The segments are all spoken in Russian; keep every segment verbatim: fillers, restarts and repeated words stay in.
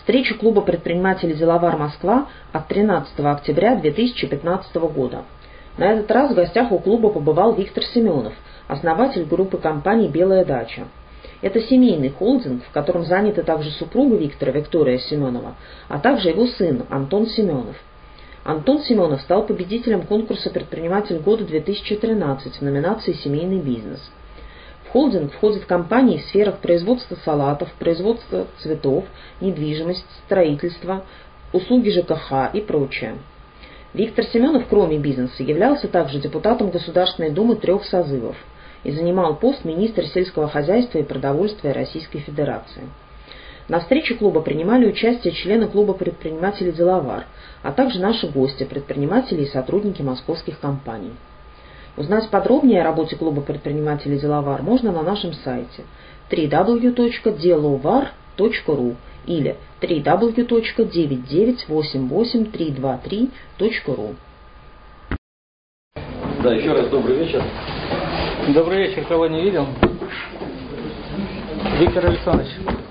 Встреча клуба предпринимателей «Деловар Москва» от тринадцатого октября две тысячи пятнадцатого года. На этот раз в гостях у клуба побывал Виктор Семенов, основатель группы компаний «Белая дача». Это семейный холдинг, в котором заняты также супруга Виктора, Виктория Семенова, а также его сын Антон Семенов. Антон Семенов стал победителем конкурса «Предприниматель года две тысячи тринадцать» в номинации «Семейный бизнес». В холдинг входят компании в сферах производства салатов, производства цветов, недвижимость, строительства, услуги ЖКХ и прочее. Виктор Семенов, кроме бизнеса, являлся также депутатом Государственной Думы трех созывов и занимал пост министра сельского хозяйства и продовольствия Российской Федерации. На встрече клуба принимали участие члены клуба предпринимателей «Деловар», а также наши гости, предприниматели и сотрудники московских компаний. Узнать подробнее о работе клуба предпринимателей «Деловар» можно на нашем сайте дабл ю дабл ю дабл ю точка деловар точка ру или дабл ю дабл ю дабл ю точка девять девять восемь восемь три два три точка ру. Да, еще раз добрый вечер. Добрый вечер, кого не видел? Виктор Александрович.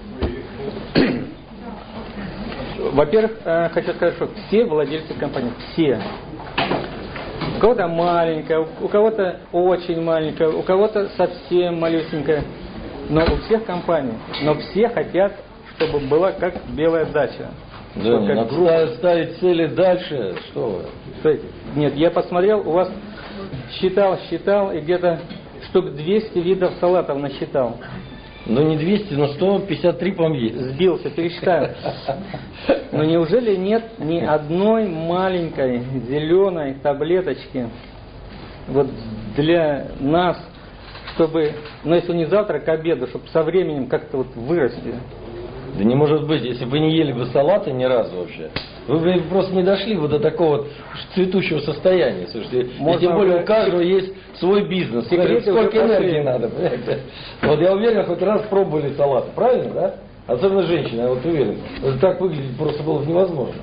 Во-первых, хочу сказать, что все владельцы компании, все. У кого-то маленькая, у кого-то очень маленькая, у кого-то совсем малюсенькая. Но у всех компаний. Но все хотят, чтобы была как белая дача. Да, не как надо ставить цели дальше. Что вы? Кстати, нет, я посмотрел, у вас считал, считал, и где-то штук двести видов салатов насчитал. Ну не двести, но сто пятьдесят три, по-моему, есть. Сбился, пересчитаю. Но неужели нет ни одной маленькой зеленой таблеточки вот для нас, чтобы, ну если не завтра, к обеду, чтобы со временем как-то вот вырасти? Да не может быть, если бы вы не ели бы салаты ни разу вообще, вы бы просто не дошли вот до такого вот цветущего состояния. Слушайте, и тем более у каждого есть свой бизнес. Сколько энергии надо, понимаете? Вот я уверен, хоть раз пробовали салаты, правильно, да? Особенно женщины, я вот уверен. Так выглядеть просто было невозможно.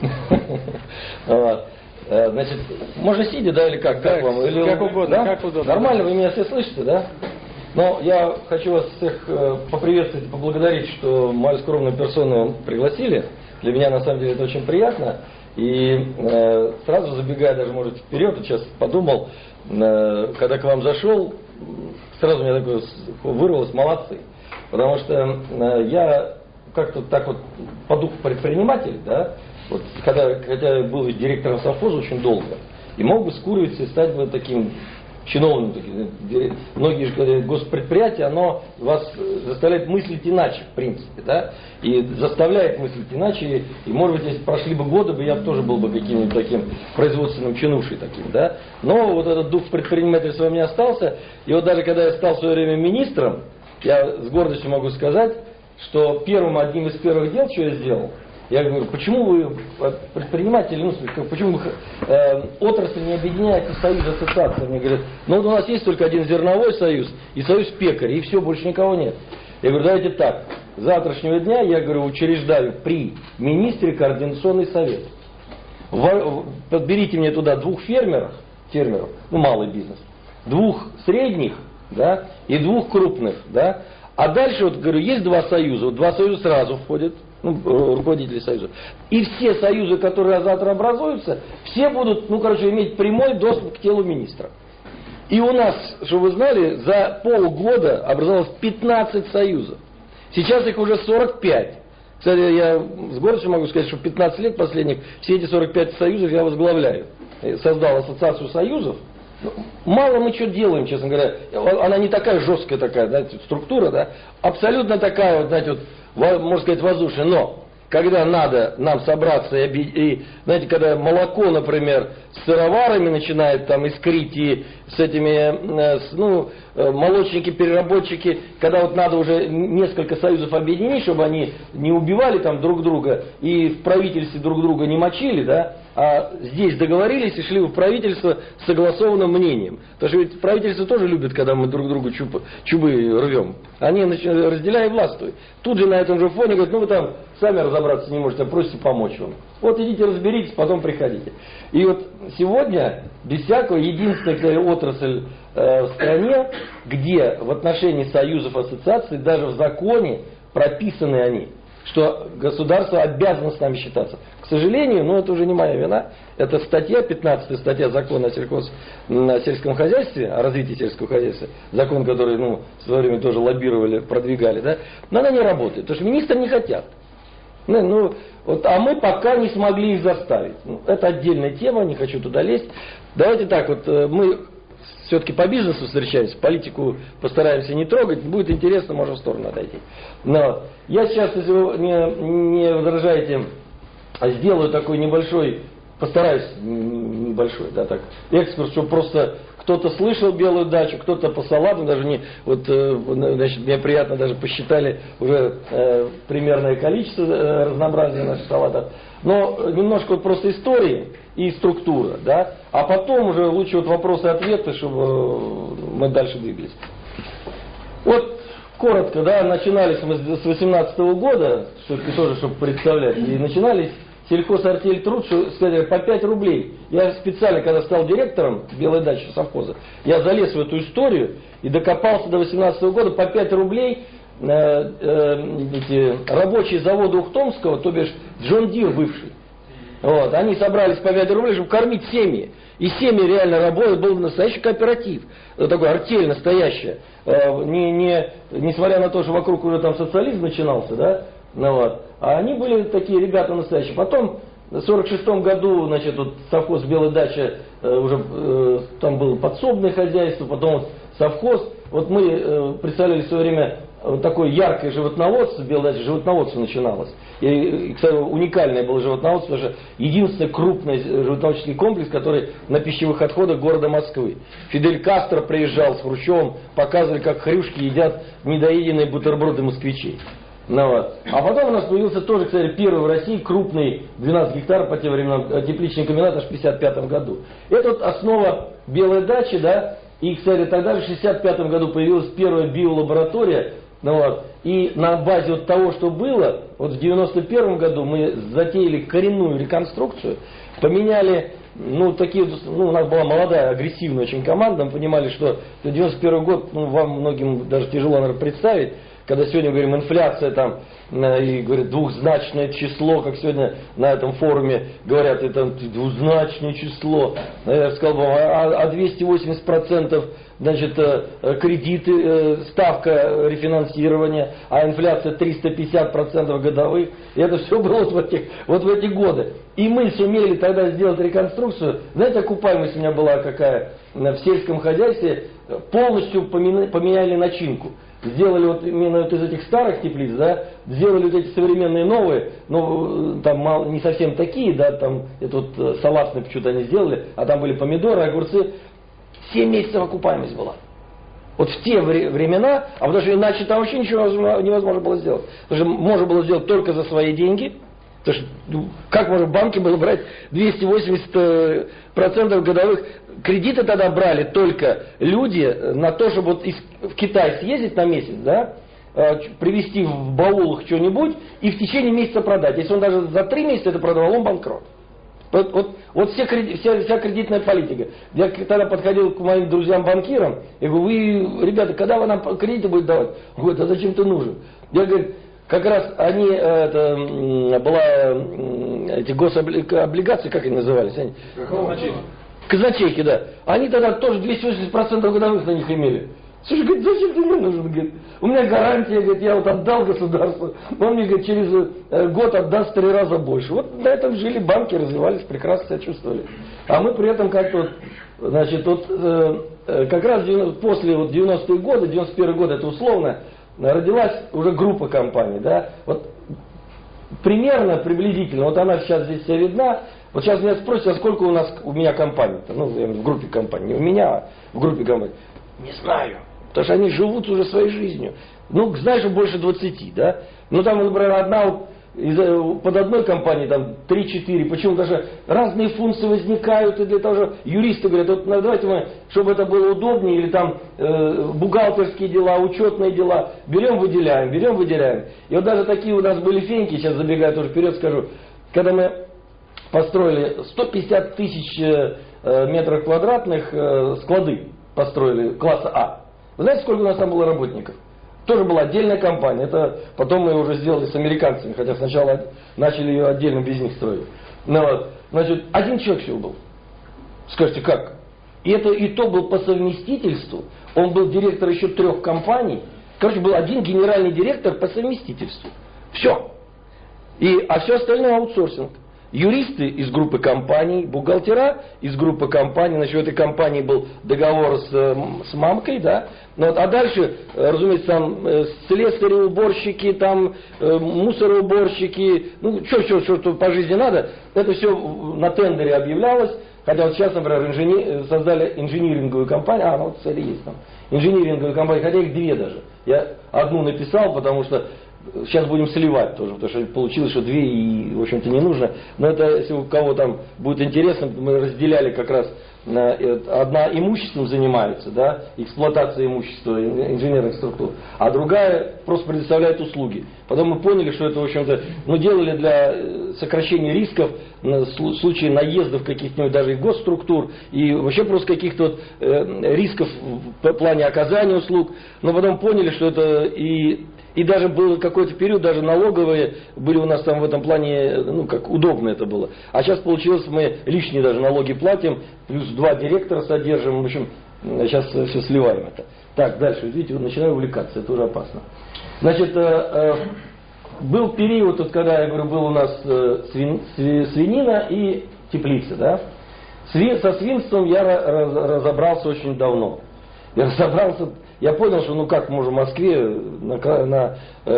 Значит, можно сидя, да, или как? Как вам? Как угодно, как удобно. Нормально, вы меня все слышите, да? Но я хочу вас всех поприветствовать и поблагодарить, что мою скромную персону пригласили. Для меня, на самом деле, это очень приятно. И э, сразу забегая даже, может, вперед, сейчас подумал, э, когда к вам зашел, сразу у меня такое вырвалось: молодцы. Потому что э, я как-то так вот по духу предприниматель, да, вот, когда, хотя я был директором совхоза очень долго, и мог бы с курицей стать бы таким чиновным. Таким. Многие же говорят, госпредприятие, оно вас заставляет мыслить иначе, в принципе, да, и заставляет мыслить иначе, и, может быть, если прошли бы годы, бы я тоже был бы каким-нибудь таким производственным чинушей таким, да, но вот этот дух предпринимательства у меня остался, и вот даже когда я стал в свое время министром, я с гордостью могу сказать, что первым, одним из первых дел, что я сделал, я говорю, почему вы, предприниматели, ну, почему вы э, отрасль не объединяете в союз ассоциации? Мне говорят, ну вот у нас есть только один зерновой союз и союз пекарей, и все, больше никого нет. Я говорю, давайте так, с завтрашнего дня, я говорю, учреждаю при министре координационный совет. В, подберите мне туда двух фермеров, фермеров, ну малый бизнес, двух средних, да, и двух крупных, да. А дальше, вот говорю, есть два союза, вот два союза сразу входят, ну, руководители союза. И все союзы, которые завтра образуются, все будут, ну, короче, иметь прямой доступ к телу министра. И у нас, чтобы вы знали, за полгода образовалось пятнадцать союзов. Сейчас их уже сорок пять. Кстати, я с гордостью могу сказать, что пятнадцать лет последних все эти сорок пять союзов я возглавляю. Я создал ассоциацию союзов. Мало мы что делаем, честно говоря. Она не такая жесткая такая, знаете, структура, да, абсолютно такая, вот, знаете, вот, можно сказать, воздушная. Но когда надо нам собраться и, и, знаете, когда молоко, например, с сыроварами начинает там искрить, и с этими, ну, молочники, переработчики, когда вот надо уже несколько союзов объединить, чтобы они не убивали там друг друга и в правительстве друг друга не мочили, да, а здесь договорились и шли в правительство с согласованным мнением. Потому что ведь правительство тоже любит, когда мы друг другу чуб, чубы рвем. Они начинают, разделяя властвуй. Тут же на этом же фоне говорят, ну вы там сами разобраться не можете, а просите помочь вам. Вот идите разберитесь, потом приходите. И вот сегодня, без всякого, единственная отрасль э, в стране, где в отношении союзов, ассоциаций, даже в законе прописаны они, что государство обязано с нами считаться. К сожалению, но это уже не моя вина, это статья, пятнадцатая статья закона о, сельхоз, о сельском хозяйстве, о развитии сельского хозяйства, закон, который ну, в свое время тоже лоббировали, продвигали, да, но она не работает, потому что министры не хотят. Ну, ну, вот, а мы пока не смогли их заставить. Ну, это отдельная тема, не хочу туда лезть. Давайте так, вот мы все-таки по бизнесу встречаемся, политику постараемся не трогать, будет интересно, можно в сторону отойти. Но я сейчас, если вы не, не возражаете, сделаю такой небольшой, постараюсь небольшой, да, так, экскурс, чтобы просто кто-то слышал белую дачу, кто-то по салатам, даже не, вот, значит, мне приятно, даже посчитали уже э, примерное количество э, разнообразия наших салатов, но немножко вот просто истории и структура, да, а потом уже лучше вот вопросы-ответы, чтобы мы дальше двигались. Вот коротко, да, начинались мы с восемнадцатого года, все-таки тоже, чтобы представлять, и начинались сельхозартель труд, что сказали, по пять рублей. Я специально, когда стал директором Белой дачи совхоза, я залез в эту историю и докопался до восемнадцатого года, по пять рублей э, э, эти рабочие завода Ухтомского, то бишь Джон Дир бывший. Вот, они собрались по пять рублей, чтобы кормить семьи. И семьи реально работают, был настоящий кооператив. Такой артель настоящая. Э, не, не, несмотря на то, что вокруг уже там социализм начинался, да, ну, вот. А они были такие ребята настоящие. Потом в сорок шестом году, значит, вот совхоз Белая дача, э, уже э, там было подсобное хозяйство, потом вот совхоз. Вот мы э, представляли в свое время вот такое яркое животноводство, Белая дача, животноводство начиналось. И, и, кстати, уникальное было животноводство, потому что единственный крупный животноводческий комплекс, который на пищевых отходах города Москвы. Фидель Кастро приезжал с Хрущевым, показывали, как хрюшки едят недоеденные бутерброды москвичей. Ну, вот. А потом у нас появился тоже, кстати, первый в России крупный, двенадцать гектаров по тем временам, тепличный комбинат аж в пятьдесят пятом году. Это вот основа Белой дачи, да, и, кстати, тогда же в шестьдесят пятом году появилась первая биолаборатория, ну, вот. И на базе вот того, что было, вот в девяносто первом году мы затеяли коренную реконструкцию, поменяли, ну, такие, ну, у нас была молодая, агрессивная очень команда, мы понимали, что девяносто первый год, ну, вам многим даже тяжело, наверное, представить, когда сегодня говорим инфляция там, и говорят двухзначное число, как сегодня на этом форуме говорят, это двузначное число. Я сказал, а, а двести восемьдесят процентов значит, кредиты, ставка рефинансирования, а инфляция триста пятьдесят процентов годовых. И это все было вот в, этих, вот в эти годы. И мы сумели тогда сделать реконструкцию. Знаете, окупаемость у меня была какая? В сельском хозяйстве полностью поменяли начинку. Сделали вот именно вот из этих старых теплиц, да, сделали вот эти современные новые, но там мало, не совсем такие, да, там это вот салатные почему-то они сделали, а там были помидоры, огурцы. семь месяцев окупаемость была. Вот в те времена, а потому что иначе там вообще ничего невозможно было сделать. Потому что можно было сделать только за свои деньги. Потому что ну, как можно в банке было брать двести восемьдесят процентов годовых? Кредиты тогда брали только люди на то, чтобы вот из, в Китай съездить на месяц, да, привезти в баулах что-нибудь и в течение месяца продать. Если он даже за три месяца это продавал, он банкрот. Вот, вот, вот все кредит, вся, вся кредитная политика. Я тогда подходил к моим друзьям-банкирам, я говорю, вы, ребята, когда вы нам кредиты будете давать? Он говорит, а зачем ты нужен? Я говорю, как раз они, это, была, эти гособлигации, как они назывались? Они? Казначейки, да. Они тогда тоже двести восемьдесят процентов годовых на них имели. Слушай, говорит, зачем ты мне нужен? Говорит, у меня гарантия, говорит, я вот отдал государству. Он мне, говорит, через год отдаст в три раза больше. Вот на этом жили банки, развивались, прекрасно себя чувствовали. А мы при этом как-то вот, значит, вот э, как раз после вот девяностые годы, девяносто первый год, это условно, родилась уже группа компаний, да. Вот примерно, приблизительно, вот она сейчас здесь вся видна. Вот сейчас меня спросят, а сколько у нас, у меня компаний-то, ну, в группе компаний, не у меня, а в группе компаний. Не знаю, потому что они живут уже своей жизнью. Ну, знаешь, больше двадцати, да? Ну, там, например, одна вот, из, под одной компанией там три-четыре, почему даже разные функции возникают, и для того же юристы говорят, вот давайте мы, чтобы это было удобнее, или там э, бухгалтерские дела, учетные дела, берем, выделяем, берем, выделяем. И вот даже такие у нас были феньки, сейчас забегая тоже вперед скажу, когда мы построили сто пятьдесят тысяч э, метров квадратных э, склады, построили класса А. Вы знаете, сколько у нас там было работников? Тоже была отдельная компания. Это потом мы уже сделали с американцами, хотя сначала начали ее отдельно без них строить. Ну, вот. Значит, один человек всего был. Скажите, как? И это и то был по совместительству. Он был директор еще трех компаний. Короче, был один генеральный директор по совместительству. Все. И, а все остальное аутсорсинг. Юристы из группы компаний, бухгалтера из группы компаний. Значит, в этой компании был договор с, с мамкой, да. Ну, вот, а дальше, разумеется, там слесари, уборщики, там мусороуборщики, ну, что, что, что по жизни надо. Это все на тендере объявлялось. Хотя вот сейчас, например, инжени... создали инжиниринговую компанию, а, ну вот цель есть там, инжиниринговую компанию, хотя их две даже. Я одну написал, потому что сейчас будем сливать тоже, потому что получилось, что две и, в общем-то, не нужно. Но это, если у кого там будет интересно, мы разделяли как раз, на, одна имуществом занимается, да, эксплуатацией имущества, инженерных структур, а другая просто предоставляет услуги. Потом мы поняли, что это, в общем-то, ну, делали для сокращения рисков в случае наездов каких-нибудь даже и госструктур, и вообще просто каких-то вот, э, рисков в плане оказания услуг. Но потом поняли, что это и... И даже был какой-то период, даже налоговые были у нас там в этом плане, ну как удобно это было. А сейчас получилось, мы лишние даже налоги платим, плюс два директора содержим, в общем, сейчас все сливаем это. Так, дальше, видите, вот начинаю увлекаться, это уже опасно. Значит, э, э, был период, вот, когда, я говорю, был у нас э, свин, свинина и теплица, да. Свин, со свинством я раз, разобрался очень давно. Я разобрался... Я понял, что ну как можно в Москве на, на,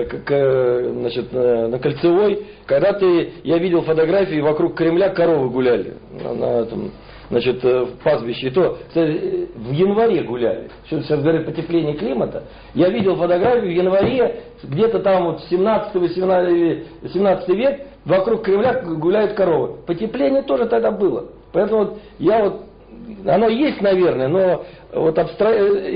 значит, на, на Кольцевой, когда ты, я видел фотографии, вокруг Кремля коровы гуляли на, на этом, значит, в пастбище. И то, кстати, в январе гуляли. Что сейчас говорят потепление климата. Я видел фотографию в январе, где-то там вот семнадцатый век, вокруг Кремля гуляют коровы. Потепление тоже тогда было. Поэтому вот я вот, оно есть, наверное, но вот абстра...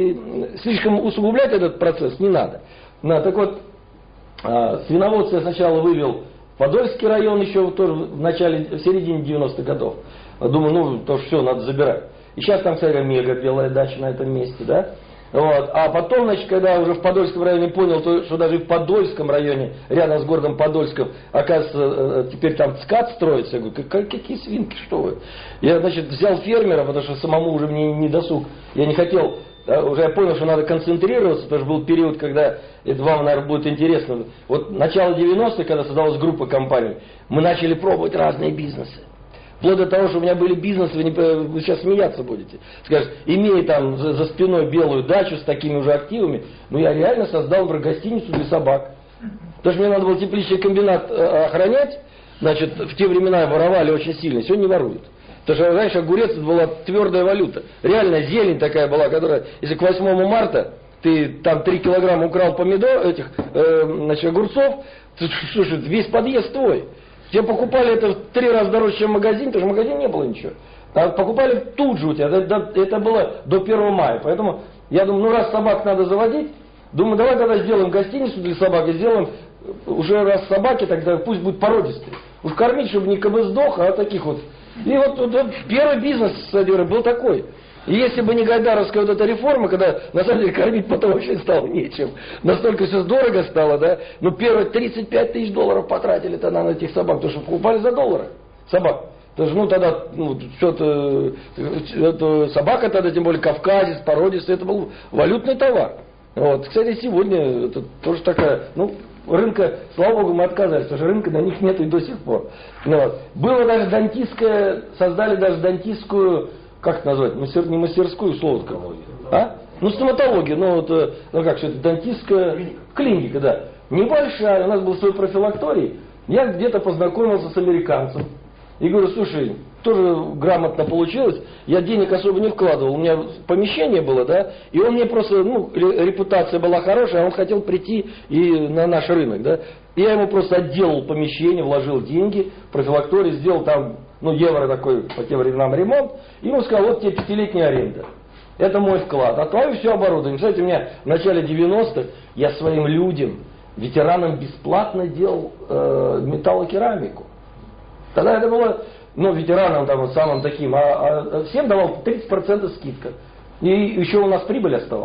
слишком усугублять этот процесс не надо. На, так вот, свиноводство я сначала вывел в Подольский район еще тоже в начале, в середине девяностых годов. Думаю, ну, то все, надо забирать. И сейчас там, кстати, мега белая дача на этом месте, да? Вот. А потом, значит, когда уже в Подольском районе понял, то, что даже в Подольском районе, рядом с городом Подольском, оказывается, теперь там ЦКАД строится. Я говорю, какие свинки, что вы? Я, значит, взял фермера, потому что самому уже мне не досуг. Я не хотел, да, уже я понял, что надо концентрироваться, потому что был период, когда, это вам, наверное, будет интересно. Вот начало девяностых, когда создалась группа компаний, мы начали пробовать разные бизнесы. Вплоть до того, что у меня были бизнесы, вы, не, вы сейчас смеяться будете. Скажешь, имея там за, за спиной белую дачу с такими уже активами, ну я реально создал, например, гостиницу для собак. Потому что мне надо было тепличный комбинат э, охранять, значит, в те времена воровали очень сильно, сегодня не воруют. Потому что раньше огурец это была твердая валюта. Реально зелень такая была, которая, если к восьмому марта ты там три килограмма украл помидор, этих, э, значит, огурцов, ты, слушай, весь подъезд твой. Тебе покупали это в три раза дороже, чем в магазин, потому что в магазине не было ничего. А покупали тут же у тебя, это, это было до первого мая. Поэтому я думаю, ну раз собак надо заводить, думаю, давай тогда сделаем гостиницу для собак и сделаем уже раз собаки, тогда пусть будут породистые. Уж кормить, чтобы не кабы сдох, а таких вот. И вот, вот, вот первый бизнес, кстати, был такой. И если бы не гайдаровская вот эта реформа, когда на самом деле кормить потом вообще стало нечем, настолько все дорого стало, да, ну первые тридцать пять тысяч долларов потратили тогда на этих собак, потому что покупали за доллары собак. Потому что, ну, тогда, ну, что-то, это, собака тогда, тем более кавказец, породистый, это был валютный товар. Вот. Кстати, сегодня это тоже такая, ну, рынка, слава богу, мы отказались, потому что рынка на них нет и до сих пор. Ну, вот. Было даже дантистское, создали даже дантистскую, как это назвать, мастер, не мастерскую, слово такое. А? Ну, стоматология, ну, вот, ну, как все это, дантистская клиника. клиника, да. Небольшая, у нас был свой профилакторий, я где-то познакомился с американцем. И говорю, слушай, тоже грамотно получилось, я денег особо не вкладывал, у меня помещение было, да, и он мне просто, ну, репутация была хорошая, а он хотел прийти и на наш рынок, да. И я ему просто отделал помещение, вложил деньги, профилакторий, сделал там, ну, евро такой по тем временам ремонт, и ему сказал, вот тебе пятилетняя аренда. Это мой вклад. А твое все оборудование. Кстати, у меня в начале девяностых я своим людям, ветеранам бесплатно делал э, металлокерамику. Тогда это было, ну, ветеранам там, вот, самым таким, а, а всем давал тридцать процентов скидка. И еще у нас прибыль оставалась.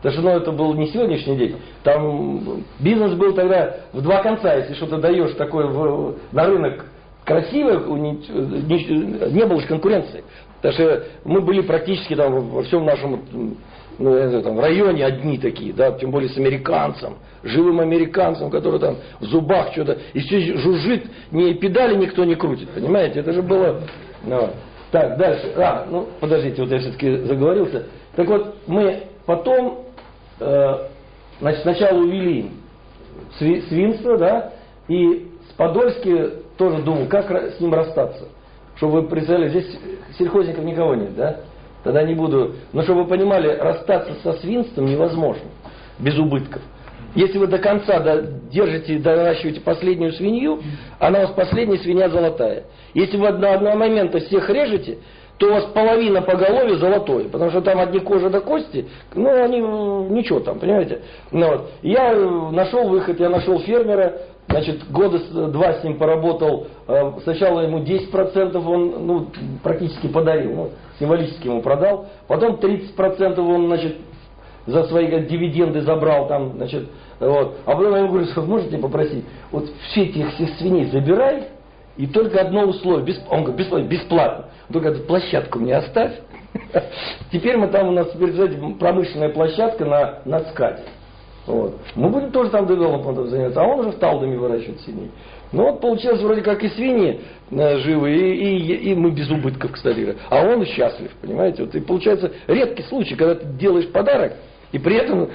Потому что ну, это был не сегодняшний день. Там бизнес был тогда в два конца. Если что-то даешь такое в, на рынок красивое, не, не, не было же конкуренции. Потому что мы были практически там во всем нашем ну, там, районе одни такие, да, тем более с американцем, живым американцем, который там в зубах что-то, и все жужжит, ни педали никто не крутит, понимаете? Это же было... Ну, так, дальше. А, ну, подождите, вот я все-таки заговорился. Так вот, мы потом... Значит, сначала увели свинство, да, и с Подольски тоже думал, как с ним расстаться. Чтобы вы представляли, здесь сельхозников никого нет, да? Тогда не буду. Но чтобы вы понимали, расстаться со свинством невозможно, без убытков. Если вы до конца держите, доращиваете последнюю свинью, она у вас последняя свинья золотая. Если вы до одного момента всех режете, то у вас половина поголовья золотое, потому что там одни кожа до кости, ну, они ничего там, понимаете. Ну, вот. Я нашел выход, я нашел фермера, значит, года два с ним поработал, сначала ему десять процентов он, ну, практически подарил, ну, символически ему продал, потом тридцать процентов он, значит, за свои как, дивиденды забрал там, значит, вот. А потом я ему говорю, можете попросить, вот все этих всех свиней забирай, и только одно условие, бесп... он говорит, бесплатно, бесплатно. Только эту площадку мне оставь. Теперь мы там, у нас промышленная площадка на, на скате. Вот. Мы будем тоже там девелопментом заниматься, а он уже в Талдоме выращивает свиней. Ну вот получилось вроде как и свиньи э, живы, и, и, и мы без убытков, кстати говоря. А он счастлив, понимаете. Вот, и получается редкий случай, когда ты делаешь подарок, и при этом...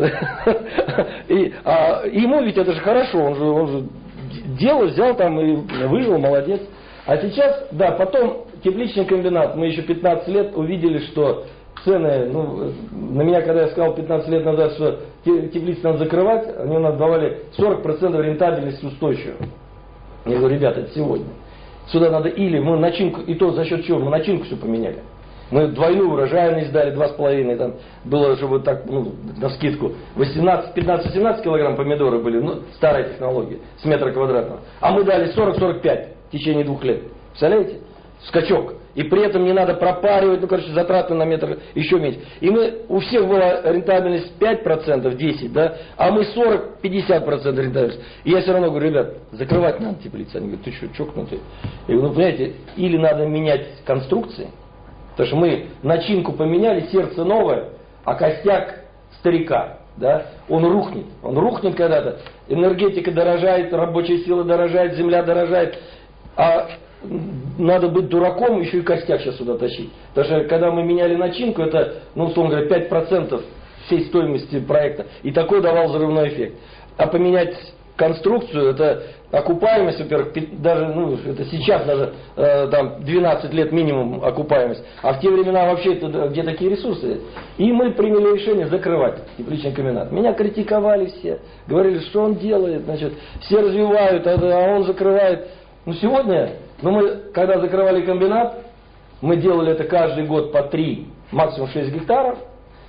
и, а ему ведь это же хорошо, он же... Он же дело взял там и выжил, молодец. А сейчас, да, потом тепличный комбинат, мы еще пятнадцать лет увидели, что цены, ну, на меня, когда я сказал пятнадцать лет назад, что теплицу надо закрывать, они у нас давали сорок процентов рентабельности устойчивую. Я говорю, ребята, это сегодня. Сюда надо или мы начинку, и то за счет чего, мы начинку все поменяли. Мы двойную урожайность дали, два с половиной, там было, чтобы так, ну, на скидку, восемнадцать, пятнадцать, восемнадцать килограмм помидоры были, ну, старая технология, с метра квадратного. А мы дали сорок — сорок пять в течение двух лет. Представляете? Скачок. И при этом не надо пропаривать, ну, короче, затраты на метр еще меньше. И мы, у всех была рентабельность пять процентов, десять процентов, да, а мы сорок — пятьдесят процентов рентабельность. И я все равно говорю, ребят, закрывать надо теплицы. Они говорят, ты что, чокнутый? Я говорю, ну, понимаете, или надо менять конструкции, потому что мы начинку поменяли, сердце новое, а костяк старика, да, он рухнет. Он рухнет когда-то. Энергетика дорожает, рабочая сила дорожает, земля дорожает. А надо быть дураком, еще и костяк сейчас сюда тащить. Потому что когда мы меняли начинку, это, ну, условно говоря, пять процентов всей стоимости проекта. И такой давал взрывной эффект. А поменять конструкцию, это окупаемость, во-первых, даже, ну, это сейчас даже э, там двенадцать лет минимум окупаемость, а в те времена вообще это, где такие ресурсы. И мы приняли решение закрывать тепличный комбинат. Меня критиковали все, говорили, что он делает, значит, все развивают, а он закрывает. Ну, сегодня, ну, мы, когда закрывали комбинат, мы делали это каждый год по три, максимум шесть гектаров.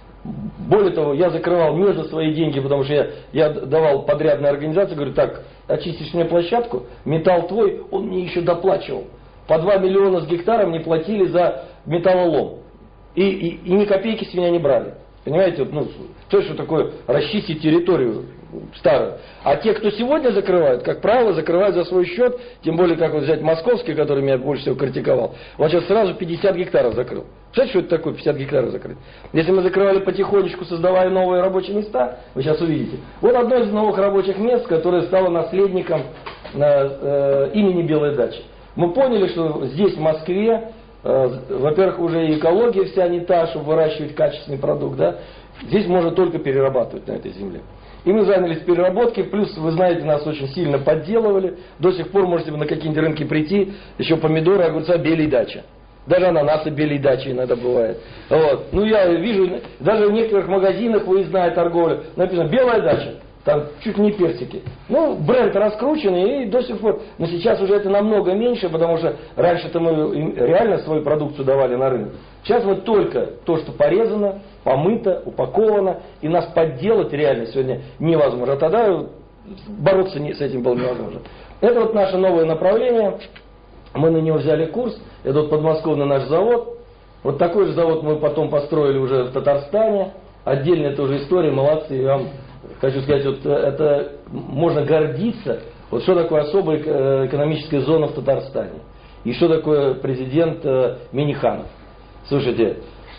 Более того, я закрывал не за свои деньги, потому что я, я давал подрядной организации, говорю, так, очистишь мне площадку, металл твой, он мне еще доплачивал. По два миллиона с гектаром мне платили за металлолом. И, и, и ни копейки с меня не брали. Понимаете, вот, ну, то, что такое расчистить территорию старую. А те, кто сегодня закрывают, как правило, закрывают за свой счет, тем более, как вот взять московский, который меня больше всего критиковал, он сейчас сразу пятьдесят гектаров закрыл. Знаете, что это такое, пятьдесят гектаров закрыть? Если мы закрывали потихонечку, создавая новые рабочие места, вы сейчас увидите. Вот одно из новых рабочих мест, которое стало наследником э, э, имени Белой дачи. Мы поняли, что здесь, в Москве, э, во-первых, уже и экология вся не та, чтобы выращивать качественный продукт, да? Здесь можно только перерабатывать на этой земле. И мы занялись переработкой, плюс, вы знаете, нас очень сильно подделывали. До сих пор можете на какие-нибудь рынки прийти, еще помидоры, огурца, Белой дачи. Даже ананасы Белой дачи иногда бывает. Вот. Ну, я вижу, даже в некоторых магазинах, выездная торговля, написано «Белая дача». Там чуть не персики. Ну, бренд раскрученный, и до сих пор. Но сейчас уже это намного меньше, потому что раньше-то мы реально свою продукцию давали на рынок. Сейчас мы только то, что порезано, помыто, упаковано, и нас подделать реально сегодня невозможно. А тогда бороться с этим было невозможно. Это вот наше новое направление. Мы на него взяли курс. Это вот подмосковный наш завод. Вот такой же завод мы потом построили уже в Татарстане. отдельная тоже история, молодцы, я вам хочу сказать, вот это можно гордиться, вот что такое особая экономическая зона в Татарстане, и что такое президент Минниханов. Слушайте,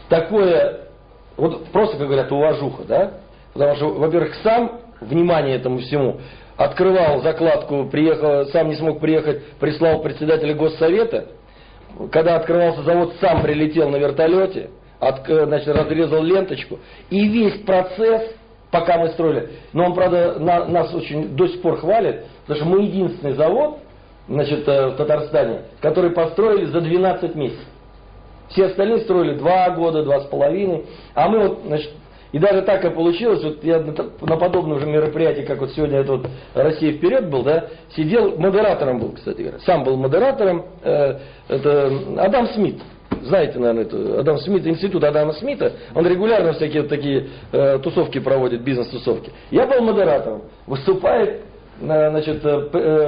такое, вот просто, как говорят, уважуха, да, потому что, во-первых, сам внимание этому всему открывал закладку, приехал, сам не смог приехать, прислал председателя Госсовета. Когда открывался завод, сам прилетел на вертолете, от, значит, разрезал ленточку. И весь процесс, пока мы строили, но он, правда, на, нас очень до сих пор хвалит, потому что мы единственный завод, значит, в Татарстане, который построили за двенадцать месяцев. Все остальные строили два года, два с половиной. А мы вот, значит, и даже так и получилось, вот я на подобном же мероприятии, как вот сегодня это вот «Россия вперед» был, да, сидел, модератором был, кстати говоря, сам был модератором, э, это Адам Смит, знаете, наверное, это Адам Смит, институт Адама Смита, он регулярно всякие вот такие э, тусовки проводит, бизнес-тусовки. Я был модератором, выступает, э, значит, э,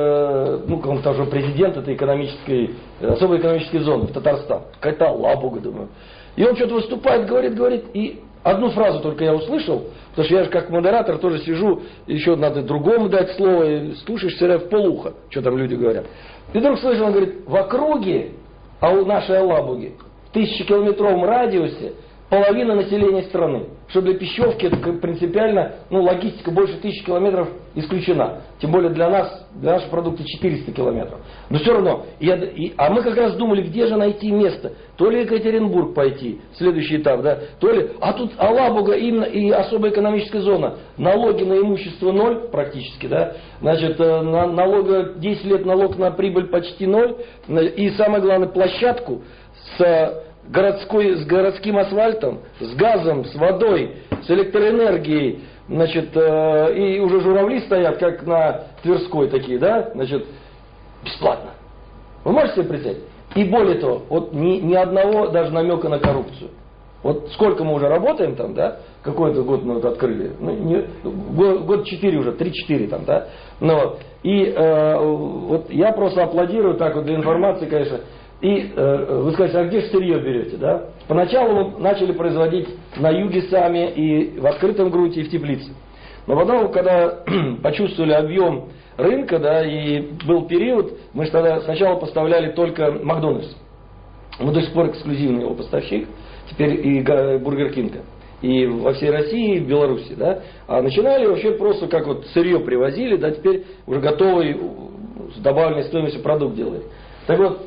э, ну, он там же президент этой экономической, особой экономической зоны в Татарстан, какая-то лабуга, думаю. И он что-то выступает, говорит, говорит, и одну фразу только я услышал, потому что я же как модератор тоже сижу, еще надо другому дать слово, и слушаешь все время в полуха, что там люди говорят. И вдруг слышал, он говорит, в округе, а у нашей Алабуги, в тысячекилометровом радиусе половина населения страны. Что для Пищевки это принципиально, ну, логистика больше тысячи километров исключена. Тем более для нас, для наших продуктов четыреста километров. Но все равно, я, и, а мы как раз думали, где же найти место. То ли Екатеринбург пойти, следующий этап, да, то ли, а тут Алабуга именно и особая экономическая зона. Налоги на имущество ноль практически, да, значит, на, налога, десять лет налог на прибыль почти ноль. И самое главное, площадку с... городской, с городским асфальтом, с газом, с водой, с электроэнергией, значит, э, и уже журавли стоят, как на Тверской такие, да, значит, бесплатно. Вы можете себе представить? И более того, вот ни, ни одного даже намека на коррупцию. Вот сколько мы уже работаем там, да, какой-то год мы вот открыли, ну, не, год четыре уже, три-четыре там, да, но, и э, вот я просто аплодирую так вот для информации, конечно. И э, вы скажете, а где же сырье берете, да? Поначалу мы начали производить на юге сами, и в открытом грунте, и в теплице. Но потом, когда почувствовали объем рынка, да, и был период, мы же тогда сначала поставляли только Макдональдс. Мы до сих пор эксклюзивный его поставщик, теперь и Бургер Кинга. И во всей России, и в Беларуси, да. А начинали вообще просто как вот сырье привозили, да, теперь уже готовый, с добавленной стоимостью продукт делает. Так вот,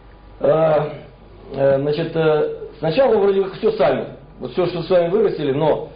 значит, сначала вроде как все сами, вот все, что сами вырастили, но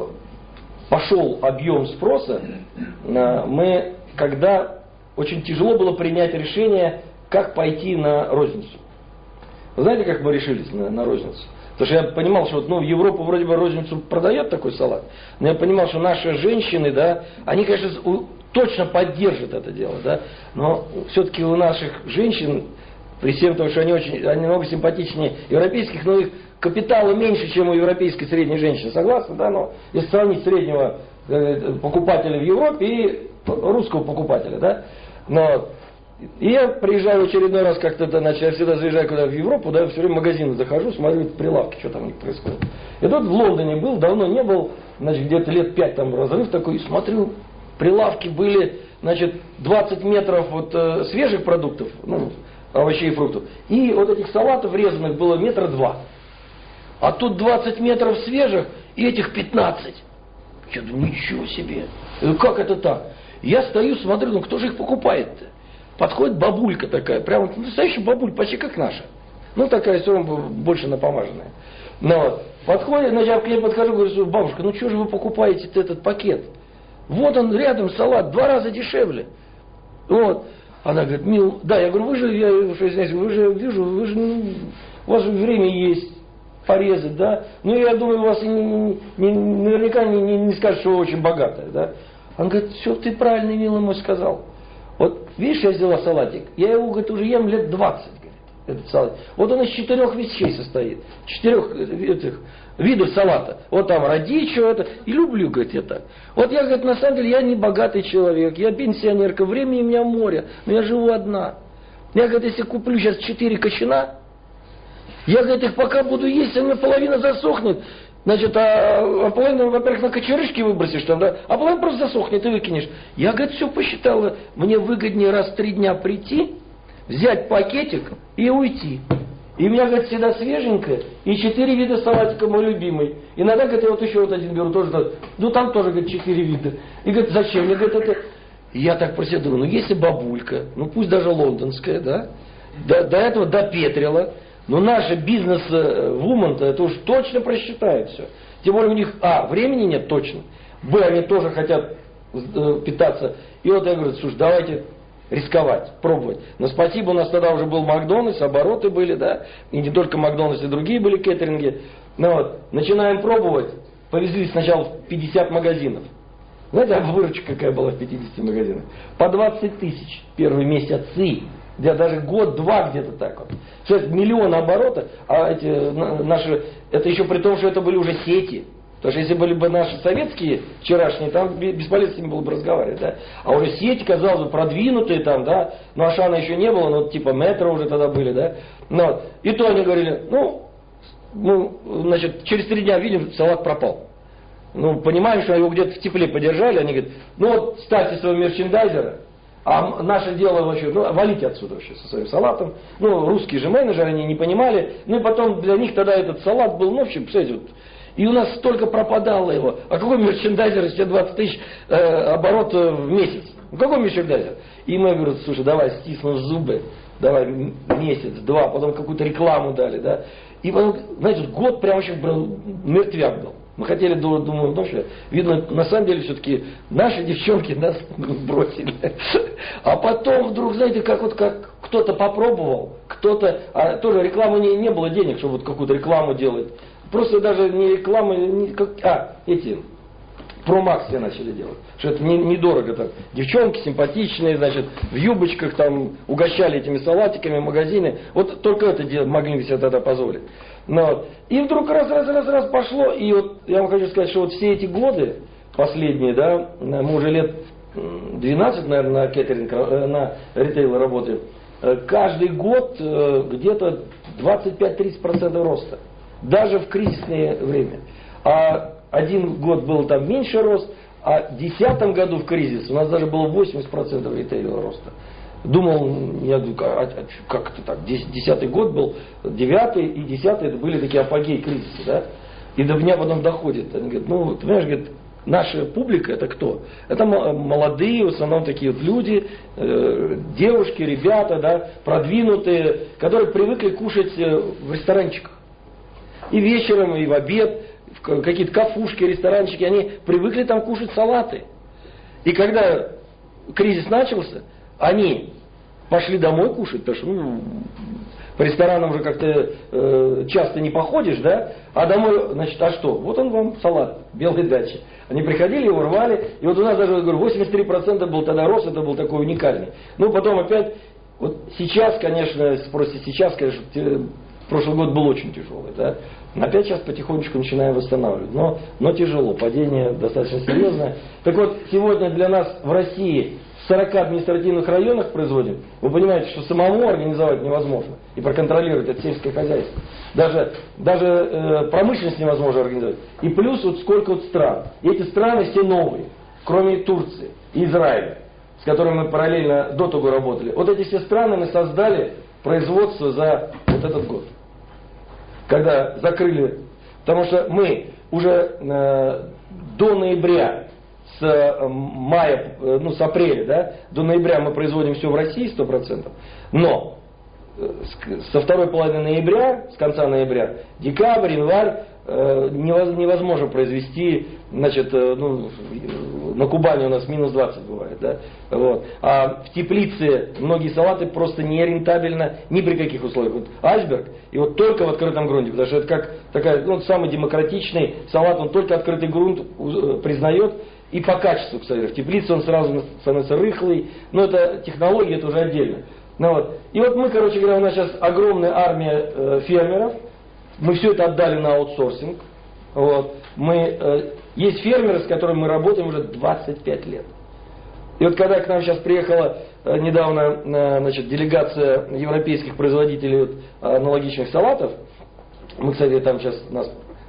пошел объем спроса, мы, когда очень тяжело было принять решение, как пойти на розницу. Вы знаете, как мы решились на, на розницу? Потому что я понимал, что вот, ну, Европа вроде бы розницу продает такой салат, но я понимал, что наши женщины, да, они, конечно, точно поддержат это дело, да, но все-таки у наших женщин, при всем том, что они очень, они много симпатичнее европейских, но их капитала меньше, чем у европейской средней женщины. Согласны, да? Но если сравнить среднего э, покупателя в Европе и русского покупателя, да? Но и я приезжаю в очередной раз как-то, значит, я всегда заезжаю куда в Европу, да, все время в магазины захожу, смотрю прилавки, что там у них происходит. И тут в Лондоне был, давно не был, значит, где-то лет пять там разрыв такой, и смотрю, прилавки были, значит, двадцать метров вот э, свежих продуктов, ну, овощей и фруктов. И вот этих салатов резаных было метра два. А тут двадцать метров свежих, и этих пятнадцать. Я думаю, ничего себе. Я говорю, как это так? Я стою, смотрю, ну кто же их покупает-то? Подходит бабулька такая, прямо настоящая бабулька, почти как наша. Ну такая все равно больше напомаженная. Но подходит, значит, я к ней подхожу, говорю, бабушка, ну что же вы покупаете этот пакет? Вот он рядом салат, два раза дешевле. Вот. Она говорит, мил, да, я говорю, вы же, я что, извиняюсь, вы же, вижу, вы же, ну, у вас же время есть порезать, да? Ну, я думаю, у вас не, не, наверняка не, не, не скажет, что вы очень богатая, да? Он говорит, все ты правильно, милый мой, сказал. Вот, видишь, я сделала салатик, я его, говорит, уже ем лет двадцать, говорит, этот салат. Вот он из четырех вещей состоит, четырех этих видов салата. Вот там радичо, это, и люблю, говорит, я так. Вот я, говорит, на самом деле, я не богатый человек, я пенсионерка, времени у меня море, но я живу одна. Я, говорит, если куплю сейчас четыре кочана, я, говорит, их пока буду есть, а у меня половина засохнет. Значит, а, а половину, во-первых, на кочерышки выбросишь там, да, а половину просто засохнет и выкинешь. Я, говорит, все посчитала, мне выгоднее раз в три дня прийти, взять пакетик и уйти. И у меня, говорит, всегда свеженькое, и четыре вида салатика мой любимый. Иногда, говорит, я вот еще вот один беру, тоже, ну там тоже, говорит, четыре вида. И, говорит, зачем? Мне, говорит, это... И я так про себя думаю, ну если бабулька, ну пусть даже лондонская, да, до, до этого допетрила, но наша бизнес-вумен-то это уж точно просчитает все. Тем более у них, а, времени нет точно, б, они тоже хотят э, питаться. И вот я говорю, слушай, давайте рисковать, пробовать. Но спасибо, у нас тогда уже был Макдональдс, обороты были, да, и не только Макдональдс, и другие были кеттеринги. Ну вот, начинаем пробовать, повезли сначала в пятьдесят магазинов. Знаете, а выручка какая была в пятидесяти магазинах? По двадцать тысяч первые месяцы. Где даже год-два где-то так вот. Что это миллион оборота, а эти наши, это еще при том, что это были уже сети. Потому что если были бы наши советские вчерашние, там бесполезно с ними было бы разговаривать, да. А уже сети, казалось бы, продвинутые там, да. Но Ашана еще не было, но типа метро уже тогда были, да. Но, и то они говорили, ну, ну, значит, через три дня видим, салат пропал. Ну, понимаем, что его где-то в тепле подержали, они говорят, ну вот ставьте своего мерчендайзера, а наше дело вообще, ну, валите отсюда вообще со своим салатом. Ну, русские же менеджеры, они не понимали. Ну, и потом для них тогда этот салат был, ну, в общем, представляете, вот. И у нас столько пропадало его. А какой мерчендайзер, если двадцать тысяч э, оборот в месяц? Ну, какой мерчендайзер? И мы говорим, слушай, давай стиснув зубы, давай месяц, два, потом какую-то рекламу дали, да. И потом, знаете, год прям вообще был, мертвяк был. Мы хотели, думаю, ну что, видно, на самом деле все-таки наши девчонки нас бросили. А потом вдруг, знаете, как вот как кто-то попробовал, кто-то, а тоже рекламы не, не было денег, чтобы вот какую-то рекламу делать. Просто даже не рекламы, не, как, а, эти, промакс все начали делать. Что это не, недорого там. Девчонки симпатичные, значит, в юбочках там угощали этими салатиками в магазине. Вот только это могли себе тогда позволить. Но, и вдруг раз, раз, раз, раз пошло, и вот я вам хочу сказать, что вот все эти годы, последние, да, мы уже лет двенадцать, наверное, на кеттеринг, на ритейл работаем, каждый год где-то двадцать пять-тридцать процентов роста, даже в кризисное время. А один год был там меньше рост, а в две тысячи десятом году в кризис у нас даже было восемьдесят процентов ритейлового роста. Думал, я думаю, а, а, как это так, десятый год был, девятый и десятый это были такие апогеи кризиса, да? И до меня потом доходит, они говорят, ну, ты понимаешь, говорит, наша публика это кто? Это молодые, в основном такие вот люди, э, девушки, ребята, да, продвинутые, которые привыкли кушать в ресторанчиках. И вечером, и в обед, в какие-то кафушки, ресторанчики, они привыкли там кушать салаты. И когда кризис начался, они пошли домой кушать, потому что ну, по ресторанам уже как-то э, часто не походишь, да, а домой, значит, а что? Вот он вам салат белой дачи. Они приходили, его рвали, и вот у нас даже, я говорю, восемьдесят три процента был тогда рост, это был такой уникальный. Ну, потом опять, вот сейчас, конечно, спросите, сейчас, конечно, прошлый год был очень тяжелый, да, опять сейчас потихонечку начинаем восстанавливать, но, но тяжело, падение достаточно серьезное. Так вот, сегодня для нас в России в сорока административных районах производим, вы понимаете, что самому организовать невозможно и проконтролировать это сельское хозяйство. Даже, даже э, промышленность невозможно организовать. И плюс вот сколько вот стран. И эти страны все новые, кроме Турции и Израиля, с которыми мы параллельно до того работали. Вот эти все страны мы создали производство за вот этот год. Когда закрыли, потому что мы уже э, до ноября, с э, мая, э, ну с апреля, да, до ноября мы производим все в России сто процентов, но э, с, со второй половины ноября, с конца ноября, декабрь, январь э, невозможно произвести, значит, э, ну, на Кубани у нас минус двадцать бывает, да, вот. А в теплице многие салаты просто не рентабельно ни при каких условиях. Вот айсберг, и вот только в открытом грунте, потому что это как такая, ну, самый демократичный салат, он только открытый грунт признает, и по качеству, кстати, в теплице он сразу становится рыхлый, но это технология, это уже отдельно. Ну, вот. И вот мы, короче говоря, у нас сейчас огромная армия э, фермеров, мы все это отдали на аутсорсинг, вот. Мы, э, есть фермеры, с которыми мы работаем уже двадцать пять лет. И вот когда к нам сейчас приехала э, недавно э, значит, делегация европейских производителей вот, аналогичных салатов, мы, кстати, там сейчас нас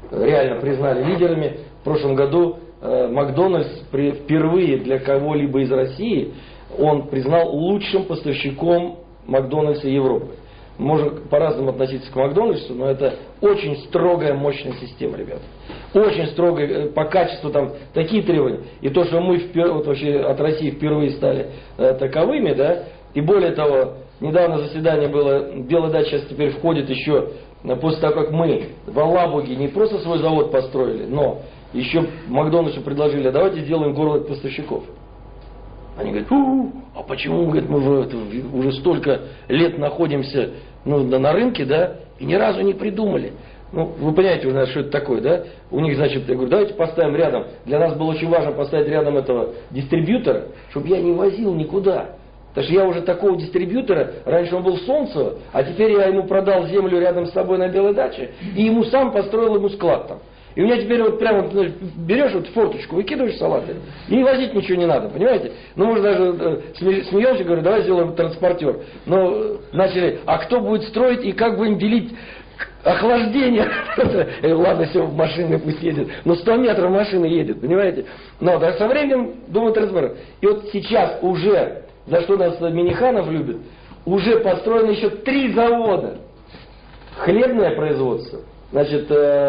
реально признали лидерами. В прошлом году э, Макдональдс при, впервые для кого-либо из России он признал лучшим поставщиком Макдональдса Европы. Можно по-разному относиться к Макдональдсу, но это очень строгая, мощная система, ребята. Очень строгая, по качеству там такие требования. И то, что мы впер... вот вообще от России впервые стали э, таковыми, да, и более того, недавно заседание было, Белая дача сейчас теперь входит еще, после того, как мы в Алабуге не просто свой завод построили, но еще Макдональдсу предложили, а давайте сделаем город поставщиков. Они говорят, у-у-у, а почему, говорит, мы в, уже столько лет находимся ну, на рынке, да, и ни разу не придумали. Ну, вы понимаете уже, что это такое, да? У них, значит, я говорю, давайте поставим рядом. Для нас было очень важно поставить рядом этого дистрибьютора, чтобы я не возил никуда. Потому что я уже такого дистрибьютора, раньше он был в Солнцево, а теперь я ему продал землю рядом с собой на Белой даче, и ему сам построил ему склад там. И у меня теперь вот прямо берешь вот форточку, выкидываешь салаты, и возить ничего не надо, понимаете? Ну, может, даже смеемся, говорю, давай сделаем транспортер. Но начали, а кто будет строить и как будем делить охлаждение? Ладно, все, в машине пусть едет. Но сто метров машина едет, понимаете? Но да, со временем, думаю, транспортер. И вот сейчас уже, за что нас Миниханов любит, уже построено еще три завода. Хлебное производство, значит,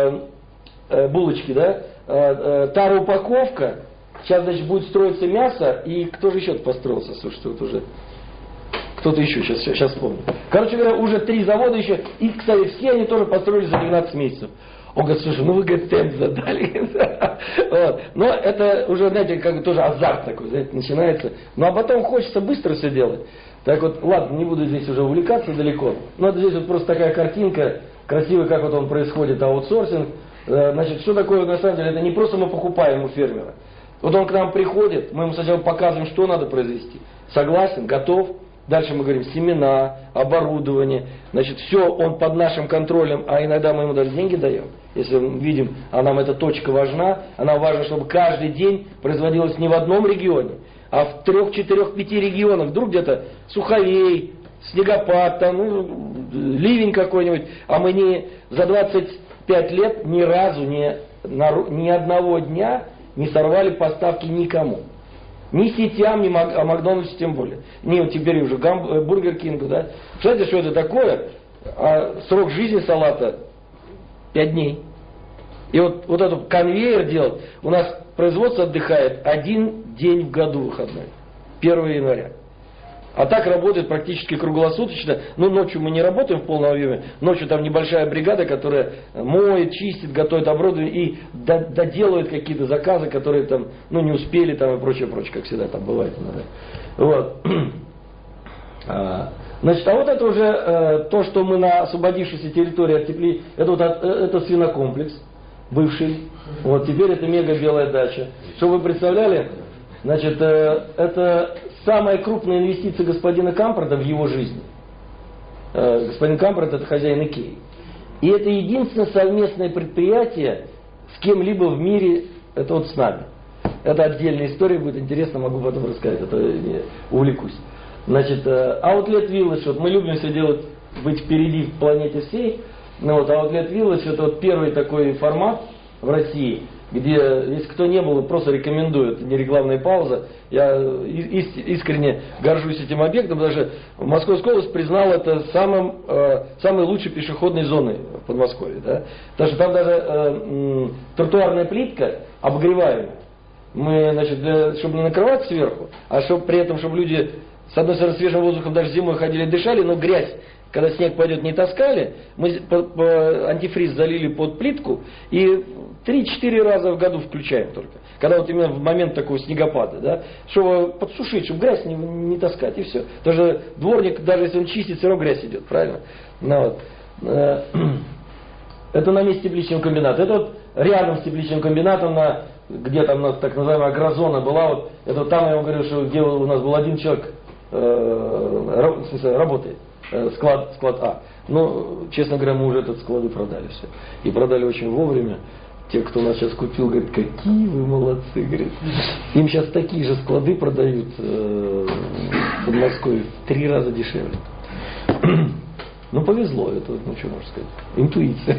булочки, да, тароупаковка, сейчас, значит, будет строиться мясо, и кто же еще построился, слушайте, вот уже, кто-то еще, сейчас, сейчас вспомню. Короче говоря, уже три завода еще, и, кстати, все они тоже построились за двенадцать месяцев. Он говорит, слушай, ну вы, говорит, темп задали. Вот. Но это уже, знаете, как тоже азарт такой, знаете, начинается. Ну а потом хочется быстро все делать. Так вот, ладно, не буду здесь уже увлекаться далеко. Но это здесь вот просто такая картинка, красивая, как вот он происходит, аутсорсинг. Значит, что такое, на самом деле, это не просто мы покупаем у фермера. Вот он к нам приходит, мы ему сначала показываем, что надо произвести. Согласен, готов. Дальше мы говорим семена, оборудование. Значит, все он под нашим контролем, а иногда мы ему даже деньги даем. Если мы видим, а нам эта точка важна, она важна, чтобы каждый день производилось не в одном регионе, а в трех, четырех, пяти регионах. Вдруг где-то суховей, снегопад, там, ну, ливень какой-нибудь, а мы не за двадцать пять лет ни разу, ни, ни одного дня не сорвали поставки никому. Ни сетям, ни Мак, а Макдональдсу тем более. Ни вот теперь уже гам, Бургер Кингу, да. Знаете, что это такое? А срок жизни салата пять дней. И вот, вот этот конвейер делать, у нас производство отдыхает один день в году выходной. первого января. А так работает практически круглосуточно. Ну, ночью мы не работаем в полном объеме. Ночью там небольшая бригада, которая моет, чистит, готовит оборудование и доделывает какие-то заказы, которые там, ну, не успели там и прочее, прочее, как всегда там бывает иногда. Вот. Значит, а вот это уже э, то, что мы на освободившейся территории оттепли, это вот это свинокомплекс бывший. Вот теперь это мега белая дача. Что вы представляли? Значит, э, это самая крупная инвестиция господина Кампорта в его жизни. Э, господин Кампорт это хозяин Икеи. И это единственное совместное предприятие с кем-либо в мире, это вот с нами. Это отдельная история, будет интересно, могу потом рассказать, это не увлекусь. Значит, Outlet Village, вот мы любим все делать, быть впереди в планете всей. Ну, вот, Outlet Village это вот первый такой формат в России, где, если кто не был, просто рекомендую, это не рекламная пауза. Я искренне горжусь этим объектом, даже Московская область признала это самым, э, самой лучшей пешеходной зоной в Подмосковье. Да? Потому что там даже э, тротуарная плитка обогреваемая. Мы, значит, для, чтобы не накрывать сверху, а чтобы при этом, чтобы люди с одной стороны свежим воздухом даже зимой ходили, дышали, но грязь, когда снег пойдет, не таскали. Мы по, по, антифриз залили под плитку и три-четыре раза в году включаем только. Когда вот именно в момент такого снегопада, да, чтобы подсушить, чтобы грязь не, не таскать, и все. Даже дворник, даже если он чистит, все равно грязь идет, правильно? Ну, вот. Это на месте тепличного комбината. Это вот рядом с тепличным комбинатом, на, где там у нас так называемая агрозона была, вот, это вот там я вам говорю, что где у нас был один человек, э, в смысле, работает. Склад, склад А. Но, честно говоря, мы уже этот склады продали все. И продали очень вовремя. Те, кто нас сейчас купил, говорят, какие вы молодцы. Говорят, им сейчас такие же склады продают э, в Подмосковье в три раза дешевле. Ну, повезло, это, ну, что можно сказать, интуиция.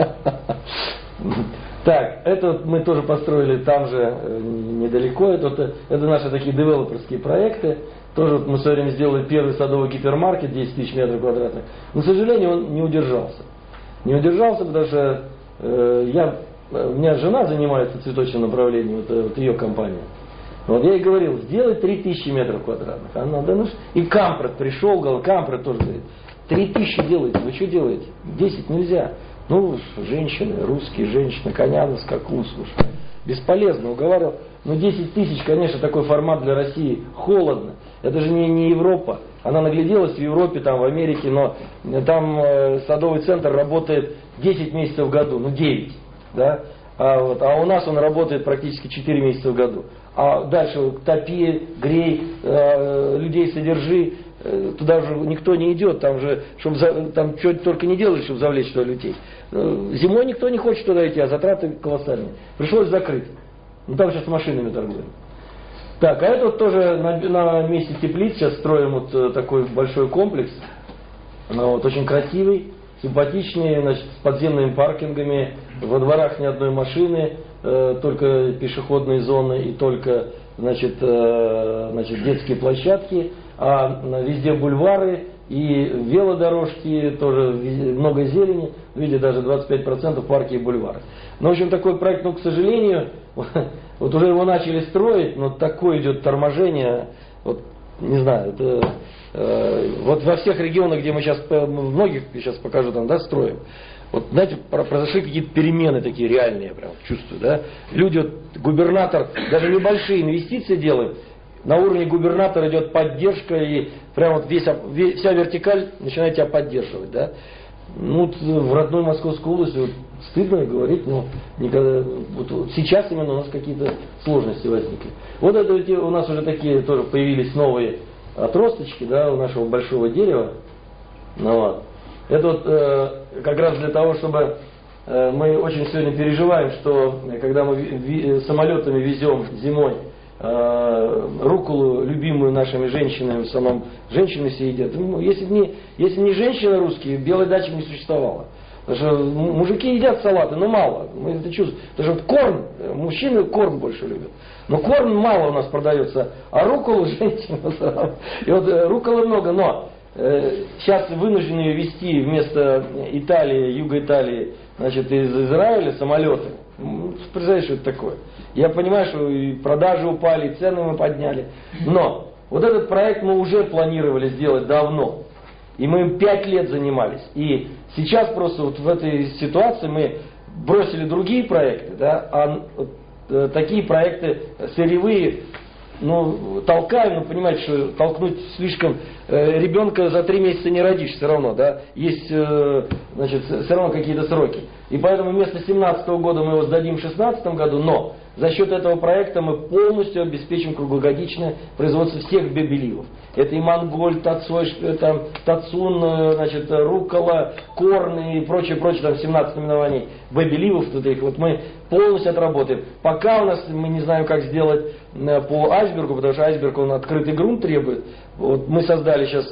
Так, это вот мы тоже построили там же, недалеко, это, это наши такие девелоперские проекты. Тоже вот мы в свое время сделали первый садовый гипермаркет, десять тысяч метров квадратных. Но, к сожалению, он не удержался. Не удержался, потому что э, я, у меня жена занимается цветочным направлением, вот, вот ее компания. Вот я ей говорил, сделай три тысячи метров квадратных. Она, да ну, и Кампред пришел, говорил, Кампред тоже говорит, три тысячи делаете, вы что делаете? десять нельзя. Ну, женщины, русские женщины, коня на скаку, слушай. Бесполезно, уговаривал. Ну, десять тысяч, конечно, такой формат для России. Холодно. Это же не, не Европа. Она нагляделась в Европе, там, в Америке, но там э, садовый центр работает десять месяцев в году, ну девять. Да? А, вот, а у нас он работает практически четыре месяца в году. А дальше топи, грей, э, людей содержи. Э, туда же никто не идет. Там же, чтобы за, там что только не делали, чтобы завлечь туда людей. Э, зимой никто не хочет туда идти, а затраты колоссальные. Пришлось закрыть. Ну там сейчас с машинами торгуем. Так, а это вот тоже на, на месте теплиц сейчас строим вот э, такой большой комплекс. Ну, вот, очень красивый, симпатичный, значит, с подземными паркингами. Во дворах ни одной машины, э, только пешеходные зоны и только, значит, э, значит, детские площадки. А везде бульвары и велодорожки, тоже много зелени. Видите, даже двадцать пять процентов парки и бульвары. Ну, в общем, такой проект, ну, к сожалению, вот уже его начали строить, но такое идет торможение, вот, не знаю, это, э, вот во всех регионах, где мы сейчас, многих сейчас покажу, там, да, строим, вот, знаете, произошли какие-то перемены такие реальные, я прям чувствую, да. Люди, вот, губернатор, даже небольшие инвестиции делает, на уровне губернатора идет поддержка, и прям вот весь, весь, вся вертикаль начинает тебя поддерживать, да. Ну, в родной Московской области, вот, стыдно говорить, но никогда, вот, вот сейчас именно у нас какие-то сложности возникли. Вот это у нас уже такие тоже появились новые отросточки, да, у нашего большого дерева. Ну, вот. Это вот э, как раз для того, чтобы э, мы очень сегодня переживаем, что когда мы ви, ви, самолетами везем зимой э, рукколу, любимую нашими женщинами, в основном женщины все едят. Ну, если не, если не женщины русские, белой дачи не существовало. Потому что мужики едят салаты, но мало. Мы это чувствуем. Потому что корм, мужчины корм больше любят. Но корм мало у нас продается, а рукколу женщины. И вот рукколы много, но э, сейчас вынуждены ее везти вместо Италии, юга Италии, значит, из Израиля самолеты. Представляешь, что это такое? Я понимаю, что и продажи упали, и цены мы подняли. Но вот этот проект мы уже планировали сделать давно. И мы им пять лет занимались. И сейчас просто вот в этой ситуации мы бросили другие проекты, да, а э, такие проекты сырьевые, ну, толкаем, ну, понимаете, что толкнуть слишком э, ребенка за три месяца не родишь все равно, да, есть, э, значит, все равно какие-то сроки. И поэтому вместо семнадцатого года мы его сдадим в шестнадцатом году, но за счет этого проекта мы полностью обеспечим круглогодичное производство всех бебеливов. Это и Монголь, Тацой, там, Тацун, значит, руккола, корн и прочее, прочее, там семнадцать наименований бебеливов, вот их вот мы полностью отработаем. Пока у нас, мы не знаем, как сделать по айсбергу, потому что айсберг, он открытый грунт требует. Вот мы создали сейчас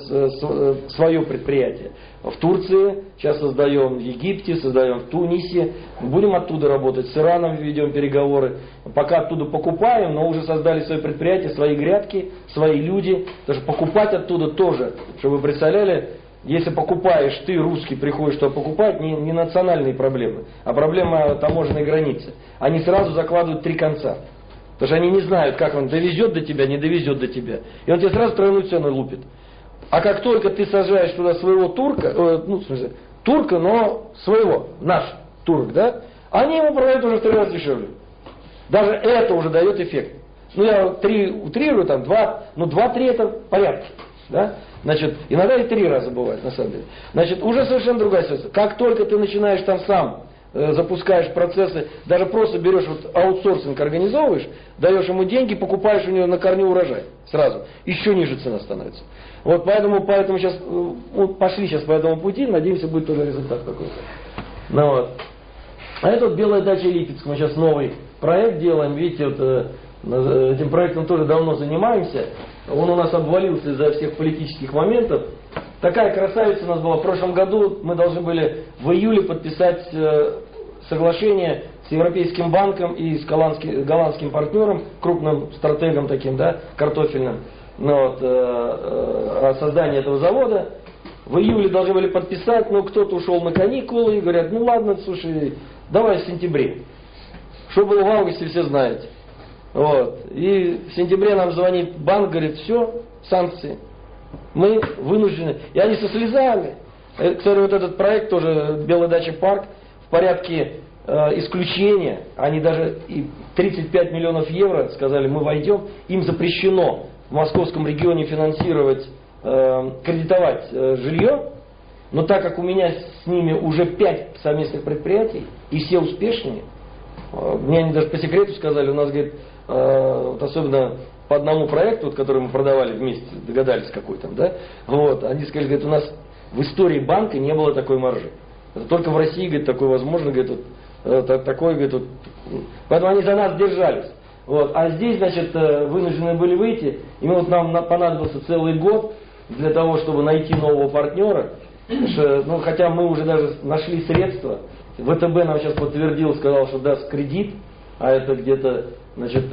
свое предприятие в Турции, сейчас создаем в Египте, создаем в Тунисе. Будем оттуда работать, с Ираном ведем переговоры. Пока оттуда покупаем, но уже создали свое предприятие, свои грядки, свои люди. Потому что покупать оттуда тоже, чтобы вы представляли, если покупаешь, ты, русский, приходишь туда покупать, не, не национальные проблемы, а проблема таможенной границы. Они сразу закладывают три конца. Потому что они не знают, как он довезет до тебя, не довезет до тебя. И он тебе сразу тройную цену лупит. А как только ты сажаешь туда своего турка, э, ну, в смысле, турка, но своего, наш турок, да, они ему продают уже в три раза дешевле. Даже это уже дает эффект. Ну, я три утрирую, там, два, ну, два-три это порядок, да. Значит, иногда и три раза бывает, на самом деле. Значит, уже совершенно другая ситуация. Как только ты начинаешь там сам э, запускаешь процессы, даже просто берешь вот аутсорсинг, организовываешь, даешь ему деньги, покупаешь у него на корню урожай сразу. Еще ниже цена становится. Вот поэтому, поэтому сейчас, вот пошли сейчас по этому пути, надеемся, будет тоже результат какой-то. Ну, вот. А это вот Белая дача Липецк. Мы сейчас новый проект делаем. Видите, вот, э, этим проектом тоже давно занимаемся. Он у нас обвалился из-за всех политических моментов. такая красавица у нас была. В прошлом году мы должны были в июле подписать э, соглашение с Европейским банком и с голландским, голландским партнером, крупным стратегом таким, да, картофельным, ну, вот, э, э, о создании этого завода. В июле должны были подписать, но кто-то ушел на каникулы и говорят, ну ладно, слушай, давай в сентябре. Что было в августе, все знаете. Вот. И в сентябре нам звонит банк, говорит, все, санкции. Мы вынуждены. И они со слезами. Кстати, вот этот проект тоже, Белая дача парк, в порядке э, исключения. Они даже и тридцать пять миллионов евро сказали, мы войдем. Им запрещено в московском регионе финансировать, э, кредитовать э, жилье. Но так как у меня с ними уже пять совместных предприятий, и все успешные, э, мне они даже по секрету сказали, у нас, говорит, э, вот особенно по одному проекту, вот, который мы продавали вместе, догадались какой там, да, вот, они сказали, говорит, у нас в истории банка не было такой маржи. Это только в России, говорит, такое возможно, говорит, вот, э, такой, говорит, вот, поэтому они за нас держались. Вот, а здесь, значит, э, вынуждены были выйти, и вот нам понадобился целый год для того, чтобы найти нового партнера. Что, ну, хотя мы уже даже нашли средства. ВТБ нам сейчас подтвердил, сказал, что даст кредит, а это где-то, значит,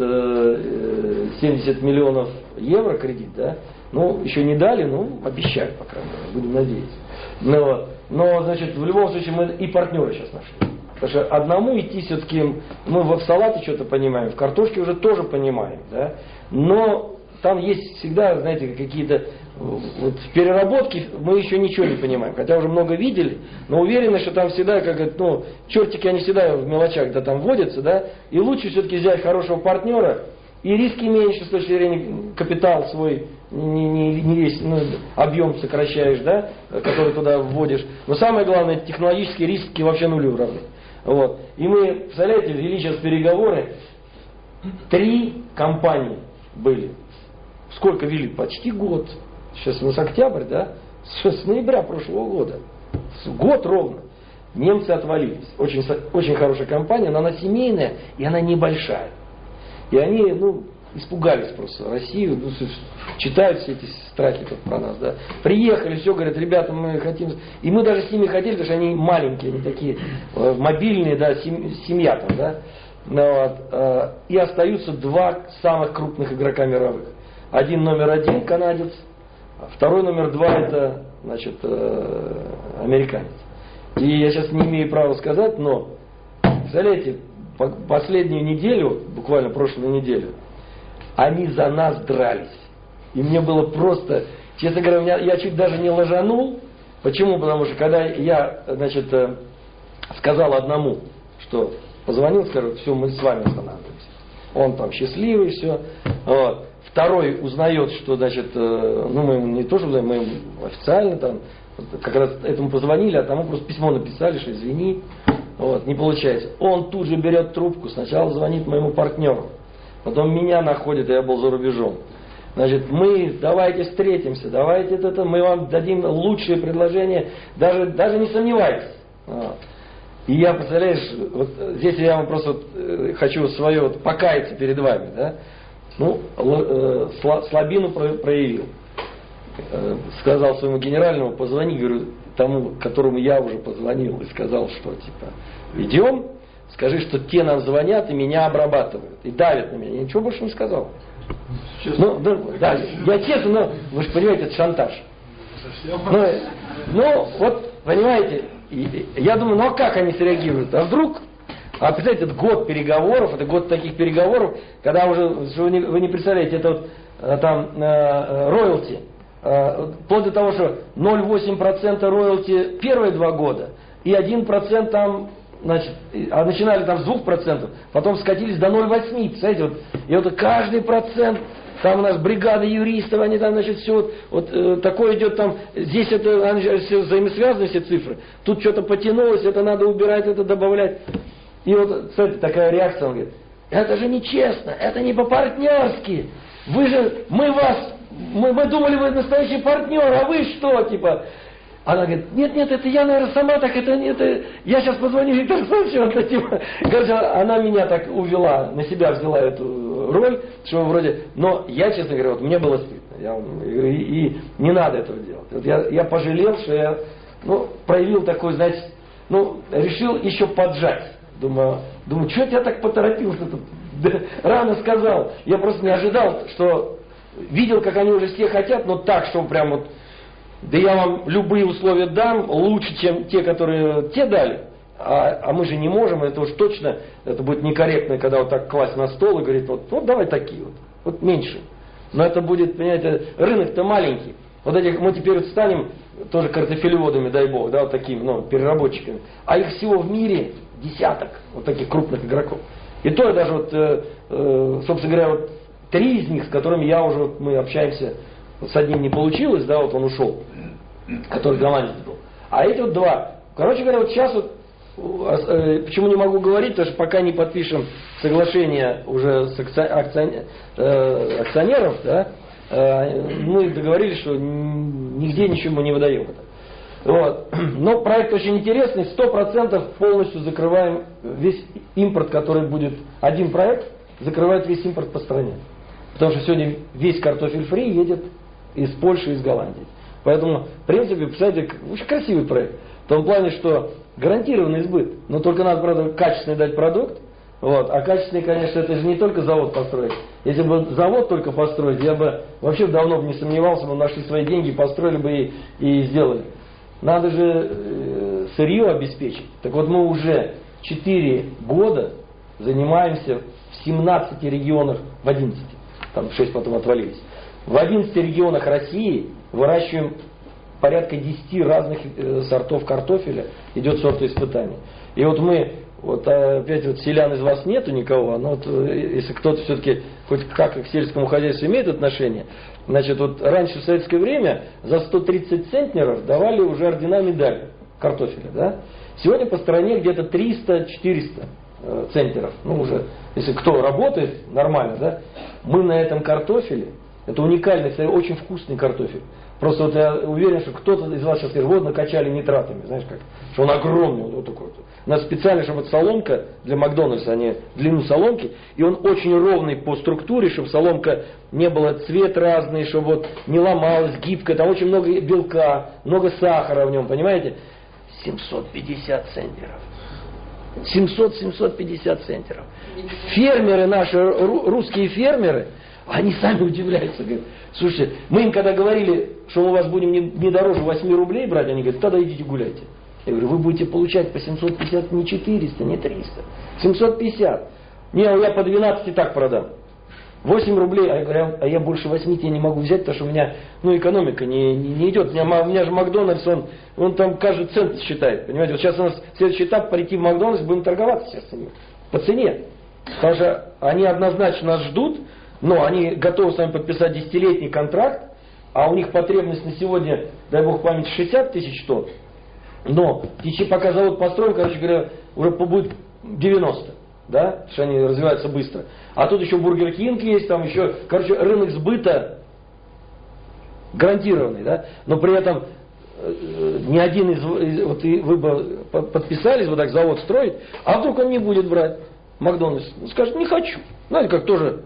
семьдесят миллионов евро кредит, да? Ну, еще не дали, ну, обещают, по крайней мере, будем надеяться. Но, но, значит, в любом случае мы и партнера сейчас нашли. Потому что одному идти все-таки, мы в салате что-то понимаем, в картошке уже тоже понимаем, да? Но там есть всегда, знаете, какие-то вот в переработке мы еще ничего не понимаем, хотя уже много видели, но уверены, что там всегда, как ну, чертики, они всегда в мелочах, да, там водятся, да, и лучше все-таки взять хорошего партнера, и риски меньше с точки зрения капитал свой, не, не, не весь ну, объем сокращаешь, да, который туда вводишь, но самое главное, технологические риски вообще нулю равны. Вот. И мы, представляете, вели сейчас переговоры, три компании были. Сколько вели? Почти год. Сейчас у нас октябрь, да? С ноября прошлого года. Год ровно. Немцы отвалились. Очень, очень хорошая компания, но она семейная и она небольшая. И они, ну, испугались просто Россию, ну, читают все эти страхи тут про нас, да. Приехали, все, говорят, ребята, мы хотим... И мы даже с ними хотели, потому что они маленькие, они такие мобильные, да, семья там, да. Ну, вот, и остаются два самых крупных игрока мировых. Один номер один канадец, второй номер два это, значит, э, американец. И я сейчас не имею права сказать, но, представляете, по последнюю неделю, буквально прошлую неделю, они за нас дрались. И мне было просто, честно говоря, меня, я чуть даже не ложанул. Почему? Потому что когда я, значит, э, сказал одному, что позвонил, скажу, все, мы с вами останавливаемся. Он там счастливый, все. Вот. Второй узнает, что, значит, ну мы не то, что узнаем, мы официально там, как раз этому позвонили, а тому просто письмо написали, что извини, вот, не получается. Он тут же берет трубку, сначала звонит моему партнеру, потом меня находит, я был за рубежом. Значит, мы, давайте встретимся, давайте это, мы вам дадим лучшие предложения, даже, даже не сомневайтесь. Вот. И я, представляешь, вот здесь я вам просто вот, хочу свое вот, покаяться перед вами, да. Ну, слабину проявил. Сказал своему генеральному, позвони, говорю, тому, которому я уже позвонил, и сказал, что типа, идем, скажи, что те нам звонят и меня обрабатывают, и давят на меня. Я ничего больше не сказал. Ну, да, да, я честно, но вы же понимаете, это шантаж. Ну, ну вот, понимаете, я думаю, ну а как они среагируют? А вдруг... А представляете, это год переговоров, это год таких переговоров, когда уже, вы не, вы не представляете, это вот там э, роялти, э, вплоть до того, что ноль целых восемь десятых процента роялти первые два года, и один процент там, значит, а начинали там с двух процентов, потом скатились до ноль целых восемь десятых, представляете, вот, и вот каждый процент, там у нас бригада юристов, они там, значит, все вот, вот э, такое идет там, здесь это, они все взаимосвязаны, все цифры, тут что-то потянулось, это надо убирать, это добавлять. И вот, кстати, такая реакция, он говорит, это же нечестно, это не по-партнерски, вы же, мы вас, мы, мы думали, вы настоящий партнер, а вы что, типа, Она говорит, нет, нет, это я, наверное, сама так, это, это я сейчас позвоню Виктору Александровичу, вот этим. Короче, она меня так увела, на себя взяла эту роль, что вроде, но я, честно говоря, вот мне было стыдно. Я, и, и не надо этого делать. Вот я, я пожалел, что я, ну, проявил такой, знаете, ну, решил еще поджать. Думаю, думаю, что я так поторопился тут? Рано сказал. Я просто не ожидал, что видел, как они уже все хотят, но так, что прям вот, да я вам любые условия дам, лучше, чем те, которые те дали. А, а мы же не можем, это уж точно, это будет некорректно, когда вот так класть на стол и говорит, вот, вот давай такие вот, вот меньше. Но это будет, понимаете, рынок-то маленький. Вот этих мы теперь вот станем тоже картофелеводами, дай бог, да, вот такими, ну, переработчиками. А их всего в мире десяток, вот таких крупных игроков. И то даже вот, э, э, собственно говоря, вот три из них, с которыми я уже, вот, мы общаемся, вот с одним не получилось, да, вот он ушел, который голландец был. А эти вот два. Короче говоря, вот сейчас вот, э, почему не могу говорить, потому что пока не подпишем соглашение уже с акционер, э, акционеров, да, э, мы договорились, что нигде ничего мы не выдаем это. Вот. Но проект очень интересный, сто процентов полностью закрываем весь импорт, который будет, один проект закрывает весь импорт по стране. Потому что сегодня весь картофель фри едет из Польши, из Голландии. Поэтому, в принципе, представляете, очень красивый проект. В том плане, что гарантированный сбыт. Но только надо, правда, качественный дать продукт. Вот. А качественный, конечно, это же не только завод построить. Если бы завод только построить, я бы вообще давно бы не сомневался, мы нашли свои деньги, построили бы и, и сделали. Надо же э, сырье обеспечить. Так вот мы уже четыре года занимаемся в семнадцати регионах, в одиннадцати, там шесть потом отвалились. В одиннадцати регионах России выращиваем порядка десяти разных э, сортов картофеля, идет сортоиспытание. И вот мы, вот опять вот селян из вас нету никого, но вот если кто-то все-таки хоть как к сельскому хозяйству имеет отношение, значит, вот раньше в советское время за сто тридцать центнеров давали уже ордена медаль картофеля, да? Сегодня по стране где-то триста-четыреста э, центнеров, ну уже, если кто работает нормально, да? Мы на этом картофеле, это уникальный, кстати, очень вкусный картофель. Просто вот я уверен, что кто-то из вас сейчас скажет, вот накачали нитратами, знаешь как, что он огромный, вот, вот такой вот. У нас специально, чтобы вот соломка для Макдональдса, они длину соломки, и он очень ровный по структуре, чтобы соломка не было цвет разный, чтобы вот не ломалась, гибкая, там очень много белка, много сахара в нем, понимаете? семьсот пятьдесят центнеров. семьсот - семьсот пятьдесят центнеров. Фермеры наши, русские фермеры, они сами удивляются, говорят, слушайте, мы им когда говорили, что мы у вас будем не, не дороже восьми рублей брать, они говорят, тогда идите гуляйте. Я говорю, вы будете получать по семьсот пятьдесят, не четыреста, не триста, семьсот пятьдесят. Не, я по двенадцать и так продам. восемь рублей, а я говорю, а я больше восьми тебе не могу взять, потому что у меня, ну, экономика не, не, не идет. У меня, у меня же Макдональдс, он, он там каждый цент считает, понимаете. Вот сейчас у нас следующий этап, прийти в Макдональдс, будем торговаться сейчас по цене. Потому что они однозначно нас ждут, но они готовы с вами подписать десятилетний контракт, а у них потребность на сегодня, дай бог памяти, шестьдесят тысяч тонн. Но пока завод построен, короче говоря, уже будет девяносто. Да? Потому что они развиваются быстро. А тут еще Бургер Кинг есть, там еще, короче, рынок сбыта гарантированный, да? Но при этом э, ни один из, из вот и вы бы подписались, вот так завод строить, а вдруг он не будет брать Макдональдс, скажет, не хочу. Знаете, как тоже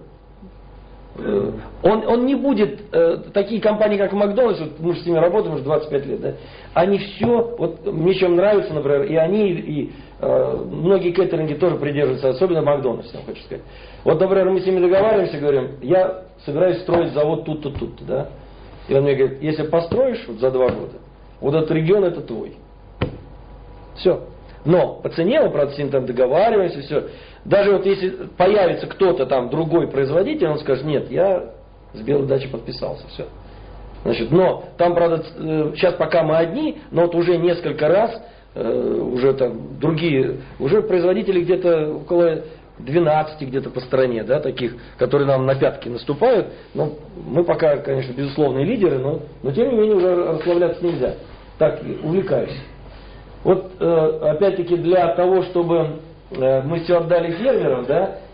э, он, он не будет, э, такие компании, как Макдональдс, вот мы же с ними работаем уже двадцать пять лет, да? Они все, вот мне чем нравится, например, и они, и э, многие кейтеринги тоже придерживаются, особенно Макдональдс, я хочу сказать. Вот, например, мы с ними договариваемся, говорим, я собираюсь строить завод тут-то, тут-то, да? И он мне говорит, если построишь вот за два года, вот этот регион это твой. Все. Но по цене мы, правда, с ним там договариваемся, все. Даже вот если появится кто-то там, другой производитель, он скажет, нет, я с Белой дачи подписался, все. Значит, но там, правда, сейчас пока мы одни, но вот уже несколько раз, э, уже там другие, уже производители где-то около двенадцати где-то по стране, да, таких, которые нам на пятки наступают. Но мы пока, конечно, безусловные лидеры, но, но тем не менее уже расслабляться нельзя. Так, увлекаюсь. Вот, э, опять-таки, для того, чтобы э, мы все отдали фермерам, да,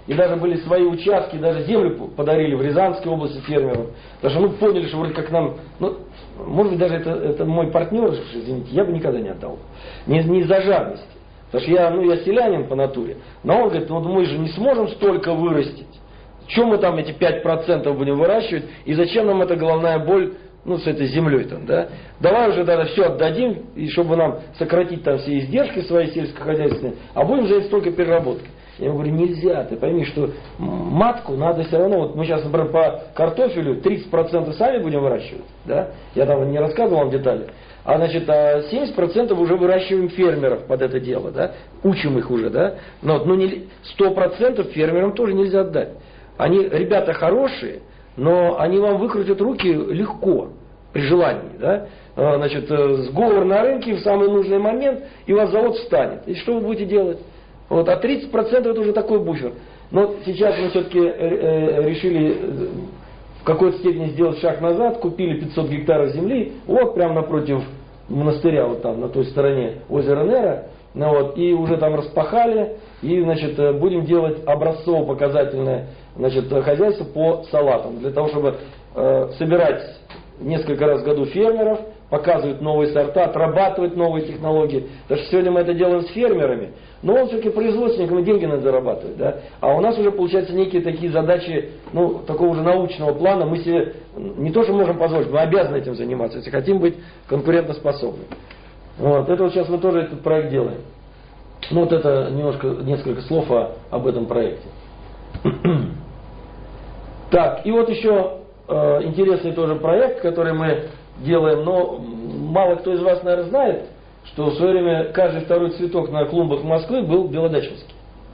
и даже были свои участки, даже землю подарили в Рязанской области фермерам. Потому что мы поняли, что вроде как нам, ну, может быть, даже это, это мой партнер, извините, я бы никогда не отдал. Не, не из-за жадности. Потому что я, ну, я селянин по натуре. Но он говорит, ну мы же не сможем столько вырастить. Чем мы там эти пять процентов будем выращивать? И зачем нам эта головная боль, ну, с этой землей там, да? Давай уже тогда все отдадим, и чтобы нам сократить там все издержки свои сельскохозяйственные, а будем заниматься только переработкой. Я ему говорю, нельзя, ты пойми, что матку надо все равно, вот мы сейчас, например, по картофелю тридцать процентов сами будем выращивать, да? Я там не рассказывал вам детали. А значит, а семьдесят процентов уже выращиваем фермеров под это дело, да? Учим их уже, да? Но вот, ну, не, сто процентов фермерам тоже нельзя отдать. Они, ребята хорошие, но они вам выкрутят руки легко, при желании, да? А, значит, сговор на рынке в самый нужный момент, и у вас завод встанет. И что вы будете делать? Вот, а тридцать процентов это уже такой буфер. Но сейчас мы все-таки э, решили в какой-то степени сделать шаг назад, купили пятьсот гектаров земли, вот прямо напротив монастыря, вот там, на той стороне озера Нера, ну, вот, и уже там распахали, и, значит, будем делать образцово-показательное, значит, хозяйство по салатам, для того, чтобы э, собирать несколько раз в году фермеров, показывать новые сорта, отрабатывать новые технологии. Потому что сегодня мы это делаем с фермерами, но он все-таки производственник, ему деньги надо зарабатывать. Да? А у нас уже получаются некие такие задачи, ну, такого же научного плана. Мы себе не то, что можем позволить, мы обязаны этим заниматься, если хотим быть конкурентоспособны. Вот. Это вот сейчас мы тоже этот проект делаем. Ну вот это немножко, несколько слов о, об этом проекте. Так, и вот еще э, интересный тоже проект, который мы делаем, но мало кто из вас, наверное, знает, что в свое время каждый второй цветок на клумбах Москвы был белодачевский.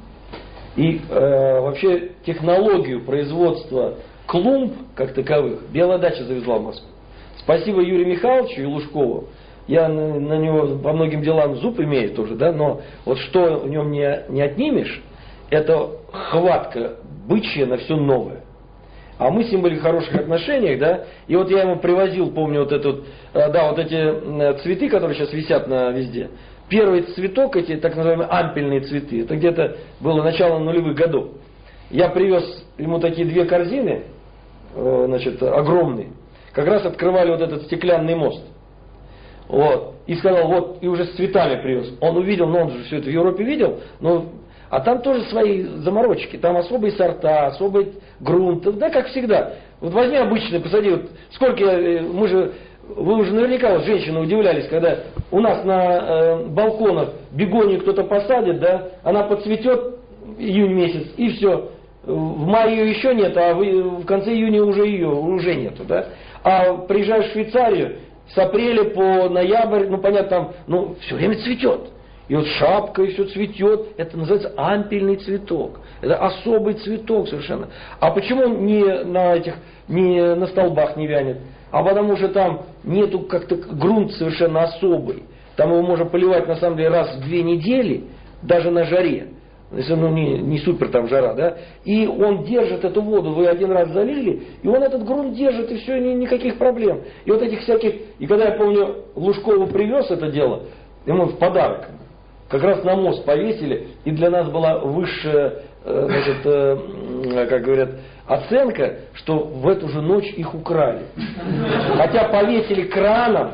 И э, вообще технологию производства клумб, как таковых, Белодача завезла в Москву. Спасибо Юрию Михайловичу и Лужкову. Я на, на него по многим делам зуб имею тоже, да, но вот что в нем не, не отнимешь, это хватка бычья на все новое. А мы с ним были в хороших отношениях, да, и вот я ему привозил, помню, вот этот, да, вот эти цветы, которые сейчас висят на везде. Первый цветок, эти так называемые ампельные цветы, это где-то было начало нулевых годов. Я привез ему такие две корзины, значит, огромные, как раз открывали вот этот стеклянный мост. Вот, и сказал, вот, и уже с цветами привез. Он увидел, но он же все это в Европе видел, но... А там тоже свои заморочки, там особые сорта, особый грунт, да, как всегда. Вот возьми обычный, посади, вот сколько я, мы же, вы уже наверняка, вот женщины удивлялись, когда у нас на э, балконах бегонию кто-то посадит, да, она подцветет июнь месяц, и все. В мае ее еще нет, а в, в конце июня уже ее уже нету, да. А приезжаешь в Швейцарию, с апреля по ноябрь, ну понятно, там, ну, все время цветет. И вот шапка и все цветет. Это называется ампельный цветок. Это особый цветок совершенно. А почему он не на этих, не на столбах не вянет? А потому что там нету как-то грунт совершенно особый. Там его можно поливать на самом деле раз в две недели, даже на жаре. Если ну, не, не супер там жара, да. И он держит эту воду, вы один раз залили, и он этот грунт держит, и все, ни, никаких проблем. И вот этих всяких. И когда я помню, Лужкову привез это дело, ему в подарок. Как раз на мост повесили, и для нас была высшая, значит, как говорят, оценка, что в эту же ночь их украли. Хотя повесили краном.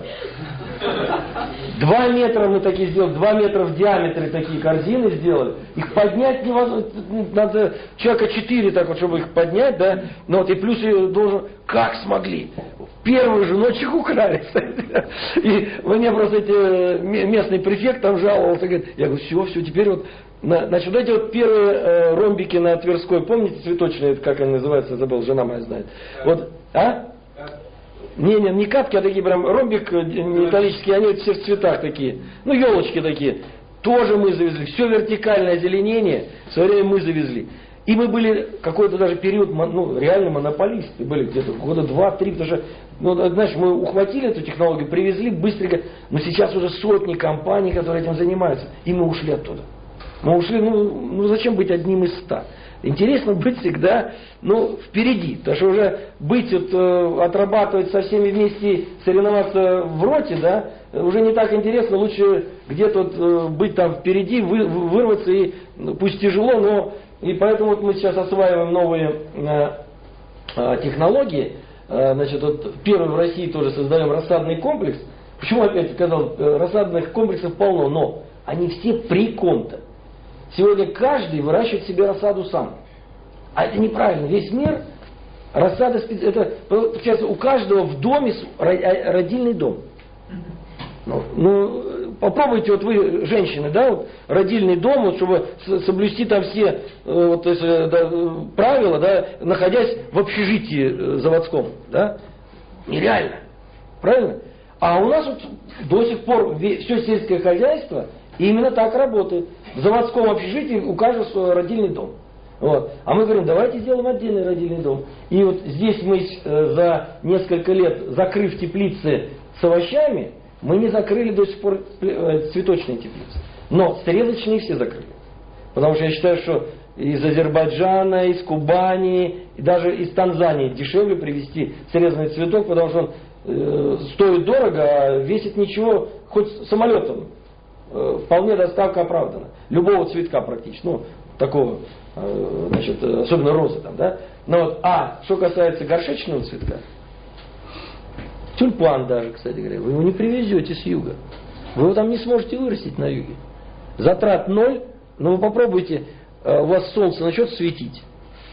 Два метра мы такие сделали, два метра в диаметре такие корзины сделали. Их поднять невозможно, надо человека четыре так вот, чтобы их поднять, да. Ну вот и плюс я должен, как смогли. Первую же ночь их украли. И мне просто эти, местный префект там жаловался, говорит, я говорю, все, все, теперь вот, значит, вот эти вот первые э, ромбики на Тверской, помните, цветочные, как они называются, забыл, жена моя знает. Вот, а? Не, не, не капки, а такие прям ромбик металлические, они все в цветах такие. Ну, елочки такие. Тоже мы завезли. Все вертикальное озеленение в свое время мы завезли. И мы были какой-то даже период, ну, реально монополисты были где-то года два-три, потому что, ну, знаешь, мы ухватили эту технологию, привезли быстренько, но сейчас уже сотни компаний, которые этим занимаются, и мы ушли оттуда. Мы ушли, ну, ну зачем быть одним из ста? Интересно быть всегда, ну, впереди, потому что уже быть, вот, э, отрабатывать со всеми вместе, соревноваться в роте, да, уже не так интересно, лучше где-то вот, э, быть там впереди, вы, вырваться и, ну, пусть тяжело, но и поэтому вот мы сейчас осваиваем новые э, э, технологии. Э, значит, вот первый в России тоже создаем рассадный комплекс. Почему опять сказал, э, рассадных комплексов полно, но они все при ком-то. Сегодня каждый выращивает себе рассаду сам. А это неправильно. Весь мир рассада, это, получается, у каждого в доме родильный дом. Ну, ну, попробуйте, вот вы, женщины, да, вот, родильный дом, вот, чтобы соблюсти там все вот, есть, да, правила, да, находясь в общежитии заводском, да, нереально, правильно? А у нас вот до сих пор все сельское хозяйство именно так работает. В заводском общежитии у каждого свой родильный дом. Вот. А мы говорим, давайте сделаем отдельный родильный дом. И вот здесь мы за несколько лет, закрыв теплицы с овощами, мы не закрыли до сих пор цветочные теплицы. Но срезочные все закрыли. Потому что я считаю, что из Азербайджана, из Кубани, и даже из Танзании дешевле привезти срезанный цветок, потому что он э, стоит дорого, а весит ничего, хоть самолетом. Э, вполне доставка оправдана. Любого цветка практически. Ну, такого, э, значит, особенно розы там, да. Но вот, а, что касается горшечного цветка, тюльпан даже, кстати говоря, вы его не привезете с юга. Вы его там не сможете вырастить на юге. Затрат ноль, но вы попробуйте, у вас солнце начнет светить.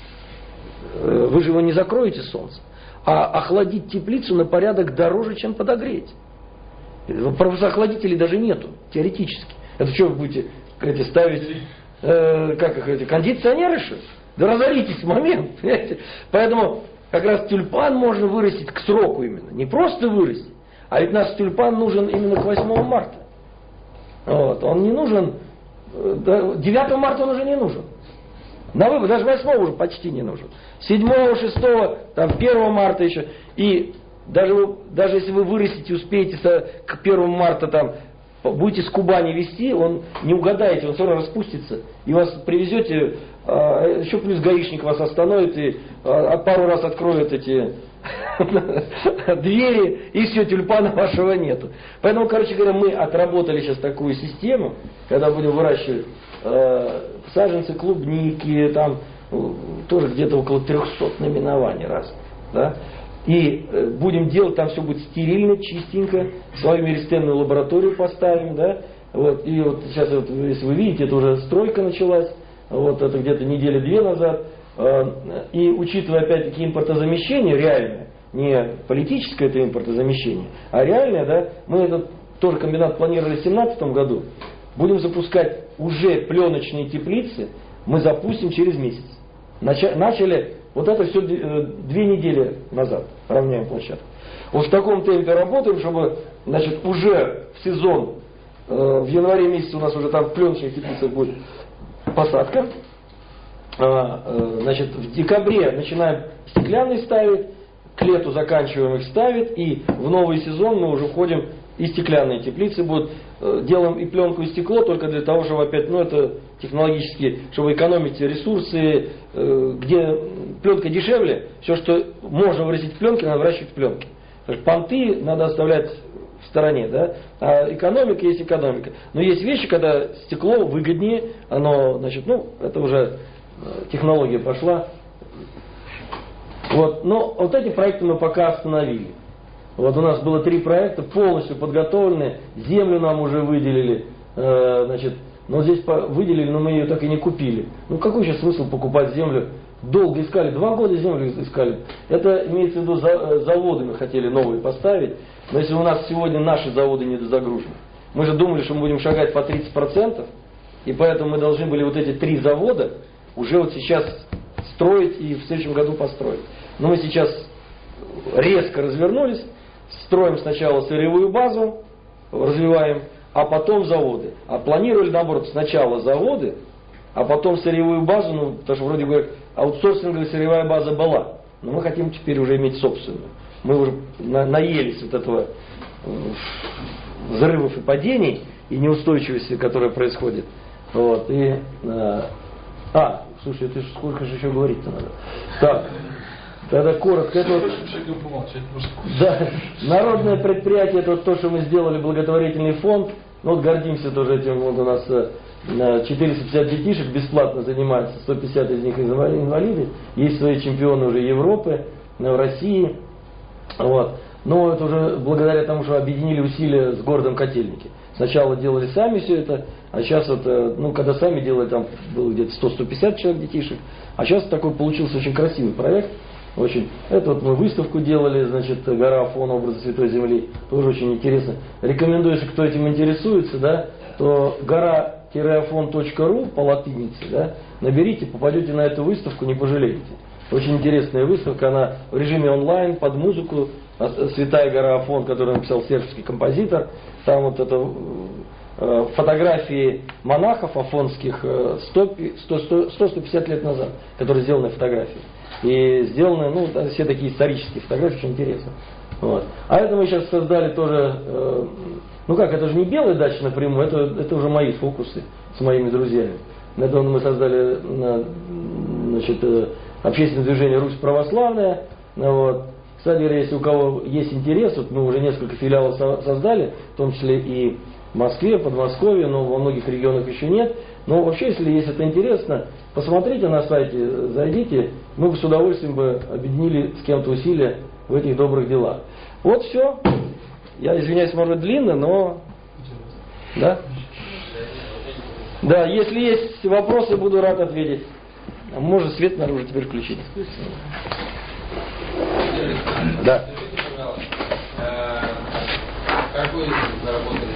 Вы же его не закроете солнце. А охладить теплицу на порядок дороже, чем подогреть. Охладителей даже нету, теоретически. Это что вы будете эти, ставить, э, как их, эти, кондиционеры, что ли? Да разоритесь в момент. Понимаете? Поэтому как раз тюльпан можно вырастить к сроку именно. Не просто вырастить, а ведь наш тюльпан нужен именно к восьмому марта. Вот. Он не нужен, девятого марта он уже не нужен. На выбор, даже восьмого уже почти не нужен. седьмого, шестого, там, первого марта еще. И даже, даже если вы вырастите, успеете к первому марта там, будете с Кубани везти, он не угадаете, он все равно распустится. И вас привезете, а, еще плюс гаишник вас остановит и а, пару раз откроет эти двери, и все, тюльпана вашего нету. Поэтому, короче говоря, мы отработали сейчас такую систему, когда будем выращивать э, саженцы клубники, там тоже где-то около трехсот наименований раз. Да? И э, будем делать, там все будет стерильно, чистенько, свою меристемную лабораторию поставим, да? Вот, и вот сейчас, вот, если вы видите, это уже стройка началась, вот это где-то недели две назад. И учитывая опять-таки импортозамещение реальное, не политическое это импортозамещение, а реальное, да, мы этот тоже комбинат планировали в две тысячи семнадцатом году, будем запускать уже пленочные теплицы, мы запустим через месяц. Начали вот это все две недели назад, равняем площадку. Вот в таком темпе работаем, чтобы, значит, уже в сезон, в январе месяце у нас уже там в пленочных теплицах будет посадка. Значит, в декабре начинаем стеклянный ставить, к лету заканчиваем их ставить, и в новый сезон мы уже входим, и стеклянные теплицы будут. Делаем и пленку, и стекло только для того, чтобы опять, ну это технологически, чтобы экономить ресурсы, где пленка дешевле, все, что можно вырастить в пленке, надо выращивать в пленке. Потому что понты надо оставлять в стороне, да? А экономика есть экономика. Но есть вещи, когда стекло выгоднее, оно, значит, ну, это уже технология пошла. Вот. Но вот эти проекты мы пока остановили. Вот у нас было три проекта, полностью подготовленные, землю нам уже выделили, э, значит, но здесь выделили, но мы ее так и не купили. Ну какой сейчас смысл покупать землю? Долго искали, два года землю искали. Это имеется в виду, за, заводы мы хотели новые поставить, но если у нас сегодня наши заводы недозагружены, мы же думали, что мы будем шагать по тридцать процентов, и поэтому мы должны были вот эти три завода уже вот сейчас строить и в следующем году построить. Но мы сейчас резко развернулись, строим сначала сырьевую базу, развиваем, а потом заводы. А планировали, наоборот, сначала заводы, а потом сырьевую базу, ну, потому что вроде бы аутсорсинговая сырьевая база была. Но мы хотим теперь уже иметь собственную. Мы уже на, наелись вот этого взрывов и падений, и неустойчивости, которая происходит. Вот, и... А, слушай, ты сколько же еще говорить-то надо? Так, тогда коротко. Это вот, да, народное предприятие, это вот то, что мы сделали, благотворительный фонд. Ну вот гордимся тоже этим. Вот у нас четыреста пятьдесят детишек бесплатно занимаются, сто пятьдесят из них инвалиды. Есть свои чемпионы уже Европы, в России. Вот. Но это уже благодаря тому, что объединили усилия с городом Котельники. Сначала делали сами все это, а сейчас вот, ну, когда сами делали, там было где-то сто - сто пятьдесят человек детишек. А сейчас такой получился очень красивый проект. Очень. Это вот мы выставку делали, значит, гора Афон, образы Святой Земли. Тоже очень интересно. Рекомендую, если кто этим интересуется, да, то гора афон точка ру по латинице, да, наберите, попадете на эту выставку, не пожалеете. Очень интересная выставка, она в режиме онлайн, под музыку. Святая гора Афон, которую написал сербский композитор. Там вот это э, фотографии монахов афонских сто - сто пятьдесят лет назад, которые сделаны фотографии. И сделаны, ну, все такие исторические фотографии, очень интересно. Вот. А это мы сейчас создали тоже, э, ну как, это же не белая дача напрямую, это, это уже мои фокусы с моими друзьями. Недавно мы создали, значит, общественное движение «Русь православная». Вот. Кстати говоря, если у кого есть интерес, вот мы уже несколько филиалов создали, в том числе и в Москве, Подмосковье, но во многих регионах еще нет. Но вообще, если есть это интересно, посмотрите на сайте, зайдите, мы бы с удовольствием бы объединили с кем-то усилия в этих добрых делах. Вот все. Я извиняюсь, может длинно, но... Да? Да, если есть вопросы, буду рад ответить. А может, свет наружу теперь включить. Да. Какой заработали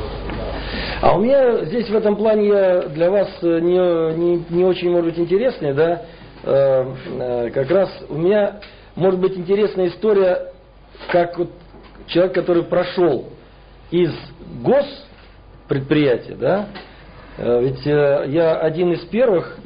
А у меня здесь в этом плане я для вас не, не, не очень, может быть, интересный, да, э, э, как раз у меня может быть интересная история, как вот человек, который прошел из госпредприятия, да, э, ведь э, я один из первых,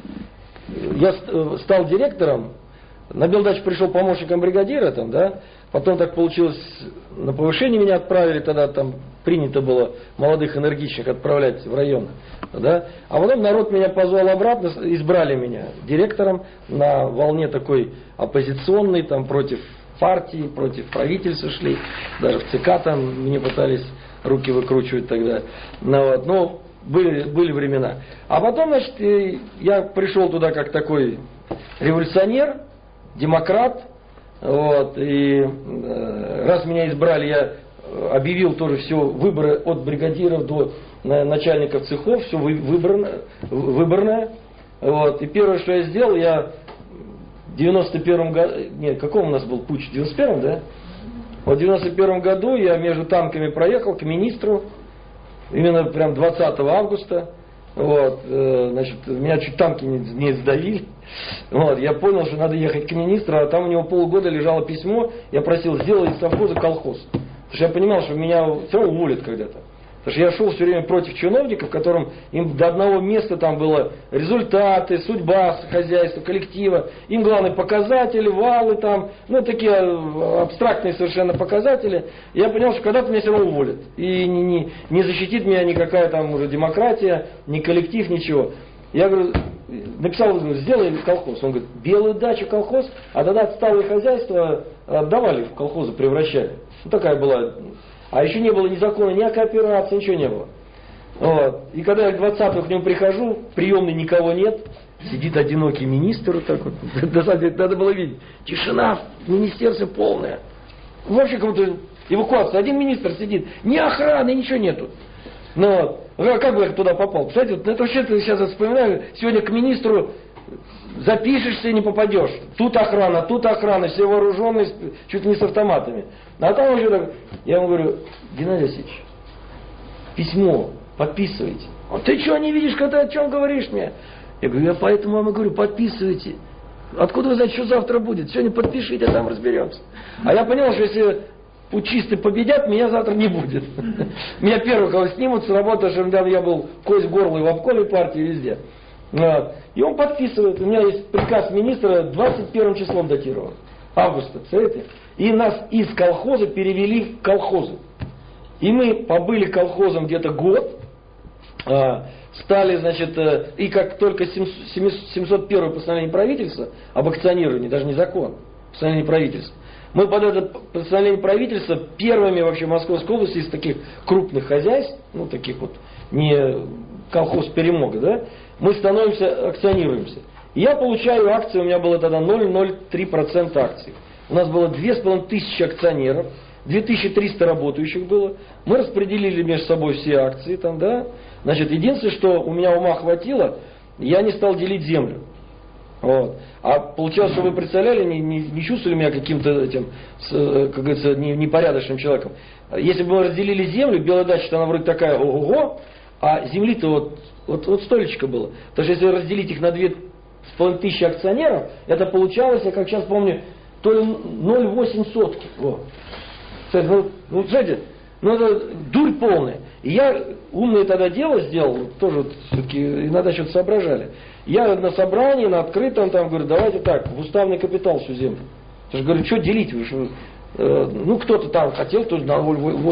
я стал директором, на Белдачу пришел помощником бригадира, там, да, потом так получилось, на повышение меня отправили, тогда там принято было молодых энергичных отправлять в район, да, а потом народ меня позвал обратно, избрали меня директором на волне такой оппозиционной, там, против партии, против правительства шли, даже в ЦК там мне пытались руки выкручивать тогда, ну, вот, ну, были, были времена. А потом, значит, я пришел туда как такой революционер, демократ, вот, и э, раз меня избрали, я объявил тоже все, выборы от бригадиров до э, начальников цехов, все вы, выбрано, выборное, вот, и первое, что я сделал, я в девяносто первом году, нет, каком у нас был путч, в девяносто первом, да? Вот в девяносто первом году я между танками проехал к министру, именно прям двадцатого августа, вот, э, значит, меня чуть танки не, не сдавили. Вот, я понял, что надо ехать к министру, а там у него полгода лежало письмо, я просил, сделай из совхоза колхоз. Потому что я понимал, что меня все равно уволят когда-то. Потому что я шел все время против чиновников, которым им до одного места там было результаты, судьба хозяйства, коллектива. Им главные показатели, валы там, ну такие абстрактные совершенно показатели. И я понял, что когда-то меня все равно уволят. И не, не, не защитит меня никакая там уже демократия, ни коллектив, ничего. Я говорю, написал, говорю, сделай колхоз. Он говорит, белую дачу колхоз, а тогда отсталые хозяйства отдавали в колхозы, превращали. Ну такая была. А еще не было ни закона, ни о кооперации, ничего не было. Вот. И когда я к двадцатому к нему прихожу, в приемной никого нет, сидит одинокий министр, вот так вот. Надо было видеть. Тишина в министерстве полная. Вообще как-то эвакуация. Один министр сидит, ни охраны, ничего нету. Ну вот. Как бы я туда попал? Кстати, вот это вообще ты сейчас вспоминаю, сегодня к министру запишешься и не попадешь. Тут охрана, тут охрана, все вооруженные, чуть не с автоматами. А там уже так, я ему говорю, Геннадий Васильевич, письмо подписывайте. А ты что не видишь, когда, о чем говоришь мне? Я говорю, я поэтому вам и говорю, подписывайте. Откуда вы знаете, что завтра будет? Сегодня подпишите, а там разберемся. А я понял, что если путчисты победят, меня завтра не будет. Меня первого кого снимут с работы, что я был кость горла и в обкоме партии, везде. Вот. И он подписывает. У меня есть приказ министра двадцать первым числом датирован. Августа, представляете? И нас из колхоза перевели в колхозы. И мы побыли колхозом где-то год. Стали, значит, и как только семьсот первое постановление правительства об акционировании, даже не закон, постановление правительства, мы под это постановление правительства первыми вообще в Московской области из таких крупных хозяйств, ну таких вот не колхоз Перемога, да, мы становимся, акционируемся. И я получаю акции, у меня было тогда ноль целых ноль три процента акций. У нас было две с половиной тысячи акционеров, две тысячи триста работающих было. Мы распределили между собой все акции там, да. Значит, единственное, что у меня ума хватило, я не стал делить землю. Вот. А получалось, что вы представляли, не, не, не чувствовали меня каким-то этим, с, как говорится, не, непорядочным человеком. Если бы мы разделили землю, Белая дача, она вроде такая, ого-го, а земли-то вот, вот, вот столечко было. Потому что если разделить их на две с половиной тысячи акционеров, это получалось, я как сейчас помню, то ли ноль целых восемь сотки. Вот. Ну, ну, знаете, ну это дурь полная. И я умное тогда дело сделал, тоже все-таки иногда что-то соображали. Я на собрании, на открытом, там говорю, давайте так, в уставный капитал всю землю. Я же говорю, что делить? Вы что, э, ну, кто-то там хотел, кто на,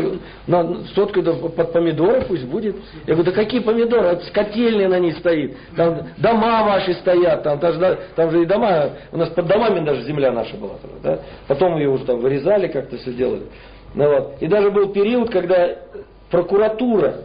на сотку под помидоры пусть будет. Я говорю, да какие помидоры? Это скотельная на ней стоит. Там дома ваши стоят, там, там, же, там же и дома, у нас под домами даже земля наша была. Да? Потом ее уже там вырезали, как-то все делали. Ну, вот. И даже был период, когда прокуратура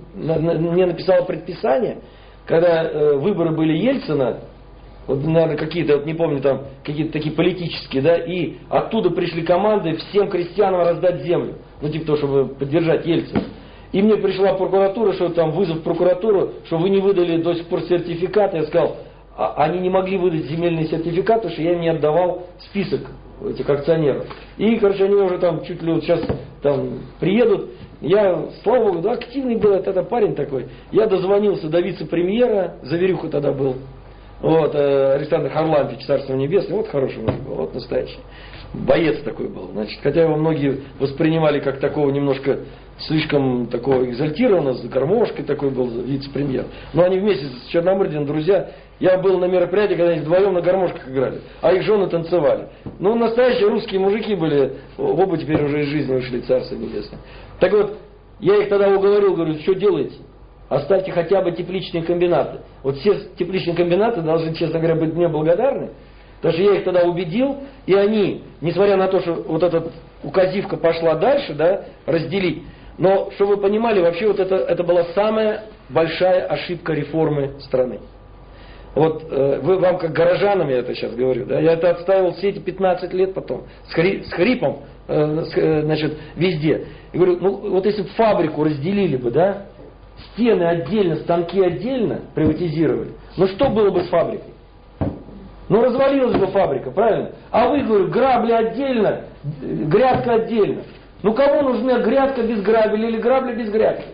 мне написала предписание, когда э, выборы были Ельцина, вот, наверное, какие-то, вот не помню, там, какие-то такие политические, да, и оттуда пришли команды всем крестьянам раздать землю, ну, типа того, чтобы поддержать Ельцина. И мне пришла прокуратура, что там вызов в прокуратуру, что вы не выдали до сих пор сертификат. Я сказал, а, они не могли выдать земельный сертификат, потому что я им не отдавал список этих акционеров. И, короче, они уже там чуть ли вот сейчас там приедут. Я, слава богу, да, активный был этот парень такой. Я дозвонился до вице-премьера, Заверюха тогда был. Вот, э, Александр Харламович, Царство Небесное, вот хороший мужик был, вот настоящий. Боец такой был. Значит, хотя его многие воспринимали как такого немножко слишком такого экзальтированного, с гармошкой такой был вице-премьер. Но они вместе с Черномырдиным друзья. Я был на мероприятии, когда они вдвоем на гармошках играли, а их жены танцевали. Ну, настоящие русские мужики были, оба теперь уже из жизни ушли, Царство Небесное. Так вот, я их тогда уговорил, говорю, что делаете? Оставьте хотя бы тепличные комбинаты. Вот все тепличные комбинаты должны, честно говоря, быть мне благодарны. Потому что я их тогда убедил, и они, несмотря на то, что вот эта указивка пошла дальше, да, разделить, но, чтобы вы понимали, вообще вот это, это была самая большая ошибка реформы страны. Вот э, вы, вам как горожанам я это сейчас говорю, да, я это отстаивал все эти пятнадцать лет потом, с, хри, с хрипом, э, с, э, значит, везде. И говорю, ну вот если бы фабрику разделили бы, да, стены отдельно, станки отдельно приватизировали, ну что было бы с фабрикой? Ну развалилась бы фабрика, правильно? А вы, говорю, грабли отдельно, грядка отдельно. Ну кому нужна грядка без грабли или грабли без грядки?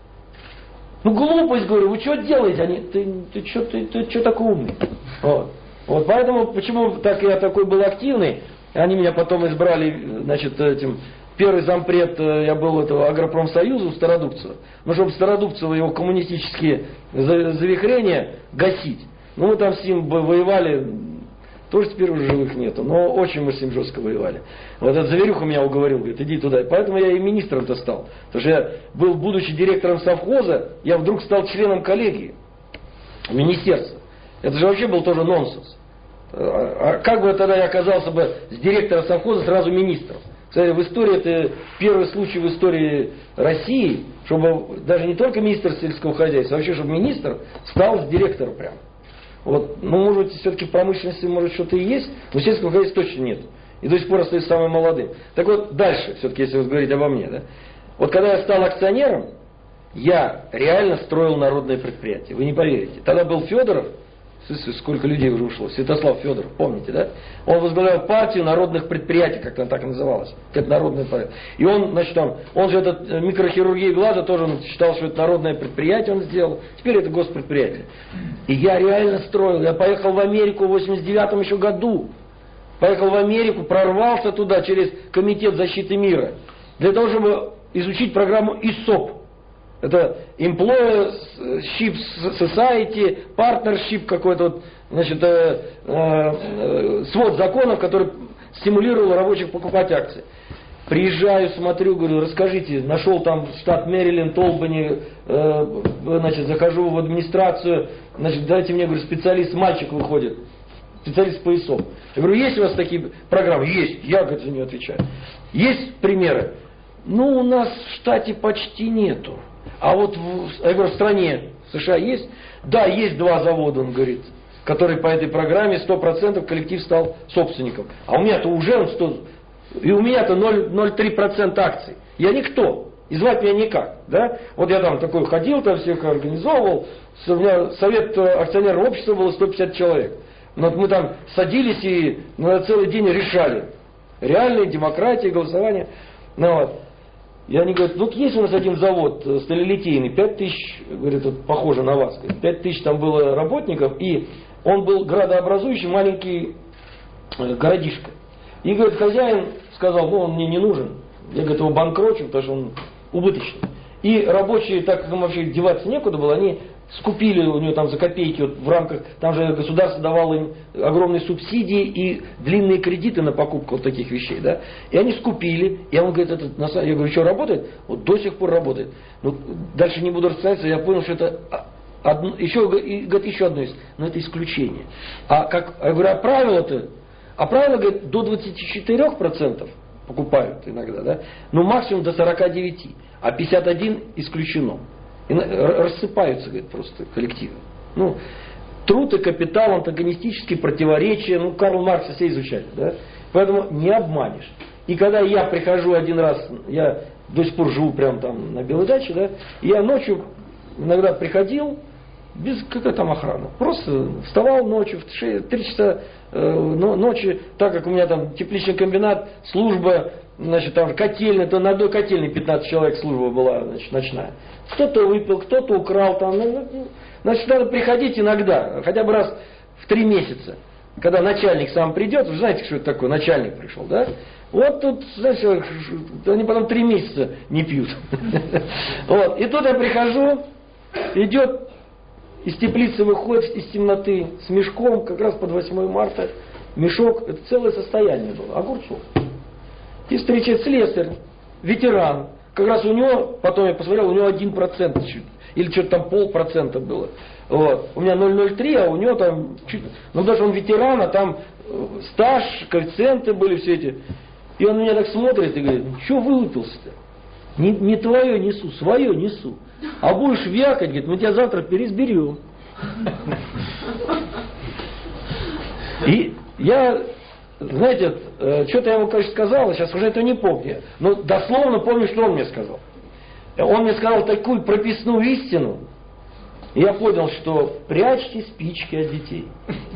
Ну глупость, говорю, вы что делаете? Они, ты, ты что ты, ты, ты такой умный? Вот. Вот поэтому, почему так я такой был активный, они меня потом избрали, значит, этим, первый зампред, я был этого Агропромсоюза у Стародубцева. Ну, чтобы Стародубцева его коммунистические завихрения гасить. Ну, мы там с ним воевали, тоже теперь уже живых нету, но очень мы с ним жестко воевали. Вот этот Заверюха меня уговорил, говорит, иди туда. И поэтому я и министром-то стал. Потому что я был, будучи директором совхоза, я вдруг стал членом коллегии, министерства. Это же вообще был тоже нонсенс. А как бы тогда я оказался бы с директора совхоза сразу министром? Кстати, в истории, это первый случай в истории России, чтобы даже не только министр сельского хозяйства, а вообще, чтобы министр стал с директором прямо. Вот, ну, может быть, все-таки в промышленности, может, что-то и есть, но сельского хозяйства точно нет. И до сих пор остаюсь самым молодым. Так вот, дальше, все-таки, если вы говорите обо мне, да. Вот когда я стал акционером, я реально строил народное предприятие. Вы не поверите. Тогда был Федоров, сколько людей уже ушло, Святослав Федоров, помните, да? Он возглавлял партию народных предприятий, как она так и называлась. Это народное предприятие. И он, значит, там, он же этот микрохирургия глаза тоже он считал, что это народное предприятие он сделал. Теперь это госпредприятие. И я реально строил. Я поехал в Америку в восемьдесят девятом еще году. Поехал в Америку, прорвался туда через Комитет защиты мира. Для того, чтобы изучить программу ИСОП. Это Employership Society, Partnership какой-то, вот, значит, э, э, свод законов, который стимулировал рабочих покупать акции. Приезжаю, смотрю, говорю, расскажите, нашел там штат Мэриленд, Олбани, э, значит, захожу в администрацию, значит, дайте мне, говорю, специалист, мальчик выходит, специалист по ИСОП. Я говорю, есть у вас такие программы? Есть. Я, говорит, за нее отвечаю. Есть примеры? Ну, у нас в штате почти нету. А вот в, я говорю, в стране В США есть? Да, есть два завода, он говорит, которые по этой программе сто процентов коллектив стал собственником. А у меня-то уже он сто... И у меня-то ноль целых три десятых процента акций. Я никто. И звать меня никак. Да? Вот я там такой ходил, там всех организовывал. У меня совет акционерного общества было сто пятьдесят человек. Но вот мы там садились и на целый день решали. Реальная демократия, голосование. Ну, вот. И они говорят, вот есть у нас один завод сталелитейный, пять тысяч, говорит, вот, похоже на вас, пять тысяч там было работников, и он был градообразующий маленький городишко. И, говорит, хозяин сказал, ну он мне не нужен, я, говорит, его банкрочу, потому что он убыточный. И рабочие, так как им вообще деваться некуда было, они скупили у него там за копейки, вот в рамках, там же государство давало им огромные субсидии и длинные кредиты на покупку вот таких вещей, да, и они скупили, и он говорит, это, на самом... я говорю, что работает? Вот до сих пор работает. Ну, дальше не буду рассказывать, я понял, что это одно, еще, и, говорит, еще одно есть, но это исключение. А как, я говорю, а правило-то, а правило, говорит, до двадцати четырёх процентов покупают иногда, да, но максимум до сорока девяти, а пятьдесят один исключено. И рассыпаются, говорит, просто коллективы. Ну, труд и капитал, антагонистические противоречия, ну, Карл Маркс все изучали, да? Поэтому не обманешь. И когда я прихожу один раз, я до сих пор живу прямо там на Белой даче, да, я ночью иногда приходил, без какой там охраны, просто вставал ночью в три часа э, ночи, так как у меня там тепличный комбинат, служба, значит, там котельная, то на одной котельной пятнадцать человек служба была, значит, ночная. Кто-то выпил, кто-то украл, там, ну, значит, надо приходить иногда, хотя бы раз в три месяца, когда начальник сам придет, вы знаете, что это такое, начальник пришел, да? Вот тут, знаете, они потом три месяца не пьют. Вот. И тут я прихожу, идет, из теплицы выходит из темноты с мешком, как раз под восьмое марта, мешок, это целое состояние было, огурцов. И встречает слесарь, ветеран. Как раз у него, потом я посмотрел, у него один процент чуть, или что-то там полпроцента было. Вот. У меня ноль целых ноль три, а у него там чуть... Ну даже он ветеран, а там стаж, коэффициенты были все эти. И он на меня так смотрит и говорит, что вылупился-то? Не, не твое несу, свое несу. А будешь вякать, говорит, мы тебя завтра переизберем. И я... Знаете, что-то я ему, конечно, сказал, сейчас уже это не помню. Но дословно помню, что он мне сказал. Он мне сказал такую прописную истину. И я понял, что прячьте спички от детей.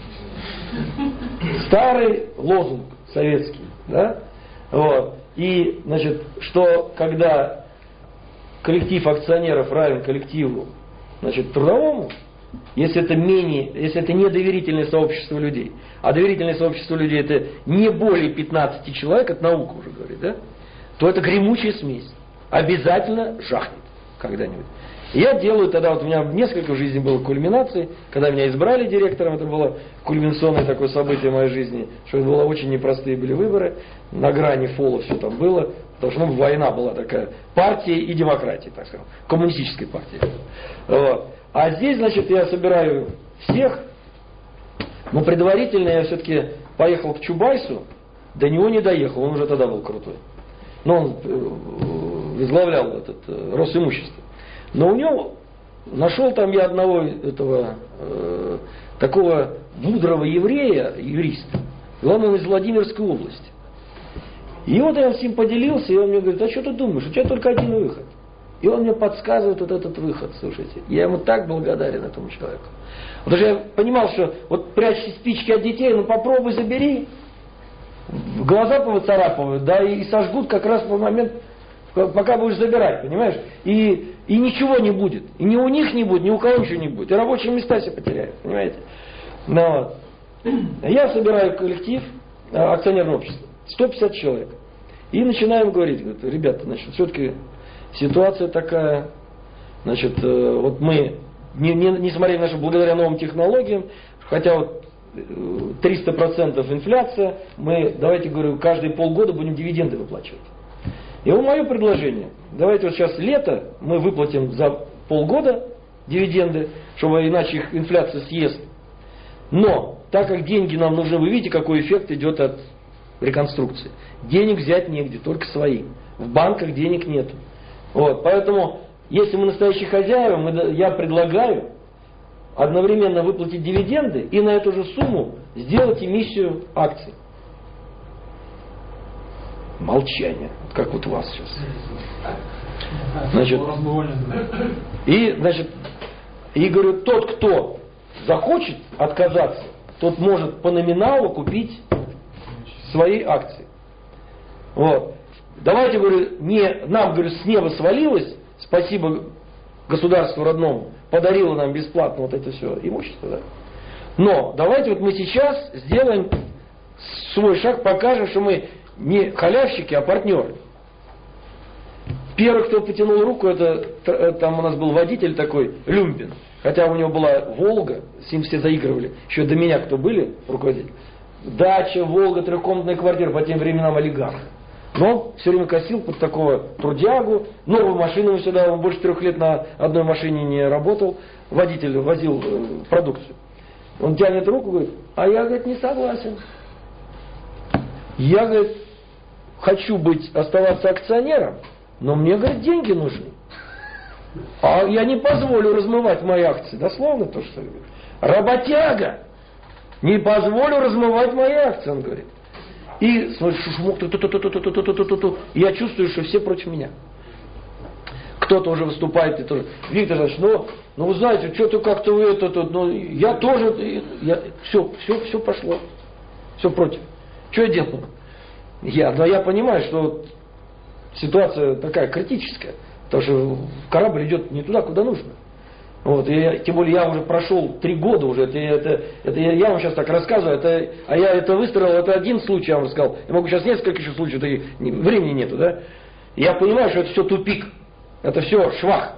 Старый лозунг советский. Да? Вот. И, значит, что когда коллектив акционеров равен коллективу, значит, трудовому, если это менее, если это не доверительное сообщество людей, а доверительное сообщество людей это не более пятнадцати человек, это наука уже говорит, да, то это гремучая смесь. Обязательно жахнет когда-нибудь. И я делаю тогда, вот у меня несколько в жизни было кульминаций, когда меня избрали директором, это было кульминационное такое событие в моей жизни, что это было очень непростые были выборы, на грани фола все там было, потому что ну, война была такая, партия и демократия, так скажем, коммунистической партии. Вот. А здесь, значит, я собираю всех, но предварительно я все-таки поехал к Чубайсу, до него не доехал, он уже тогда был крутой. Но он возглавлял этот Росимущество. Но у него, нашел там я одного этого, э, такого мудрого еврея, юриста, главное, он из Владимирской области. И вот я с ним поделился, и он мне говорит, а что ты думаешь, у тебя только один выход. И он мне подсказывает вот этот выход, слушайте. Я ему так благодарен, этому человеку. Потому что я понимал, что вот прячьте спички от детей, ну попробуй забери. Глаза повыцарапывают, да, и сожгут как раз в момент, пока будешь забирать, понимаешь? И, и ничего не будет. И ни у них не будет, ни у кого ничего не будет. И рабочие места все потеряют, понимаете? Ну, вот. Я собираю коллектив, акционерное общество, сто пятьдесят человек. И начинаем говорить, говорит, ребята, значит, все-таки ситуация такая, значит, вот мы, не, не, несмотря на что, благодаря новым технологиям, хотя вот триста процентов инфляция, мы, давайте, говорю, каждые полгода будем дивиденды выплачивать. И вот мое предложение, давайте вот сейчас лето, мы выплатим за полгода дивиденды, чтобы иначе их инфляция съест. Но, так как деньги нам нужны, вы видите, какой эффект идет от реконструкции. Денег взять негде, только свои. В банках денег нет. Вот, поэтому если мы настоящие хозяева, мы, я предлагаю одновременно выплатить дивиденды и на эту же сумму сделать эмиссию акций. Молчание, как вот у вас сейчас. Значит, и, значит, и говорю, тот, кто захочет отказаться, тот может по номиналу купить свои акции. Вот. Давайте, говорю, не, нам, говорю, с неба свалилось, спасибо государству родному, подарило нам бесплатно вот это все имущество, да? Но давайте вот мы сейчас сделаем свой шаг, покажем, что мы не халявщики, а партнеры. Первый, кто потянул руку, это там у нас был водитель такой, Люмпин. Хотя у него была Волга, с ним все заигрывали. Еще до меня кто были руководители? Дача, Волга, трехкомнатная квартира, по тем временам олигарх. Но он все время косил под такого трудягу. Новую машину ему сюда, он больше трех лет на одной машине не работал. Водитель возил продукцию. Он тянет руку, говорит, а я, говорит, не согласен. Я, говорит, хочу быть, оставаться акционером, но мне, говорит, деньги нужны. А я не позволю размывать мои акции. Дословно то, что я говорю. Работяга! Не позволю размывать мои акции, он говорит. И смотришь, шумок, я чувствую, что все против меня. Кто-то уже выступает и тоже. Виктор Иванович, ну, ну вы знаете, что-то как-то вы это, это, ну, я тоже, я, все, все, все пошло. Все против. Что я делаю? Я, но я понимаю, что ситуация такая критическая. Потому что корабль идет не туда, куда нужно. Вот, и я, тем более я уже прошел три года уже. Это, это, это я, я вам сейчас так рассказываю. Это, а я это выстроил, это один случай, я вам рассказал. Я могу сейчас несколько еще случаев, это, времени нету, да? Я понимаю, что это все тупик. Это все швах.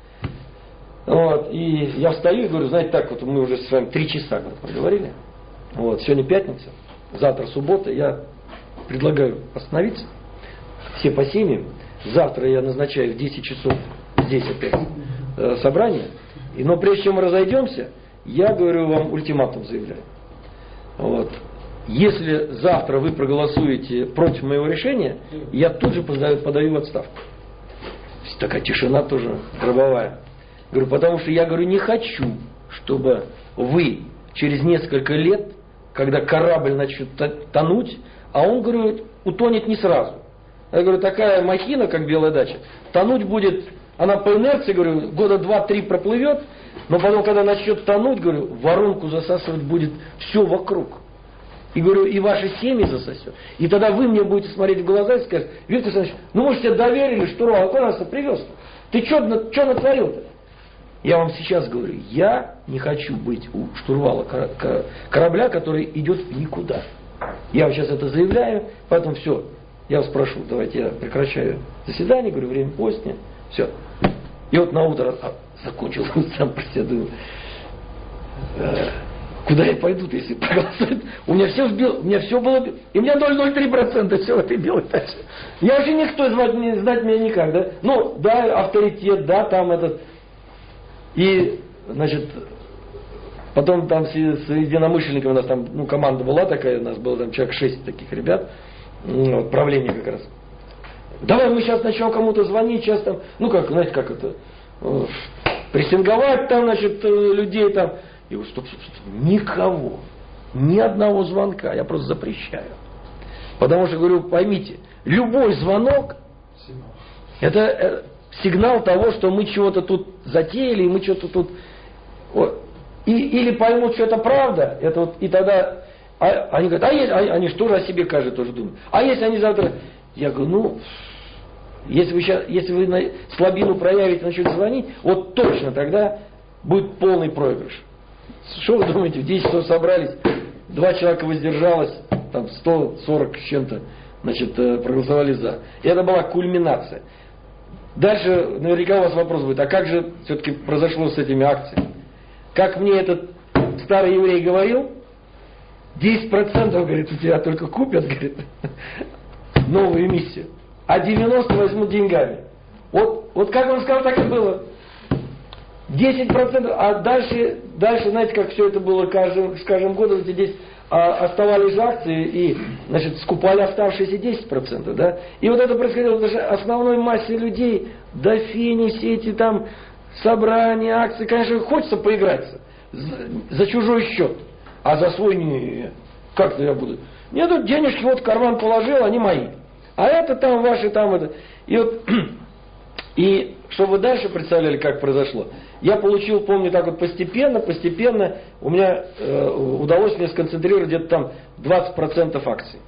Вот, и я встаю и говорю, знаете, так вот мы уже с вами три часа поговорили. Вот, сегодня пятница, завтра суббота. Я предлагаю остановиться. Все по семьям. Завтра я назначаю в десять часов здесь опять э, собрание. И, но прежде чем мы разойдемся, я говорю вам ультиматум заявляю. Вот. Если завтра вы проголосуете против моего решения, я тут же подаю, подаю в отставку. Такая тишина тоже гробовая. Говорю, потому что я говорю, не хочу, чтобы вы через несколько лет, когда корабль начнет тонуть, а он, говорю, утонет не сразу. Я говорю, такая махина, как Белая дача, тонуть будет, она по инерции, говорю, года два-три проплывет, но потом, когда начнет тонуть, говорю, воронку засасывать будет все вокруг. И говорю, и ваши семьи засосет. И тогда вы мне будете смотреть в глаза и сказать, Виктор Александрович, ну мы же тебе доверили штурвал, а куда нас привез-то? Ты что натворил-то? Я вам сейчас говорю, я не хочу быть у штурвала корабля, который идет в никуда. Я вам сейчас это заявляю, поэтому все. Я вас прошу, давайте я прекращаю заседание, говорю, время позднее, все. И вот на утро а, закончил, сам про себя думаю, э, куда я пойду, если проголосуют? У меня все сбил, у меня все было, и у меня ноль целых ноль три процента все в этой белой даче. Я вообще никто знать, не, знать меня никак, да? Ну, да, авторитет, да, там этот. И, значит, потом там с, с единомышленниками у нас там, ну, команда была такая, у нас было там человек шесть таких ребят. Вот, правление как раз. Давай мы сейчас начнем кому-то звонить, сейчас там, ну как, знаете, как это, э, прессинговать там, значит, э, людей там. И вот, стоп, стоп, стоп, никого, ни одного звонка, я просто запрещаю. Потому что, говорю, поймите, любой звонок, это э, сигнал того, что мы чего-то тут затеяли, и мы что-то тут, вот, и, или поймут, что это правда, это вот, и тогда... А, они говорят, а если, они же тоже о себе каждый тоже думают. А если они завтра... Я говорю, ну, если вы, сейчас, если вы на слабину проявите, начнете звонить, вот точно тогда будет полный проигрыш. Что вы думаете, в десять часов собрались, два человека воздержалось, там сто сорок с чем-то, значит, проголосовали за. И это была кульминация. Дальше наверняка у вас вопрос будет, а как же все-таки произошло с этими акциями? Как мне этот старый еврей говорил, десять процентов, говорит, у тебя только купят, говорит, новую эмиссию, а девяносто возьмут деньгами. Вот, вот как он сказал, так и было. десять процентов, а дальше, дальше, знаете, как все это было каждым, с каждым годом, здесь а, оставались же акции и, значит, скупали оставшиеся десять процентов, да. И вот это происходило даже основной массе людей, до фени, все эти там собрания, акции, конечно, хочется поиграться за, за чужой счет, а за свой не, как-то я буду. Мне тут денежки вот в карман положил, они мои. А это там ваши, там это. И вот, и чтобы вы дальше представляли, как произошло. Я получил, помню, так вот постепенно, постепенно у меня э, удалось мне сконцентрировать где-то там двадцать процентов акций.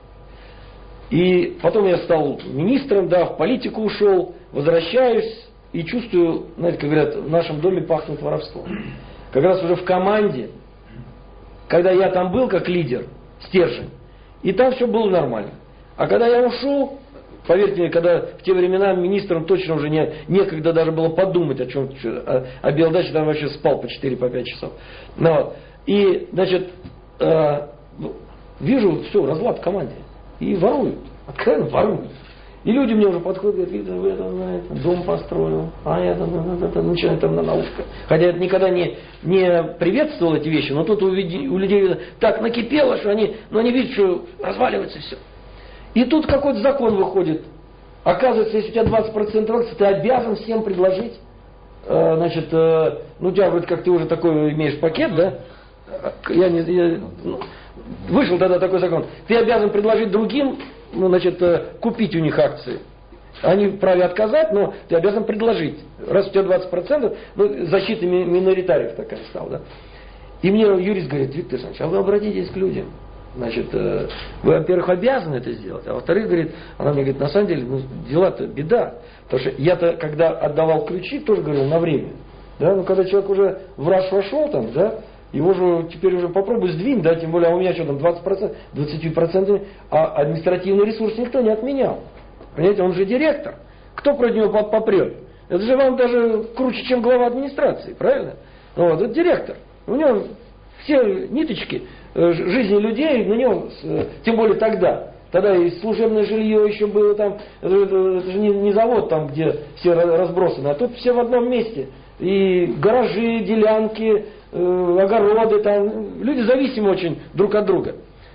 И потом я стал министром, да, в политику ушел, возвращаюсь и чувствую, знаете, как говорят, в нашем доме пахнет воровством. Как раз уже в команде, когда я там был как лидер, стержень, и там все было нормально. А когда я ушел, поверьте мне, когда в те времена министрам точно уже не, некогда даже было подумать о чем, о, о Белдаче, там вообще спал по четыре-пять по часов. Но, и, значит, э, вижу, все, разлад в команде. И воруют, откровенно воруют. И люди мне уже подходят, говорят, Виктор, вы это знаете, дом построил, а это, это, это, начинает там на наушках. Хотя я никогда не, не приветствовал эти вещи, но тут у, у людей так накипело, что они, ну, они видят, что разваливается все. И тут какой-то закон выходит. Оказывается, если у тебя двадцать процентов акций, ты обязан всем предложить, э, значит, э, ну, у тебя вроде как ты уже такой имеешь пакет, да? Я не, я, ну, вышел тогда такой закон. Ты обязан предложить другим, ну, значит, э, купить у них акции. Они вправе отказать, но ты обязан предложить. Раз у тебя двадцать процентов, ну, защита миноритариев такая стала, да? И мне юрист говорит, Виктор Александрович, а вы обратитесь к людям. Значит, вы, во-первых, обязаны это сделать, а во-вторых, говорит, она мне говорит, на самом деле, ну, дела-то беда. Потому что я-то, когда отдавал ключи, тоже говорил на время. Да? Ну, когда человек уже в раж вошел там, да, его же теперь уже попробуй сдвинь, да, тем более, а у меня что там, двадцать процентов, двадцать процентов, а административный ресурс никто не отменял. Понимаете, он же директор. Кто против него попрет? Это же вам даже круче, чем глава администрации, правильно? Вот, это директор. У него все ниточки жизни людей, на него, тем более тогда, тогда и служебное жилье еще было там, это, это, это же не, не завод там, где все разбросаны, а тут все в одном месте. И гаражи, делянки, э, огороды, там, люди зависимы очень друг от друга.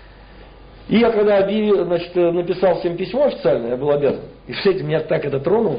И я когда объявил, значит, написал всем письмо официальное, я был обязан, и с этим меня так это тронуло,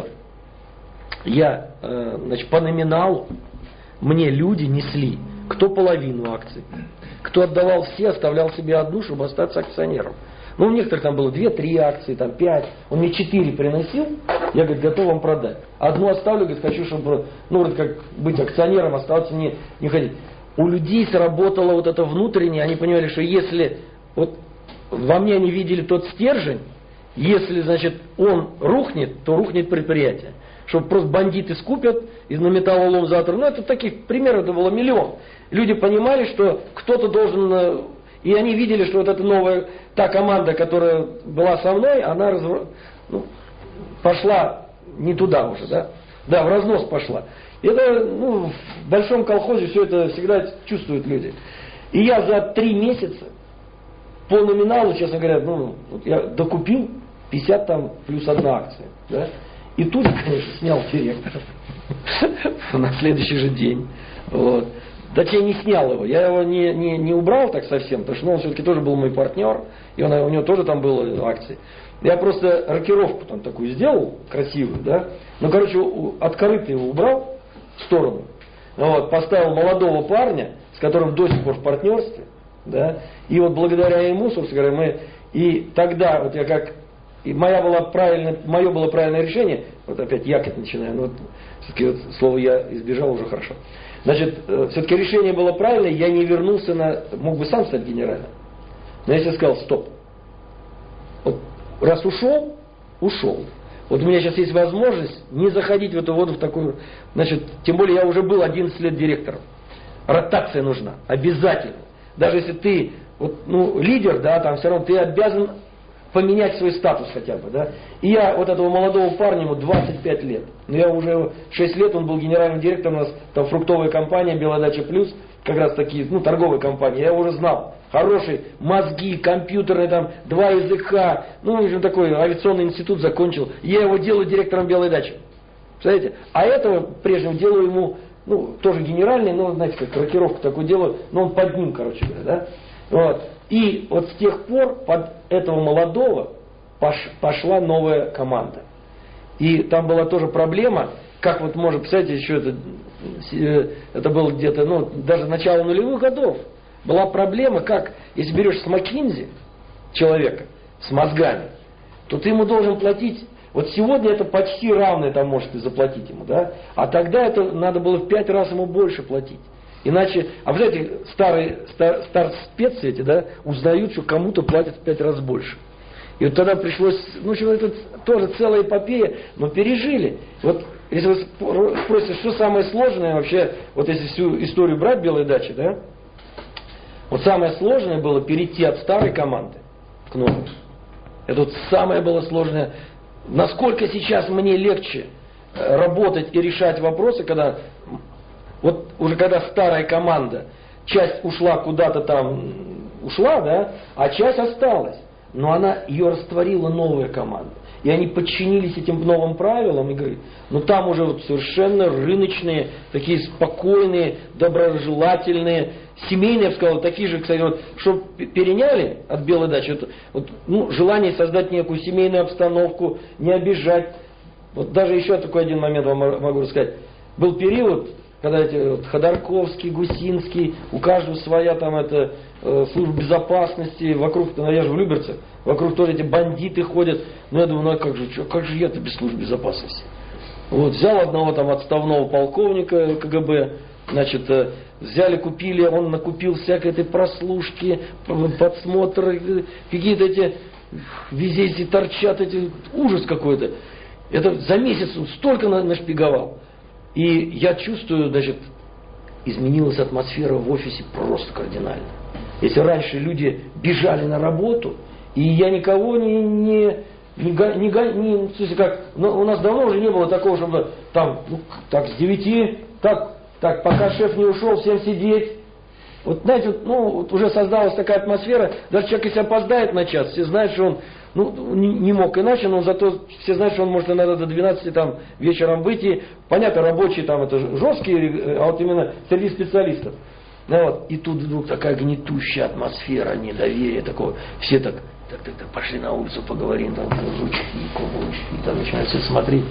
я, э, значит, по номиналу мне люди несли, кто половину акций, кто отдавал все, оставлял себе одну, чтобы остаться акционером. Ну, у некоторых там было две-три акции, там пять. Он мне четыре приносил, я, говорит, готов вам продать. Одну оставлю, говорит, хочу, чтобы, ну, вроде как быть акционером, оставаться не, не ходить. У людей сработало вот это внутреннее, они понимали, что если, вот во мне они видели тот стержень, если, значит, он рухнет, то рухнет предприятие. Чтобы просто бандиты скупят из на металлолом завтра. Ну, это таких примеров, это было миллион. Люди понимали, что кто-то должен... И они видели, что вот эта новая, та команда, которая была со мной, она разв... ну, пошла не туда уже, да? Да, в разнос пошла. И это, ну, в большом колхозе все это всегда чувствуют люди. И я за три месяца по номиналу, честно говоря, ну, вот я докупил пятьдесят там плюс одна акция, да? И тут, конечно, снял директора на следующий же день. Вот. Точнее, не снял его. Я его не, не, не убрал так совсем, потому что ну, он все-таки тоже был мой партнер, и он, у него тоже там было акции. Я просто рокировку там такую сделал, красивую, да. Ну, короче, от корыта его убрал в сторону. Вот, поставил молодого парня, с которым до сих пор в партнерстве, да. И вот благодаря ему, собственно говоря, мы... И тогда, вот я как... И моя была правильная, мое было правильное решение, вот опять якать начинаю, но вот, все-таки вот слово я избежал уже хорошо. Значит, все-таки решение было правильное, я не вернулся на, мог бы сам стать генеральным. Но я себе сказал, стоп. Вот раз ушел, ушел. Вот у меня сейчас есть возможность не заходить в эту воду в такую, значит, тем более я уже был одиннадцать лет директором. Ротация нужна, обязательно. Даже если ты, вот, ну, лидер, да, там все равно ты обязан поменять свой статус хотя бы, да. И я вот этого молодого парня, ему двадцать пять лет. Но я уже шесть лет, он был генеральным директором, у нас там фруктовая компания, Белая Дача Плюс, как раз такие, ну, торговые компании. Я его уже знал. Хороший, мозги, компьютерные, там, два языка, ну, в общем, такой авиационный институт закончил. Я его делаю директором Белой Дачи. Представляете? А этого прежнего делаю ему ну, тоже генеральный, но, знаете, как рокировку такую делаю, но он под ним, короче говоря, да. Вот. И вот с тех пор под этого молодого пош, пошла новая команда. И там была тоже проблема, как вот может, представляете, еще это, это было где-то, ну, даже начало нулевых годов, была проблема, как, если берешь с Маккинзи человека, с мозгами, то ты ему должен платить, вот сегодня это почти равное там может и заплатить ему, да, а тогда это надо было в пять раз ему больше платить. Иначе, а вот эти старые, стар, стар специи эти, да, узнают, что кому-то платят в пять раз больше. И вот тогда пришлось, ну, это тоже целая эпопея, но пережили. Вот, если вы спросите, что самое сложное вообще, вот если всю историю брать Белой дачи, да, вот самое сложное было перейти от старой команды к новой. Это вот самое было сложное. Насколько сейчас мне легче работать и решать вопросы, когда вот уже когда старая команда, часть ушла куда-то там, ушла, да, а часть осталась. Но она, ее растворила новая команда. И они подчинились этим новым правилам и говорят, ну там уже вот совершенно рыночные, такие спокойные, доброжелательные, семейные, я бы сказал, такие же, кстати, вот, что переняли от Белой дачи, вот, вот, ну, желание создать некую семейную обстановку, не обижать. Вот даже еще такой один момент вам могу рассказать. Был период, когда эти вот, Ходорковский, Гусинский, у каждого своя там это э, служба безопасности, вокруг, ну, я же в Люберцах, вокруг тоже эти бандиты ходят. Ну я думаю, ну как же, что, как же я-то без службы безопасности? Вот, взял одного там отставного полковника КГБ, значит, э, взяли, купили, он накупил всякой этой прослушки, подсмотры, какие-то эти, везде эти торчат, эти, ужас какой-то. Это за месяц он столько нашпиговал. И я чувствую, значит, изменилась атмосфера в офисе просто кардинально. Если раньше люди бежали на работу, и я никого не, не, не, не, не в смысле, как, ну, у нас давно уже не было такого, чтобы там, ну, так, с девяти, так, так, пока шеф не ушел, всем сидеть. Вот, знаете, вот, ну, вот уже создалась такая атмосфера, даже человек, если опоздает на час, все знают, что он, ну, не, не мог иначе, но зато все знают, что он может иногда до двенадцати там вечером выйти. Понятно, рабочие там это жесткие, а вот именно среди специалистов. Ну, вот. И тут вдруг такая гнетущая атмосфера, недоверие такого. Все так, так, так, так, пошли на улицу, поговорим, там, жучки, кубочки, там начинают все смотреть.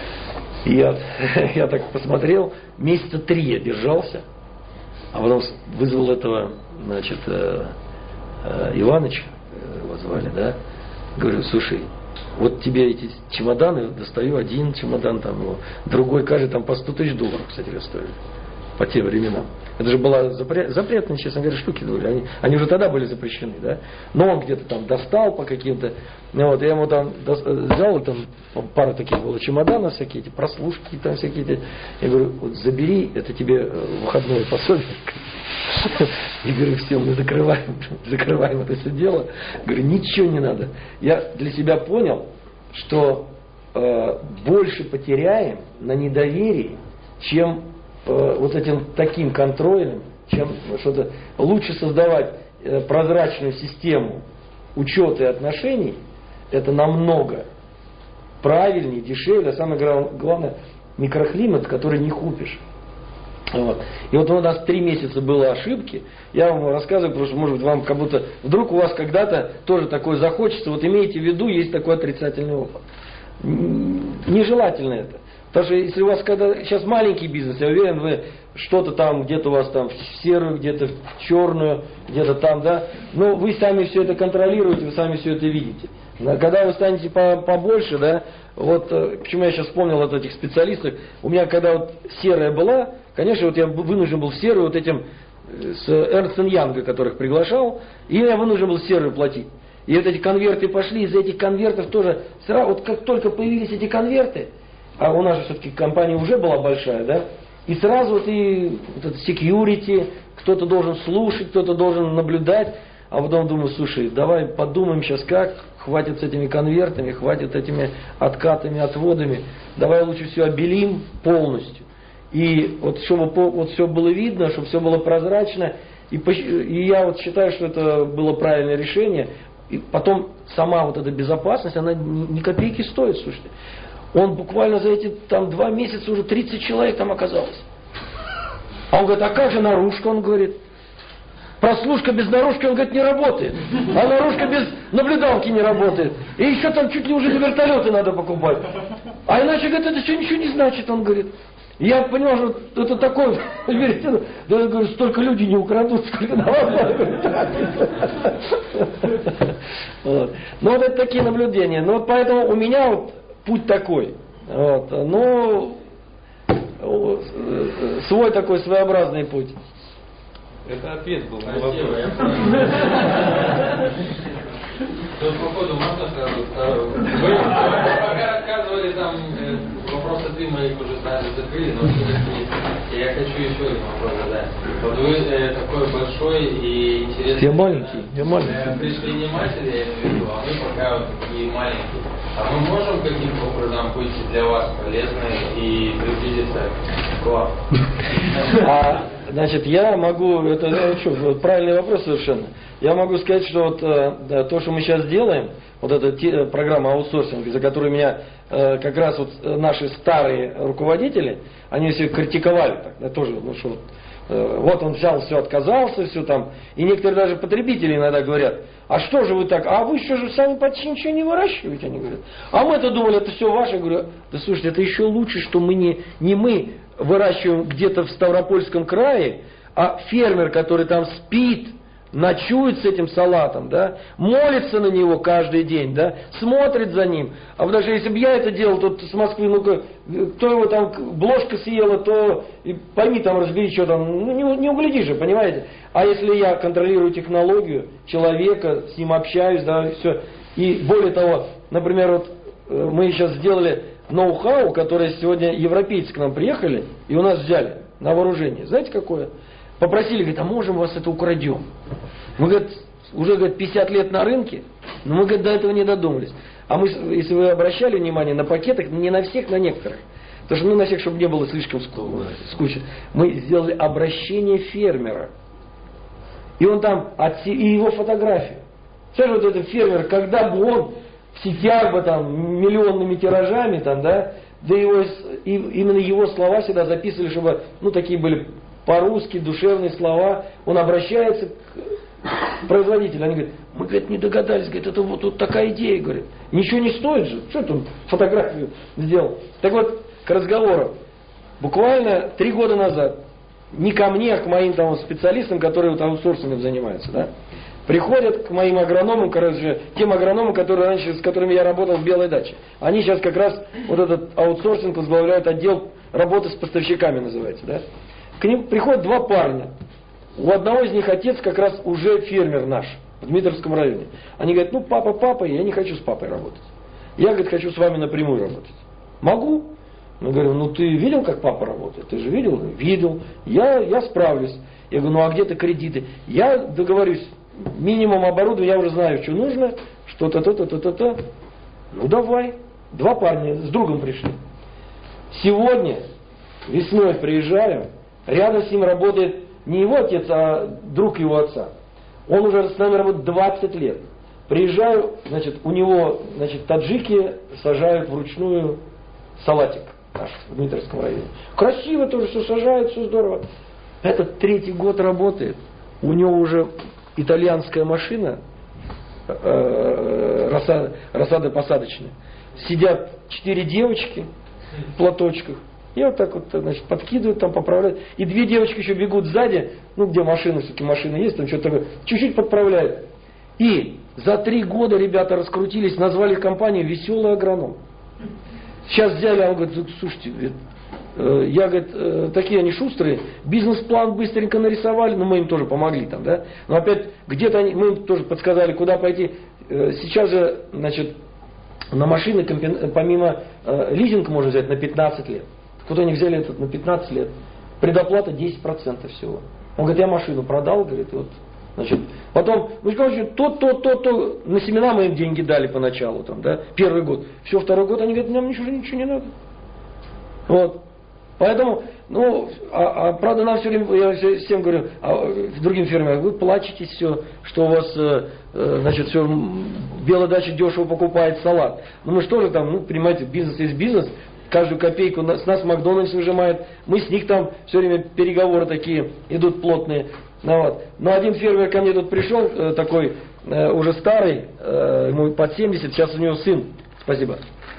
И я, я так посмотрел, месяца три я держался, а потом вызвал этого, значит, э, э, Иваныча, его звали, да, говорю, слушай, вот тебе эти чемоданы, достаю один чемодан, там, ну, другой, каждый там по сто тысяч долларов, кстати, стоили, по тем временам. Это же была запрет, запретные, честно говоря, штуки были. Они, они уже тогда были запрещены, да. Но он где-то там достал по каким-то. Ну, вот, я ему там до, взял, там пару таких было чемоданов, всякие эти прослушки, там всякие эти. Я говорю, вот забери, это тебе выходное пособие. И говорю, все, мы закрываем, закрываем это все дело. Говорю, ничего не надо. Я для себя понял, что э, больше потеряем на недоверии, чем вот этим таким контролем, чем что-то лучше создавать прозрачную систему учета и отношений, это намного правильнее, дешевле, а самое главное, микроклимат, который не купишь. Вот. И вот у нас три месяца было ошибки, я вам рассказываю, потому что, может быть, вам как будто, вдруг у вас когда-то тоже такое захочется, вот имейте в виду, есть такой отрицательный опыт. Нежелательно это. Потому что если у вас когда сейчас маленький бизнес, я уверен, вы что-то там, где-то у вас там в серую, где-то в черную, где-то там, да, но вы сами все это контролируете, вы сами все это видите. Но когда вы станете побольше, да, вот почему я сейчас вспомнил от этих специалистов, у меня когда вот серая была, конечно, вот я вынужден был в серую вот этим с Эрнст энд Янга, которых приглашал, и я вынужден был серую платить. И вот эти конверты пошли, из этих конвертов тоже, сразу, вот как только появились эти конверты, а у нас же все-таки компания уже была большая, да, и сразу вот и вот это security, кто-то должен слушать, кто-то должен наблюдать, а потом думаю, слушай, давай подумаем сейчас как, хватит с этими конвертами, хватит этими откатами, отводами, давай лучше все обелим полностью. И вот чтобы вот все было видно, чтобы все было прозрачно, и, и я вот считаю, что это было правильное решение, и потом сама вот эта безопасность, она ни, ни копейки стоит, слушайте. Он буквально за эти там два месяца уже тридцать человек там оказалось. А он говорит, а как же наружка, он говорит. Прослушка без наружки, он говорит, не работает. А наружка без наблюдалки не работает. И еще там чуть ли уже не вертолеты надо покупать. А иначе, говорит, это все ничего не значит, он говорит. Я понял, что это такое, верите, да, я говорю, столько людей не украдут, сколько надо. Вот. Ну, вот это такие наблюдения. Ну, вот поэтому у меня вот путь такой. Вот. Ну, свой такой своеобразный путь. Это ответ был. Спасибо, я понял. Тут, походу, можно сразу второй. Вы пока рассказывали там вопросы, ты моих уже сразу закрыли, но все-таки я хочу еще один вопрос задать. Вот вы э, такой большой и интересный... Я маленький, я маленький. Э, предприниматель, я имею в виду, а мы пока вот такие маленькие. А мы можем каким-то образом быть для вас полезны и приблизиться к вам? А, значит, я могу, это ну, что, правильный вопрос совершенно. Я могу сказать, что вот э, то, что мы сейчас делаем, вот эта те, программа аутсорсинга, за которую меня э, как раз вот наши старые руководители, они все критиковали, так, да, тоже, ну что, э, вот он взял, все отказался, все там, и некоторые даже потребители иногда говорят, а что же вы так, а вы что же сами почти ничего не выращиваете, они говорят. А мы-то думали, это все ваше, я говорю, да слушайте, это еще лучше, что мы не, не мы выращиваем где-то в Ставропольском крае, а фермер, который там спит, ночует с этим салатом, да, молится на него каждый день, да, смотрит за ним. А даже если бы я это делал, то с Москвы, ну-ка, кто его там, бложка съела, то и пойми там, разбери, что там, ну не, не углядишь же, понимаете. А если я контролирую технологию человека, с ним общаюсь, да, все. И более того, например, вот мы сейчас сделали ноу-хау, которое сегодня европейцы к нам приехали и у нас взяли на вооружение. Знаете какое? Попросили, говорит, а можем вас это украдем? Мы, говорит, уже, говорит, пятьдесят лет на рынке, но мы, говорит, до этого не додумались. А мы, если вы обращали внимание на пакетах, не на всех, на некоторых. Потому что, ну, на всех, чтобы не было слишком скучно. Мы сделали обращение фермера. И он там, и его фотографию. Слушай, вот этот фермер, когда бы он в сетях бы там миллионными тиражами, там, да, да его, и, именно его слова всегда записывали, чтобы, ну, такие были по-русски, душевные слова, он обращается к производителю, они говорят, мы, говорит, не догадались, говорит, это вот тут такая идея, говорит, ничего не стоит же, что ты фотографию сделал. Так вот, к разговору, буквально три года назад, не ко мне, а к моим там специалистам, которые вот аутсорсингом занимаются, да, приходят к моим агрономам, короче, тем агрономам, которые раньше, с которыми я работал в Белой даче. Они сейчас как раз вот этот аутсорсинг возглавляют, отдел работы с поставщиками называется, да. К ним приходят два парня. У одного из них отец как раз уже фермер наш, в Дмитровском районе. Они говорят, ну папа, папа, я не хочу с папой работать. Я, говорит, хочу с вами напрямую работать. Могу? Я говорю, ну ты видел, как папа работает? Ты же видел? Видел. Я, я справлюсь. Я говорю, ну а где-то кредиты? Я договорюсь. Минимум оборудования, я уже знаю, что нужно. Что-то, то-то, то-то, то. Ну давай. Два парня с другом пришли. Сегодня весной приезжаю. Рядом с ним работает не его отец, а друг его отца. Он уже с нами работает двадцать лет. Приезжаю, значит, у него, значит, таджики сажают вручную салатик наш в Дмитровском районе. Красиво тоже все сажают, все здорово. Этот третий год работает. У него уже итальянская машина, э, рассада, рассада-посадочная. Сидят четыре девочки в платочках. И вот так вот, значит, подкидывают, там поправляют. И две девочки еще бегут сзади, ну где машина, все-таки машина есть, там что-то такое, чуть-чуть подправляют. И за три года ребята раскрутились, назвали компанию «Веселый агроном». Сейчас взяли, а он говорит, слушайте, э, я, говорит, э, такие они шустрые, бизнес-план быстренько нарисовали, но мы им тоже помогли там, да. Но опять где-то они, мы им тоже подсказали, куда пойти. Э, сейчас же, значит, на машины помимо э, лизинг можно взять на пятнадцать лет. Вот они взяли этот на пятнадцать лет. Предоплата десять процентов всего. Он говорит, я машину продал, говорит, и вот, значит, потом, ну, короче, то, то, то, то, на семена мы им деньги дали поначалу, там, да, первый год. Все, второй год, они говорят, нам ничего, ничего не надо. Вот. Поэтому, ну, а, а правда, нам все время, я всем говорю, а, другим фермерам, вы плачете все, что у вас, э, э, значит, все, Белая дача дешево покупает салат. Ну, мы что же там, ну, понимаете, бизнес есть бизнес. каждую копейку с нас Макдональдс выжимает, мы с них там все время переговоры такие идут плотные. Ну, вот. Но один фермер ко мне тут пришел, э, такой э, уже старый, э, ему под семьдесят, сейчас у него сын, спасибо,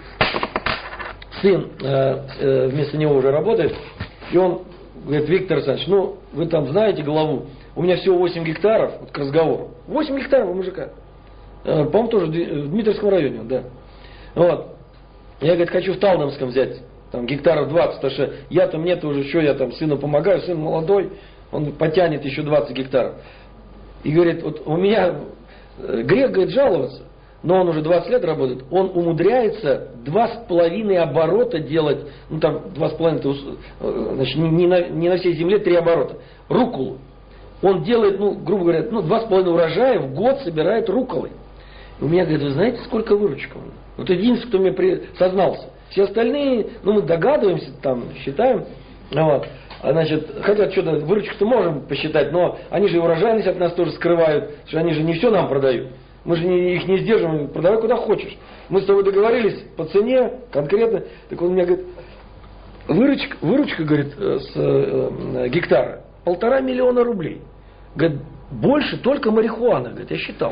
сын э, э, вместо него уже работает, и он говорит: Виктор Александрович, ну вы там знаете главу, у меня всего восемь гектаров, вот к разговору, восемь гектаров у мужика, э, по-моему тоже в Дмитровском районе, да, вот. Я, говорит, хочу в Талдомском взять, там гектаров двадцать, потому что я-то, мне-то уже, что я там сыну помогаю, сын молодой, он потянет еще двадцать гектаров. И говорит, вот у меня грех, говорит, жаловаться, но он уже двадцать лет работает, он умудряется два с половиной оборота делать, ну там два с половиной, значит, не, не, на, не на всей земле три оборота, рукколу. Он делает, ну, грубо говоря, ну, два с половиной урожая в год собирает рукколой. У меня, говорит, вы знаете, сколько выручка? Вот единственный, кто мне при... сознался. Все остальные, ну, мы догадываемся, там, считаем, вот. А, значит, хотя что-то выручку-то можем посчитать, но они же и урожайность от нас тоже скрывают, что они же не все нам продают. Мы же не, их не сдерживаем, продавай куда хочешь. Мы с тобой договорились по цене конкретно. Так он мне говорит, выручка, выручка говорит, с э, гектара полтора миллиона рублей. Говорит, больше только марихуана, говорит, я считал.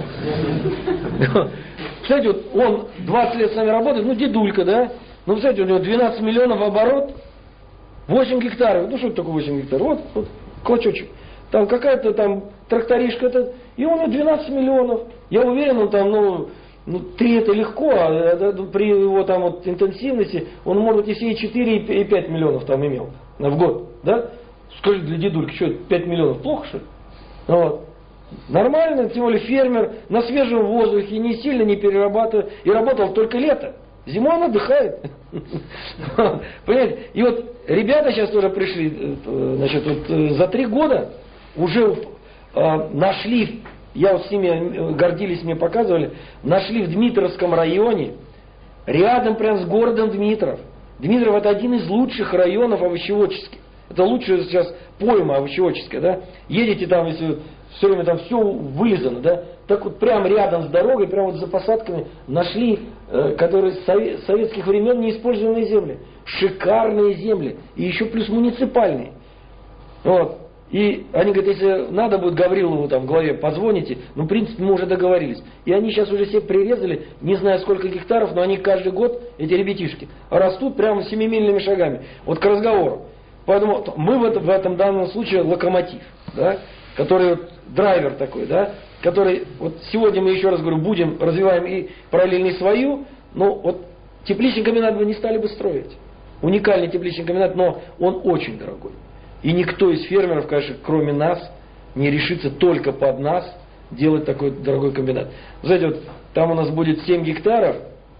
Кстати, вот он двадцать лет с нами работает, ну дедулька, да? Ну, кстати, у него двенадцать миллионов оборот, восемь гектаров. Ну, что это такое восемь гектаров? Вот, вот клочочек. Там какая-то там тракторишка, это, и у него двенадцать миллионов. Я уверен, он там, ну, ну три это легко, а, а при его там вот интенсивности он может и все и четыре, и пять миллионов там имел в год, да? Скажи, для дедульки, что, пять миллионов плохо, что ли? Вот. Нормально, тем более фермер, на свежем воздухе, не сильно не перерабатывает, и работал только лето. Зимой он отдыхает. Понимаете? И вот ребята сейчас тоже пришли, значит, вот за три года уже нашли, я вот с ними гордились, мне показывали, нашли в Дмитровском районе, рядом прям с городом Дмитров. Дмитров это один из лучших районов овощеводческих. Это лучшая сейчас пойма овощеводческая, да? Едете там, если все время там все вылизано, да? Так вот прямо рядом с дорогой, прямо вот за посадками нашли, э, которые с сове- советских времен неиспользованные земли. Шикарные земли. И еще плюс муниципальные. Вот. И они говорят, если надо будет Гаврилову там в главе позвоните, ну в принципе мы уже договорились. И они сейчас уже все прирезали, не знаю сколько гектаров, но они каждый год, эти ребятишки, растут прямо семимильными шагами. Вот к разговору. Поэтому мы в этом, в этом данном случае локомотив, да, который вот, драйвер такой, да, который, вот сегодня мы еще раз говорю, будем, развиваем и параллельно и свою, но вот тепличный комбинат мы не стали бы строить. Уникальный тепличный комбинат, но он очень дорогой. И никто из фермеров, конечно, кроме нас, не решится только под нас делать такой дорогой комбинат. Знаете, вот там у нас будет семь гектаров,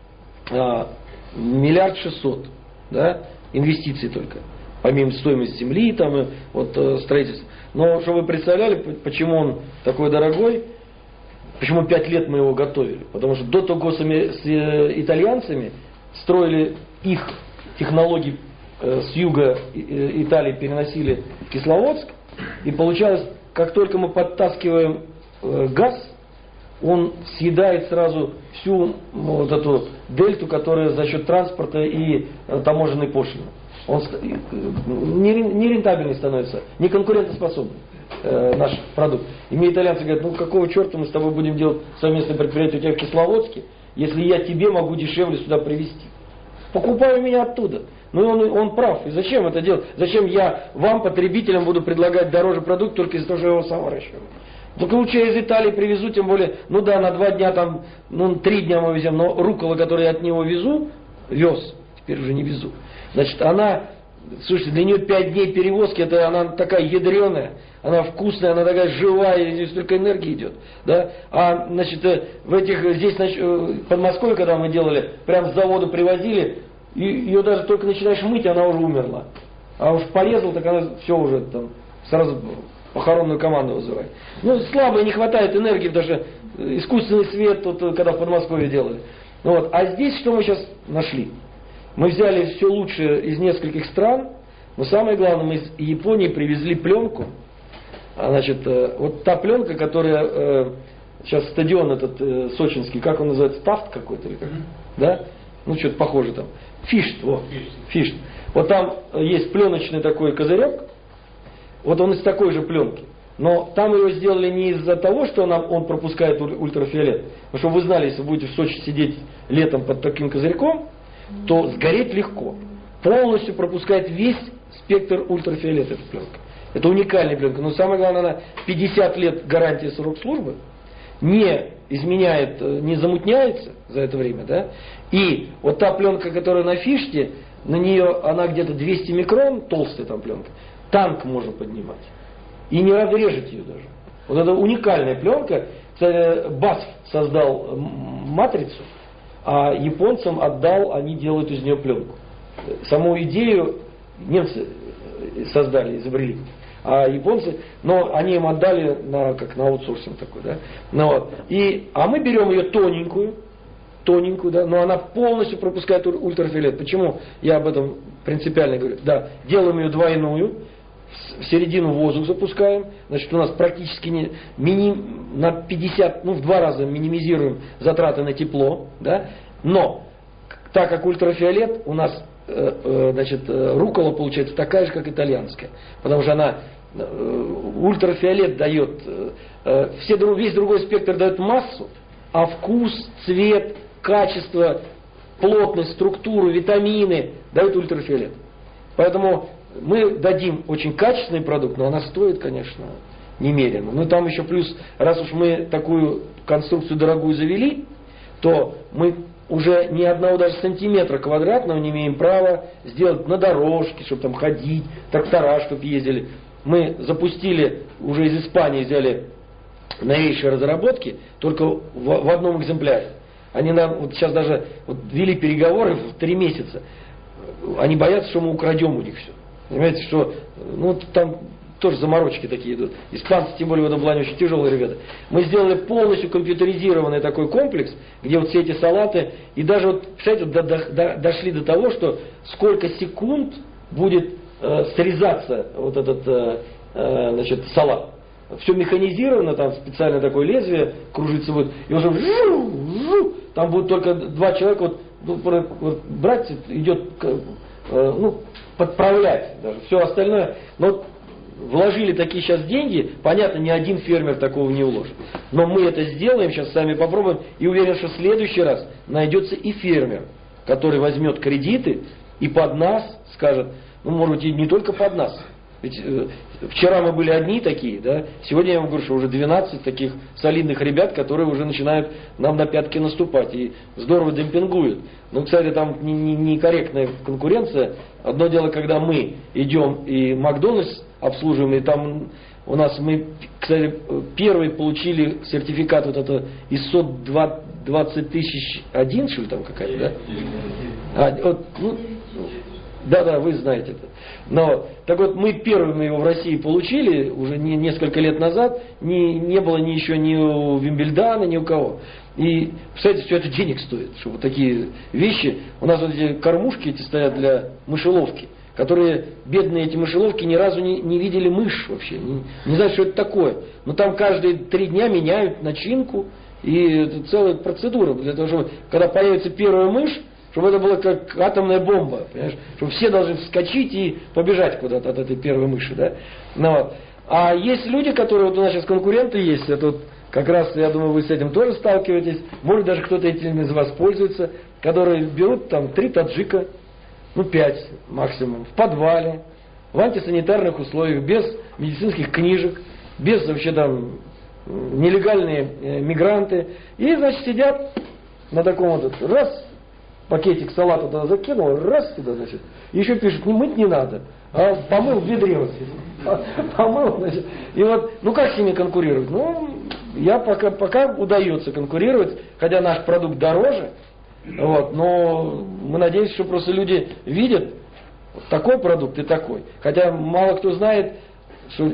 а, миллиард шестьсот, да, инвестиций только. Помимо стоимости земли, там, вот, строительства. Но, чтобы вы представляли, почему он такой дорогой, почему пять лет мы его готовили. Потому что до того с итальянцами строили их технологии с юга Италии, переносили в Кисловодск. И получалось, как только мы подтаскиваем газ, он съедает сразу всю вот эту дельту, которая за счет транспорта и таможенной пошлины. Он нерентабельный становится, неконкурентоспособный э, наш продукт. И мне итальянцы говорят, ну какого черта мы с тобой будем делать совместное предприятие у тебя в Кисловодске, если я тебе могу дешевле сюда привезти. Покупай у меня оттуда. Ну и он, он прав. И зачем это делать? Зачем я вам, потребителям, буду предлагать дороже продукт только из-за того, что я его сам выращиваю? Только лучше я из Италии привезу, тем более, ну да, на два дня там, ну три дня мы везем, но руккола, которую я от него везу, вез, теперь уже не везу. Значит, она, слушайте, для нее пять дней перевозки, это она такая ядреная, она вкусная, она такая живая, здесь столько энергии идет. Да? А, значит, в этих, здесь, значит, в Подмосковье, когда мы делали, прям с завода привозили, и ее даже только начинаешь мыть, она уже умерла. А уж порезал, так она все уже там, сразу похоронную команду вызывает. Ну, слабо, не хватает энергии, потому что искусственный свет, тут, когда в Подмосковье делали. Ну, вот. А здесь что мы сейчас нашли? Мы взяли все лучшее из нескольких стран, но самое главное, мы из Японии привезли пленку. Значит, вот та пленка, которая сейчас стадион этот сочинский, как он называется, Тафт какой-то или как? Mm-hmm. Да? ну что-то похоже там, фишт, вот, фишт. Вот там есть пленочный такой козырек, вот он из такой же пленки. Но там его сделали не из-за того, что он, он пропускает ультрафиолет. Потому что вы знали, если будете в Сочи сидеть летом под таким козырьком, то сгореть легко. Полностью пропускает весь спектр ультрафиолета эта пленка. Это уникальная пленка. Но самое главное, она пятьдесят лет гарантии срок службы, не изменяет, не замутняется за это время. Да? И вот та пленка, которая на фиште, на нее она где-то двести микрон, толстая там пленка, танк можно поднимать. И не разрежет ее даже. Вот это уникальная пленка. Басф создал матрицу, а японцам отдал, они делают из нее пленку. Саму идею немцы создали, изобрели. А японцы, но они им отдали на, как на аутсорсинг такой, да. Ну, вот. И, а мы берем ее тоненькую, тоненькую, да, но она полностью пропускает ультрафиолет. Почему я об этом принципиально говорю? Да, делаем ее двойную, в середину воздух запускаем, значит у нас практически не, мини, на пятьдесят, ну в два раза минимизируем затраты на тепло, да, но так как ультрафиолет у нас, э, э, значит, руккола получается такая же, как итальянская, потому что она э, ультрафиолет дает, э, все, весь другой спектр дает массу, а вкус, цвет, качество, плотность, структуру, витамины дают ультрафиолет. Поэтому мы дадим очень качественный продукт, но она стоит, конечно, немерено. Ну там еще плюс, раз уж мы такую конструкцию дорогую завели, то мы уже ни одного даже сантиметра квадратного не имеем права сделать на дорожке, чтобы там ходить, трактора, чтобы ездили. Мы запустили, уже из Испании взяли новейшие разработки, только в, в одном экземпляре. Они нам вот сейчас даже вот, вели переговоры в три месяца. Они боятся, что мы украдем у них все. Понимаете, что ну, там тоже заморочки такие идут. Испанцы, тем более в этом плане, очень тяжелые ребята. Мы сделали полностью компьютеризированный такой комплекс, где вот все эти салаты, и даже вот, представляете, до, до, до, дошли до того, что сколько секунд будет э, срезаться вот этот э, э, значит, салат. Все механизировано, там специально такое лезвие кружится будет, и уже жу, жу, там будет только два человека, вот, вот, вот брать идет, э, ну, подправлять даже. Все остальное, но вложили такие сейчас деньги, понятно, ни один фермер такого не вложит. Но мы это сделаем, сейчас сами попробуем, и уверен, что в следующий раз найдется и фермер, который возьмет кредиты и под нас скажет, ну, может быть, и не только под нас. Ведь э, вчера мы были одни такие, да, сегодня я вам говорю, что уже двенадцать таких солидных ребят, которые уже начинают нам на пятки наступать и здорово демпингуют. Ну, кстати, там некорректная конкуренция. Одно дело, когда мы идем и Макдональдс обслуживаем, и там у нас мы, кстати, первые получили сертификат вот это ИСО двадцать тысяч один, что ли там какая-то, да? А, вот, ну, да, да, вы знаете это. Но, так вот, мы первыми его в России получили, уже не, несколько лет назад, не, не было ни еще ни у Вимбельдана, ни у кого. И, представляете, все это денег стоит, что вот такие вещи, у нас вот эти кормушки эти стоят для мышеловки, которые, бедные эти мышеловки, ни разу не, не видели мышь вообще, не, не знают, что это такое. Но там каждые три дня меняют начинку, и это целая процедура, для того, чтобы, когда появится первая мышь, чтобы это было как атомная бомба, понимаешь? Чтобы все должны вскочить и побежать куда-то от этой первой мыши, да? Ну, вот. А есть люди, которые, вот у нас сейчас конкуренты есть, это вот как раз, я думаю, вы с этим тоже сталкиваетесь, может даже кто-то этим из вас пользуется, которые берут там три таджика, ну пять максимум, в подвале, в антисанитарных условиях, без медицинских книжек, без вообще там нелегальные э, мигранты, и, значит, сидят на таком вот, раз, пакетик салата туда закинул, раз сюда, значит, еще пишет, не мыть не надо, а помыл в ведре вот здесь. Помыл, значит. И вот, ну как с ними конкурировать? Ну, я пока, пока удается конкурировать, хотя наш продукт дороже, вот, но мы надеемся, что просто люди видят такой продукт и такой. Хотя мало кто знает, что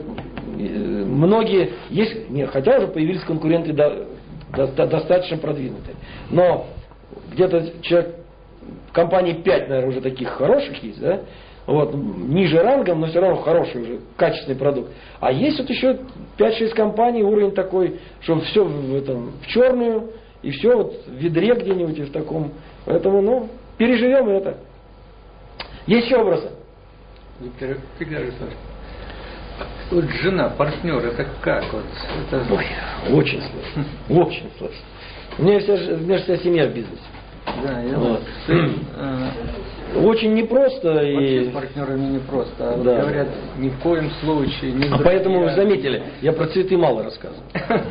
многие есть, нет, хотя уже появились конкуренты до, до, достаточно продвинутые. Но где-то человек, компаний пять, наверное, уже таких хороших есть, да? Вот, ниже рангом, но все равно хороший уже, качественный продукт. А есть вот еще пять-шесть компаний, уровень такой, что все в, этом, в черную, и все вот в ведре где-нибудь и в таком. Поэтому, ну, переживем это. Есть еще вопросы? Виктор, Виктор Александрович, вот жена, партнер, это как? Вот, это... Ой, очень сложно. Очень сложно. У меня вся, у меня вся семья в бизнесе. Да, я вот. сын, э... Очень непросто. Вообще и... с партнерами непросто. А вот да. говорят, ни в коем случае не. А поэтому вы заметили, я про цветы мало рассказываю.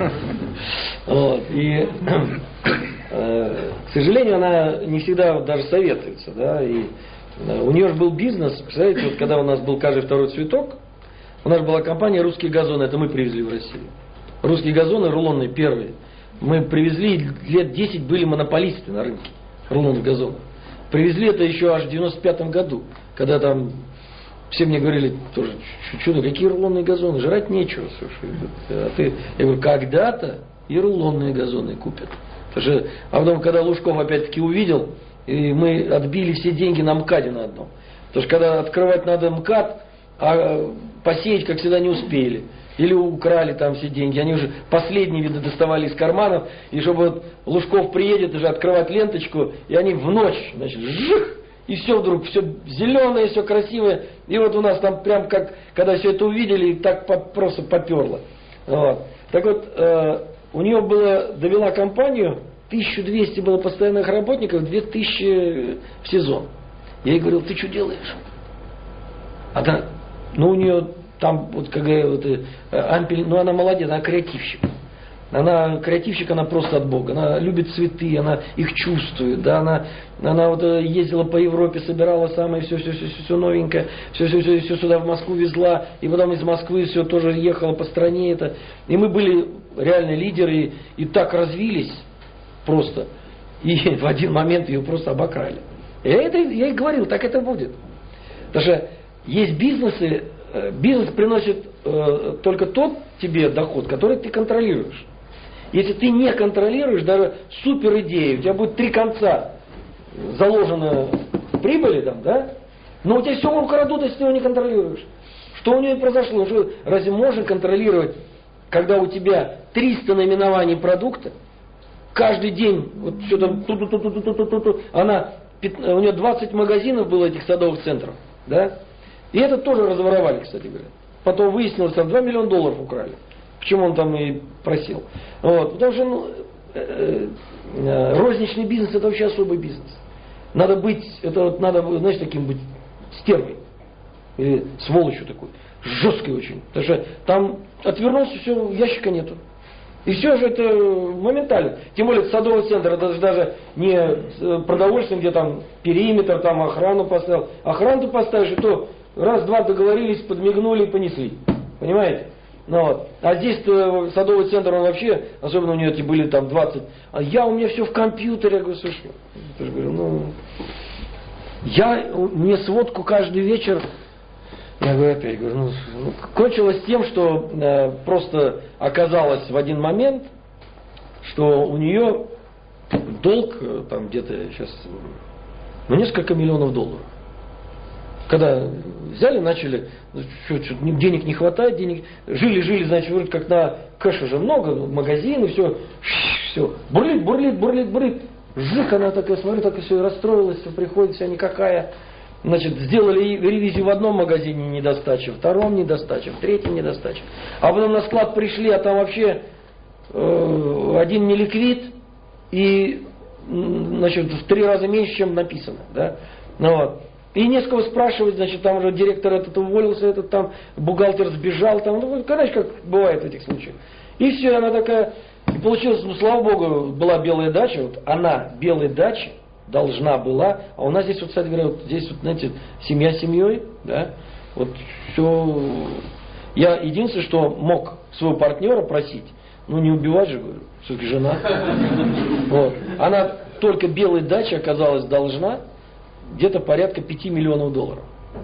Вот. И, э, к сожалению, она не всегда даже советуется. Да? И у нее же был бизнес, представляете, вот когда у нас был каждый второй цветок, у нас была компания «Русские газоны», это мы привезли в Россию. «Русские газоны» рулонные первые. Мы привезли, лет десять были монополисты на рынке рулонных газонов. Привезли это еще аж в девяносто пятом году, когда там все мне говорили, тоже, чудо, какие рулонные газоны, жрать нечего, слушай. А ты, я говорю, когда-то и рулонные газоны купят. Потому что, а потом, когда Лужков опять-таки увидел, и мы отбили все деньги на МКАДе на одном. Потому что когда открывать надо МКАД, а посеять, как всегда, не успели. Или украли там все деньги. Они уже последние, видно, доставали из карманов. И чтобы вот Лужков приедет уже открывать ленточку, и они в ночь, значит, жих, и все вдруг, все зеленое, все красивое. И вот у нас там прям как, когда все это увидели, так по, просто поперло. Вот. Так вот, э, у нее было, довела компанию, тысяча двести было постоянных работников, две тысячи в сезон. Я ей говорил, ты что делаешь? Она, ну у нее там, вот как говорят, вот, ампель, ну она молодец, она креативщик. Она креативщик, она просто от Бога. Она любит цветы, она их чувствует. Да, она, она вот ездила по Европе, собирала самое все, все, все, все, все новенькое, все, все, все, все сюда в Москву везла, и потом из Москвы все тоже ехала по стране. Это. И мы были реально лидеры, и, и так развились просто. И в один момент ее просто обокрали. И я, это, я ей говорил, так это будет. Потому что есть бизнесы, бизнес приносит э, только тот тебе доход, который ты контролируешь. Если ты не контролируешь, даже супер идеи, у тебя будет три конца заложено в прибыли, там, да? Но у тебя все украдут, если ты его не контролируешь. Что у нее произошло? Что, разве можно контролировать, когда у тебя триста наименований продукта, каждый день, вот все там, ту-ту-ту-ту-ту-ту-ту, она, у нее двадцать магазинов было этих садовых центров, да? И это тоже разворовали, кстати говоря. Потом выяснилось, там два миллиона долларов украли. Почему он там и просил. Вот. Потому что ну, э, э, розничный бизнес это вообще особый бизнес. Надо быть, это вот надо, знаешь, таким быть стервой. Или сволочью такой. Жесткой очень. Потому что там отвернулся, все, ящика нету. И все же это моментально. Тем более садовый центр, это же даже не продовольствие, где там периметр, там охрану поставил. Охрану ты поставишь, и то раз-два договорились, подмигнули и понесли. Понимаете? Ну, вот. А здесь садовый центр, он вообще, особенно у нее эти были там двадцать. А я, у меня все в компьютере. Я говорю, слушай, я говорю, ну, я, мне сводку каждый вечер. Я говорю, опять, говорю, ну, ну, кончилось тем, что э, просто оказалось в один момент, что у нее долг, там где-то сейчас, ну, несколько миллионов долларов. Когда взяли, начали, что, что, денег не хватает, денег, жили-жили, значит, вроде как на кэше же много, магазины, все, все, бурлит, бурлит, бурлит, бурлит. Жик, она такая, смотрю, так и все, и расстроилась, приходит вся никакая. Значит, сделали ревизию в одном магазине недостача, в втором недостача, в третьем недостача. А потом на склад пришли, а там вообще э, один неликвид и, значит, в три раза меньше, чем написано. Да? Ну, вот. И не с кого спрашивать, значит, там уже директор этот уволился, этот там бухгалтер сбежал, там, ну, знаешь, как бывает в этих случаях. И все, она такая, и получилось, ну, слава богу, была белая дача, вот она, белая дача, должна была, а у нас здесь, вот, кстати говоря, вот здесь, вот, знаете, семья семьей, да, вот все, я единственное, что мог своего партнера просить, ну не убивать же, говорю, все-таки жена, вот, она только белой даче оказалась должна где-то порядка пяти миллионов долларов.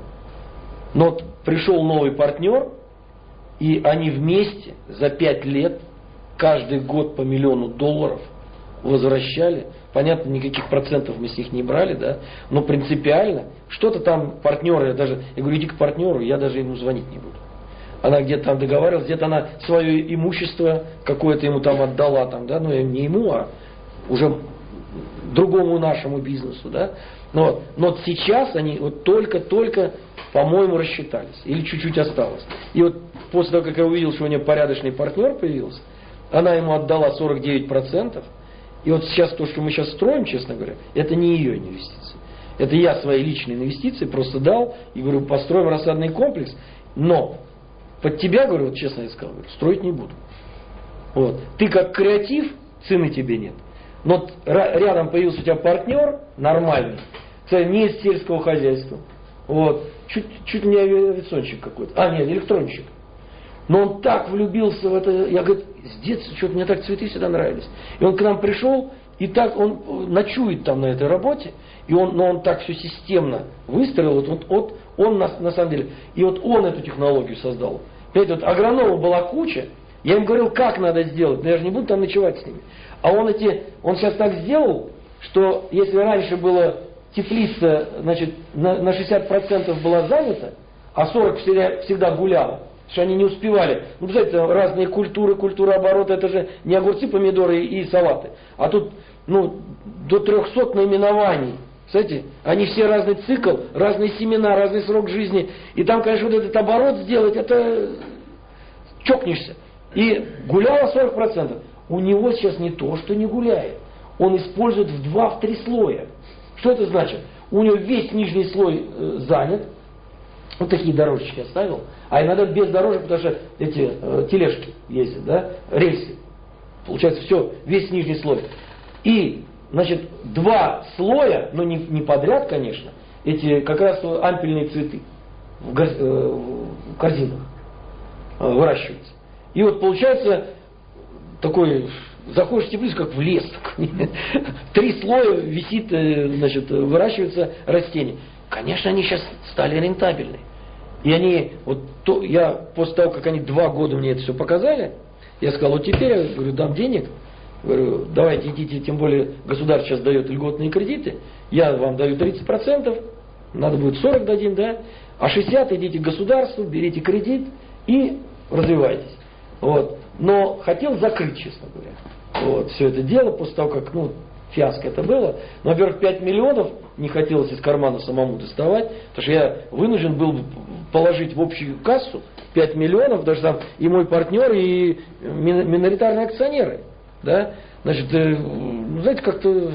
Но вот пришел новый партнер, и они вместе за пять лет каждый год по миллиону долларов возвращали. Понятно, никаких процентов мы с них не брали, да, но принципиально, что-то там партнеры, я даже, я говорю, иди к партнеру, я даже ему звонить не буду. Она где-то там договаривалась, где-то она свое имущество какое-то ему там отдала, там, да, ну не ему, а уже другому нашему бизнесу, да. Но, вот, но сейчас они вот только-только, по-моему, рассчитались. Или чуть-чуть осталось. И вот после того, как я увидел, что у нее порядочный партнер появился, она ему отдала сорок девять процентов. И вот сейчас то, что мы сейчас строим, честно говоря, это не ее инвестиции. Это я свои личные инвестиции просто дал и говорю, построим рассадный комплекс, но под тебя, говорю, вот честно я сказал, говорю, строить не буду. Вот. Ты как креатив, цены тебе нет. Но рядом появился у тебя партнер нормальный, кстати, не из сельского хозяйства. Вот. Чуть, чуть не авиационщик какой-то. А, нет, электронщик. Но он так влюбился в это. Я говорю, с детства что-то мне так цветы всегда нравились. И он к нам пришел, и так он ночует там на этой работе. И он, но он так все системно выстроил. Вот, вот, вот он на, на самом деле, и вот он эту технологию создал. Понимаете, вот агрономов была куча. Я им говорил, как надо сделать, но я же не буду там ночевать с ними. А он эти, он сейчас так сделал, что если раньше было теплица, значит, на, на шестьдесят процентов была занята, а сорок процентов всегда, всегда гуляла, что они не успевали. Ну, представляете, разные культуры, культура оборота, это же не огурцы, помидоры и салаты. А тут, ну, до трехсот наименований. Кстати, они все разный цикл, разные семена, разный срок жизни. И там, конечно, вот этот оборот сделать, это чокнешься. И гуляло сорок процентов. У него сейчас не то, что не гуляет. Он использует в два, в три слоя. Что это значит? У него весь нижний слой э, занят. Вот такие дорожечки оставил. А иногда без дорожек, потому что эти э, тележки ездят, да, рельсы. Получается все, весь нижний слой. И, значит, два слоя, но не, не подряд, конечно, эти как раз ампельные цветы в, гор, э, в корзинах э, выращиваются. И вот получается такой, заходишь в теплицу, как в лес. Три слоя висит, значит, выращиваются растения. Конечно, они сейчас стали рентабельны. И они, вот то, я после того, как они два года мне это все показали, я сказал, вот теперь я говорю, дам денег, говорю, давайте идите, тем более государство сейчас дает льготные кредиты, я вам даю тридцать процентов, надо будет сорок дадим, да, а шестьдесят идите к государству, берите кредит и развивайтесь. Вот. Но хотел закрыть, честно говоря, вот, все это дело, после того, как, ну, фиаско это было. Но, во-первых, пять миллионов не хотелось из кармана самому доставать, потому что я вынужден был положить в общую кассу пять миллионов, даже там и мой партнер, и миноритарные акционеры. Да? Значит, э, знаете, как-то...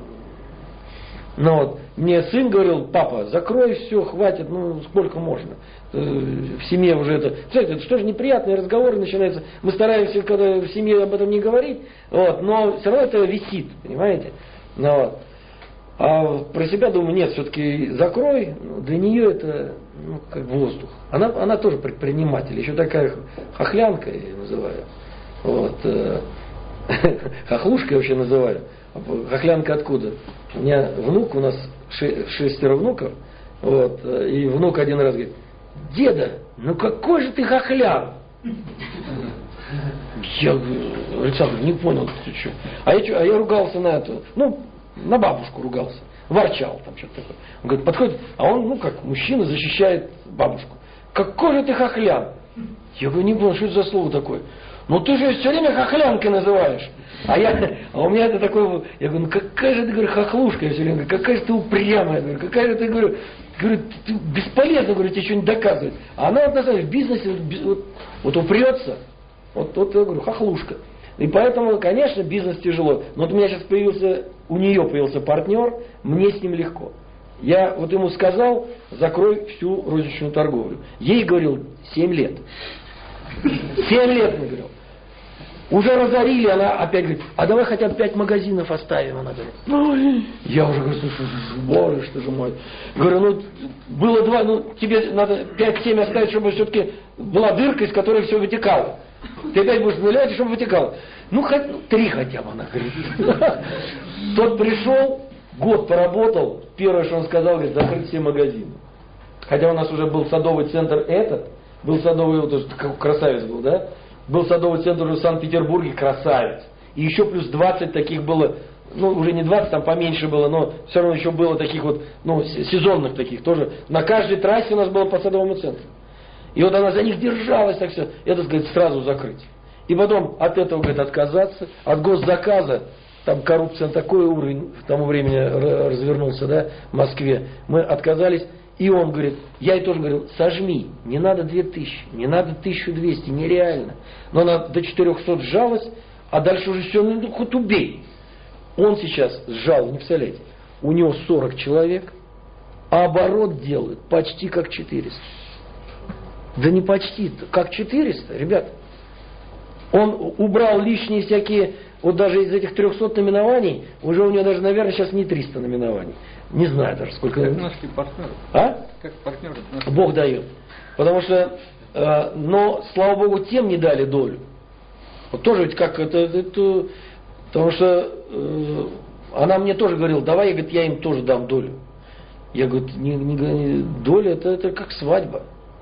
Ну, вот, мне сын говорил, папа, закрой все, хватит, ну сколько можно. В семье уже это... Кстати, это что же неприятные разговоры начинаются. Мы стараемся, когда в семье об этом не говорить, вот, но все равно это висит, понимаете? Ну, вот. А про себя думаю, нет, все-таки закрой, для нее это, ну, как воздух. Она, она тоже предприниматель, еще такая хохлянка, я ее называю. Вот. Хохлушка я вообще называю. Хохлянка откуда? У меня внук, у нас шестеро внуков, вот, и внук один раз говорит, деда, ну какой же ты хохлян? Я говорю, Александр, не понял, ты что? А я, а я ругался на эту, ну, на бабушку ругался, ворчал там что-то такое. Он говорит, подходит, а он, ну как, мужчина защищает бабушку. Какой же ты хохлян? Я говорю, не понял, что это за слово такое? Ну ты же все время хохлянкой называешь. А, я, а у меня это такое, я говорю, ну какая же ты, говорю, хохлушка, я все время говорю, какая же ты упрямая, говорю, какая же ты, говорю, говорю ты бесполезно, говорю, тебе что-нибудь доказывать. А она вот на самом деле в бизнесе вот, вот упрется, вот, вот я говорю, хохлушка. И поэтому, конечно, бизнес тяжело. Но вот у меня сейчас появился, у нее появился партнер, мне с ним легко. Я вот ему сказал, закрой всю розничную торговлю. Ей говорил семь лет. семь лет, мне говорил. Уже разорили, она опять говорит, а давай хотя бы пять магазинов оставим. Она говорит, ой, я уже говорю, слушай, боже, что же мой. Говорю, ну, было два, ну, тебе надо пять-семь оставить, чтобы все-таки была дырка, из которой все вытекало. Ты опять будешь наливать, чтобы вытекало. Ну, хоть, ну, три хотя бы, она говорит. Тот пришел, год поработал, первое, что он сказал, говорит, закрыть все магазины. Хотя у нас уже был садовый центр этот, был садовый, вот, красавец был, да? Был садовый центр уже в Санкт-Петербурге, красавец. И еще плюс двадцать таких было, ну уже не двадцать, там поменьше было, но все равно еще было таких вот, ну сезонных таких тоже. На каждой трассе у нас было по садовому центру. И вот она за них держалась, так все. Это, говорит, сразу закрыть. И потом от этого, говорит, отказаться, от госзаказа там коррупция на такой уровень в тому времени развернулся, да, в Москве. Мы отказались, и он говорит, я ей тоже говорил, сожми, не надо две тысячи, не надо тысячу двести, нереально. Но она до четырехсот сжалась, а дальше уже все, ну хоть убей. Он сейчас сжал, не представляете, у него сорок человек, а оборот делают почти как четыреста. Да не почти, как четыреста, ребят. Он убрал лишние всякие, вот даже из этих трехсот номинований, уже у него даже, наверное, сейчас не триста номинований. Не знаю даже, сколько. Как наши партнеры. А? Как партнеры. Бог дает. Потому что, э, но, слава Богу, тем не дали долю. Вот тоже ведь как это, это потому что э, она мне тоже говорила, давай, я, говорит, я им тоже дам долю. Я говорю, не, не, доля это, это как свадьба.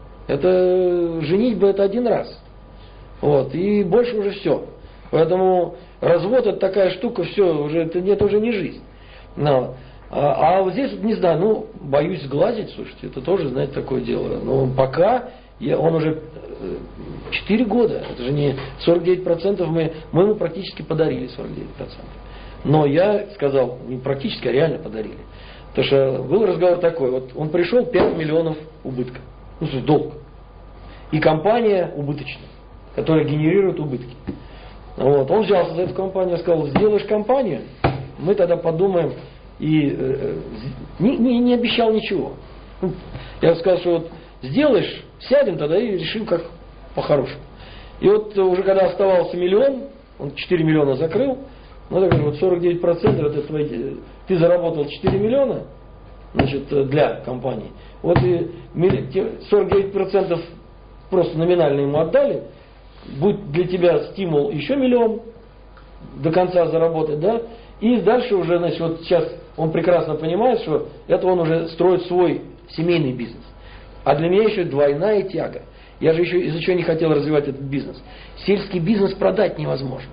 Это женитьба это один раз. Вот, и больше уже все. Поэтому развод это такая штука, все, уже, это, это уже не жизнь. Но, а, а вот здесь, не знаю, ну, боюсь сглазить, слушайте, это тоже, знаете, такое дело. Но пока я, он уже четыре года, это же не сорок девять процентов, мы, мы ему практически подарили сорок девять процентов. Но я сказал, не практически, а реально подарили. Потому что был разговор такой, вот он пришел, пять миллионов убытка, ну, то есть долг. И компания убыточная, которая генерирует убытки. Вот. Он взялся за эту компанию, сказал, сделаешь компанию, мы тогда подумаем, и э, не, не, не обещал ничего. Я сказал, что вот сделаешь, сядем тогда и решим, как по-хорошему. И вот уже когда оставался миллион, он четыре миллиона закрыл, ну так вот сорок девять процентов это твои, ты заработал четыре миллиона, значит, для компании. Вот и сорок девять процентов просто номинально ему отдали, будет для тебя стимул еще миллион до конца заработать, да, и дальше уже, значит, вот сейчас он прекрасно понимает, что это он уже строит свой семейный бизнес. А для меня еще двойная тяга. Я же еще из-за чего не хотел развивать этот бизнес. Сельский бизнес продать невозможно.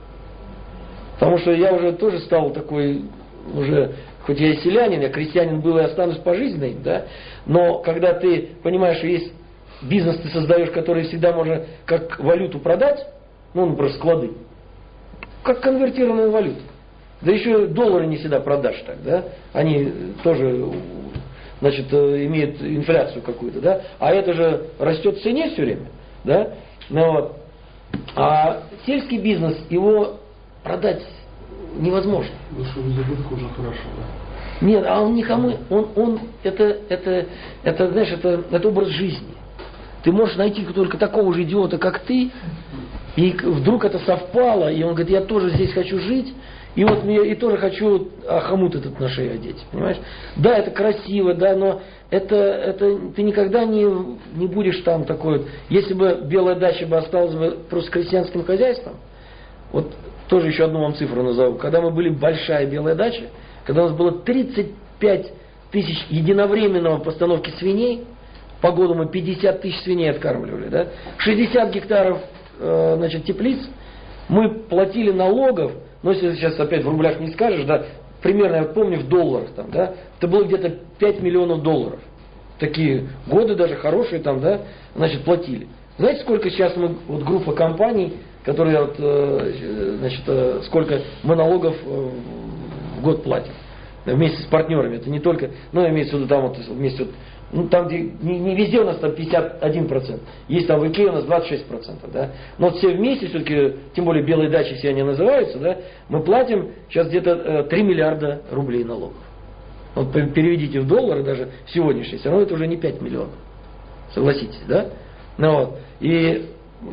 Потому что я уже тоже стал такой, уже, хоть я и селянин, я крестьянин был и останусь пожизненным, да, но когда ты понимаешь, что есть бизнес ты создаешь, который всегда можно как валюту продать, ну, например, склады, как конвертированную валюту. Да еще доллары не всегда продашь так, да, они тоже, значит, имеют инфляцию какую-то, да, а это же растет в цене все время, да, ну, вот. А сельский бизнес, его продать невозможно. Душевый убыток уже хорошо, да? Нет, а он никому, он, он, это, это, это, знаешь, это, это образ жизни. Ты можешь найти только такого же идиота, как ты, и вдруг это совпало, и он говорит, я тоже здесь хочу жить, и вот мне, и тоже хочу а, хомут этот на шею одеть, понимаешь? Да, это красиво, да, но это, это ты никогда не, не будешь там такой, если бы Белая дача бы осталась бы просто крестьянским хозяйством, вот тоже еще одну вам цифру назову, когда мы были большая Белая дача, когда у нас было тридцать пять тысяч единовременного постановки свиней, по году мы пятьдесят тысяч свиней откармливали, да? шестьдесят гектаров э, значит, теплиц, мы платили налогов, но если сейчас опять в рублях не скажешь, да, примерно, я помню, в долларах там, да, это было где-то пять миллионов долларов. Такие годы даже хорошие там, да, значит, платили. Знаете, сколько сейчас мы, вот группа компаний, которые вот, э, значит, э, сколько мы налогов э, в год платим? Вместе с партнерами. Это не только, ну, имеется в виду там вот вместе вот, ну, там, где не, не везде у нас там пятьдесят один процент. Есть там в Икее у нас двадцать шесть процентов, да. Но вот все вместе, все-таки, тем более белые дачи все они называются, да, мы платим сейчас где-то э, три миллиарда рублей налогов. Вот переведите в доллары даже в сегодняшний, все равно это уже не пять миллионов. Согласитесь, да? Ну, вот. И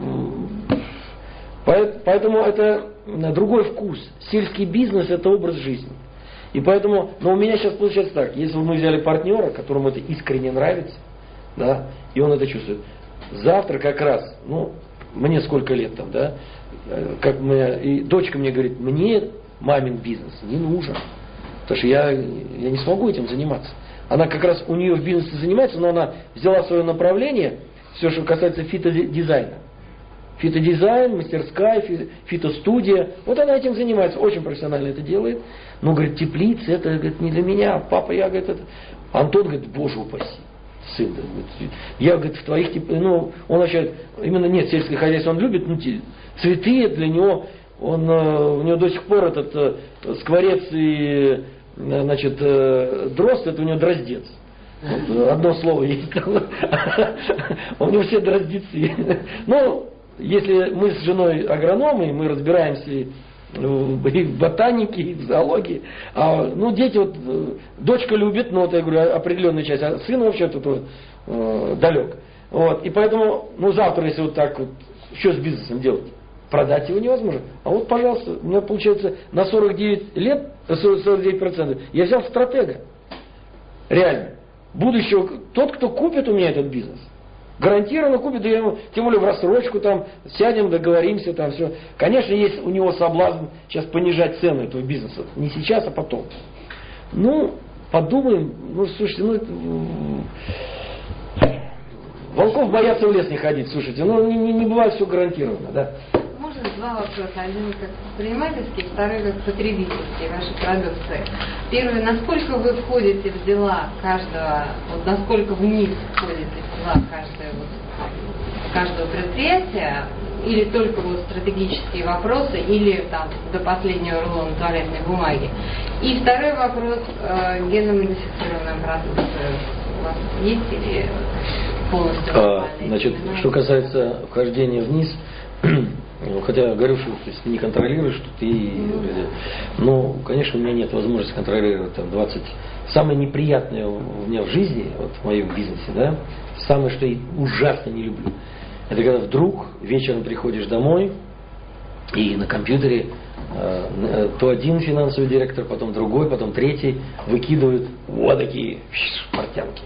поэтому это другой вкус. Сельский бизнес это образ жизни. И поэтому, но у меня сейчас получается так, если бы мы взяли партнера, которому это искренне нравится, да, и он это чувствует, завтра как раз, ну, мне сколько лет там, да, как мне, и дочка мне говорит, мне мамин бизнес не нужен, потому что я, я не смогу этим заниматься. Она как раз у нее в бизнесе занимается, но она взяла свое направление, все, что касается фитодизайна. Фитодизайн, мастерская, фитостудия. Вот она этим занимается, очень профессионально это делает. Но, говорит, теплицы, это, говорит, не для меня. Папа, я, говорит, это... Антон, говорит, боже упаси, сын. Говорит, я, говорит, в твоих... Ну, он вообще, именно нет, сельское хозяйство он любит, ну, цветы для него... он, у него до сих пор этот скворец и, значит, дрозд, это у него дроздец. Вот, одно слово есть. У него все дроздецы. Ну, если мы с женой агрономы, мы разбираемся и в ботанике, и в зоологии, а, ну, дети, вот, дочка любит, но, вот, я говорю, определенную часть, а сын вообще тут вот, э, далек. Вот, и поэтому, ну, завтра, если вот так вот, что с бизнесом делать? Продать его невозможно. А вот, пожалуйста, у меня получается на сорок девять лет, сорок девять процентов я взял стратега. Реально. Будущего, тот, кто купит у меня этот бизнес, гарантированно купит, да я ему, тем более в рассрочку там, сядем, договоримся, там все. Конечно, есть у него соблазн сейчас понижать цену этого бизнеса. Не сейчас, а потом. Ну, подумаем, ну, слушайте, ну, это... волков боятся в лес не ходить, слушайте, ну, не, не, не бывает все гарантированно, да. Можно два вопроса. Один как предпринимательский, второй как потребительский вашей продукции. Первый, насколько вы входите в дела каждого, вот насколько вниз входите в дела каждого, вот, каждого предприятия, или только вот стратегические вопросы, или там до последнего рулона туалетной бумаги. И второй вопрос, э, генно-модифицированная продукция у вас есть или полностью? А, значит, что касается вхождения вниз, хотя я говорю, что если ты не контролируешь, что ты... Mm-hmm. Ну, конечно, у меня нет возможности контролировать там двадцать... Самое неприятное у меня в жизни, вот в моем бизнесе, да, самое, что я ужасно не люблю, это когда вдруг вечером приходишь домой, и на компьютере э, то один финансовый директор, потом другой, потом третий выкидывают вот такие портянки.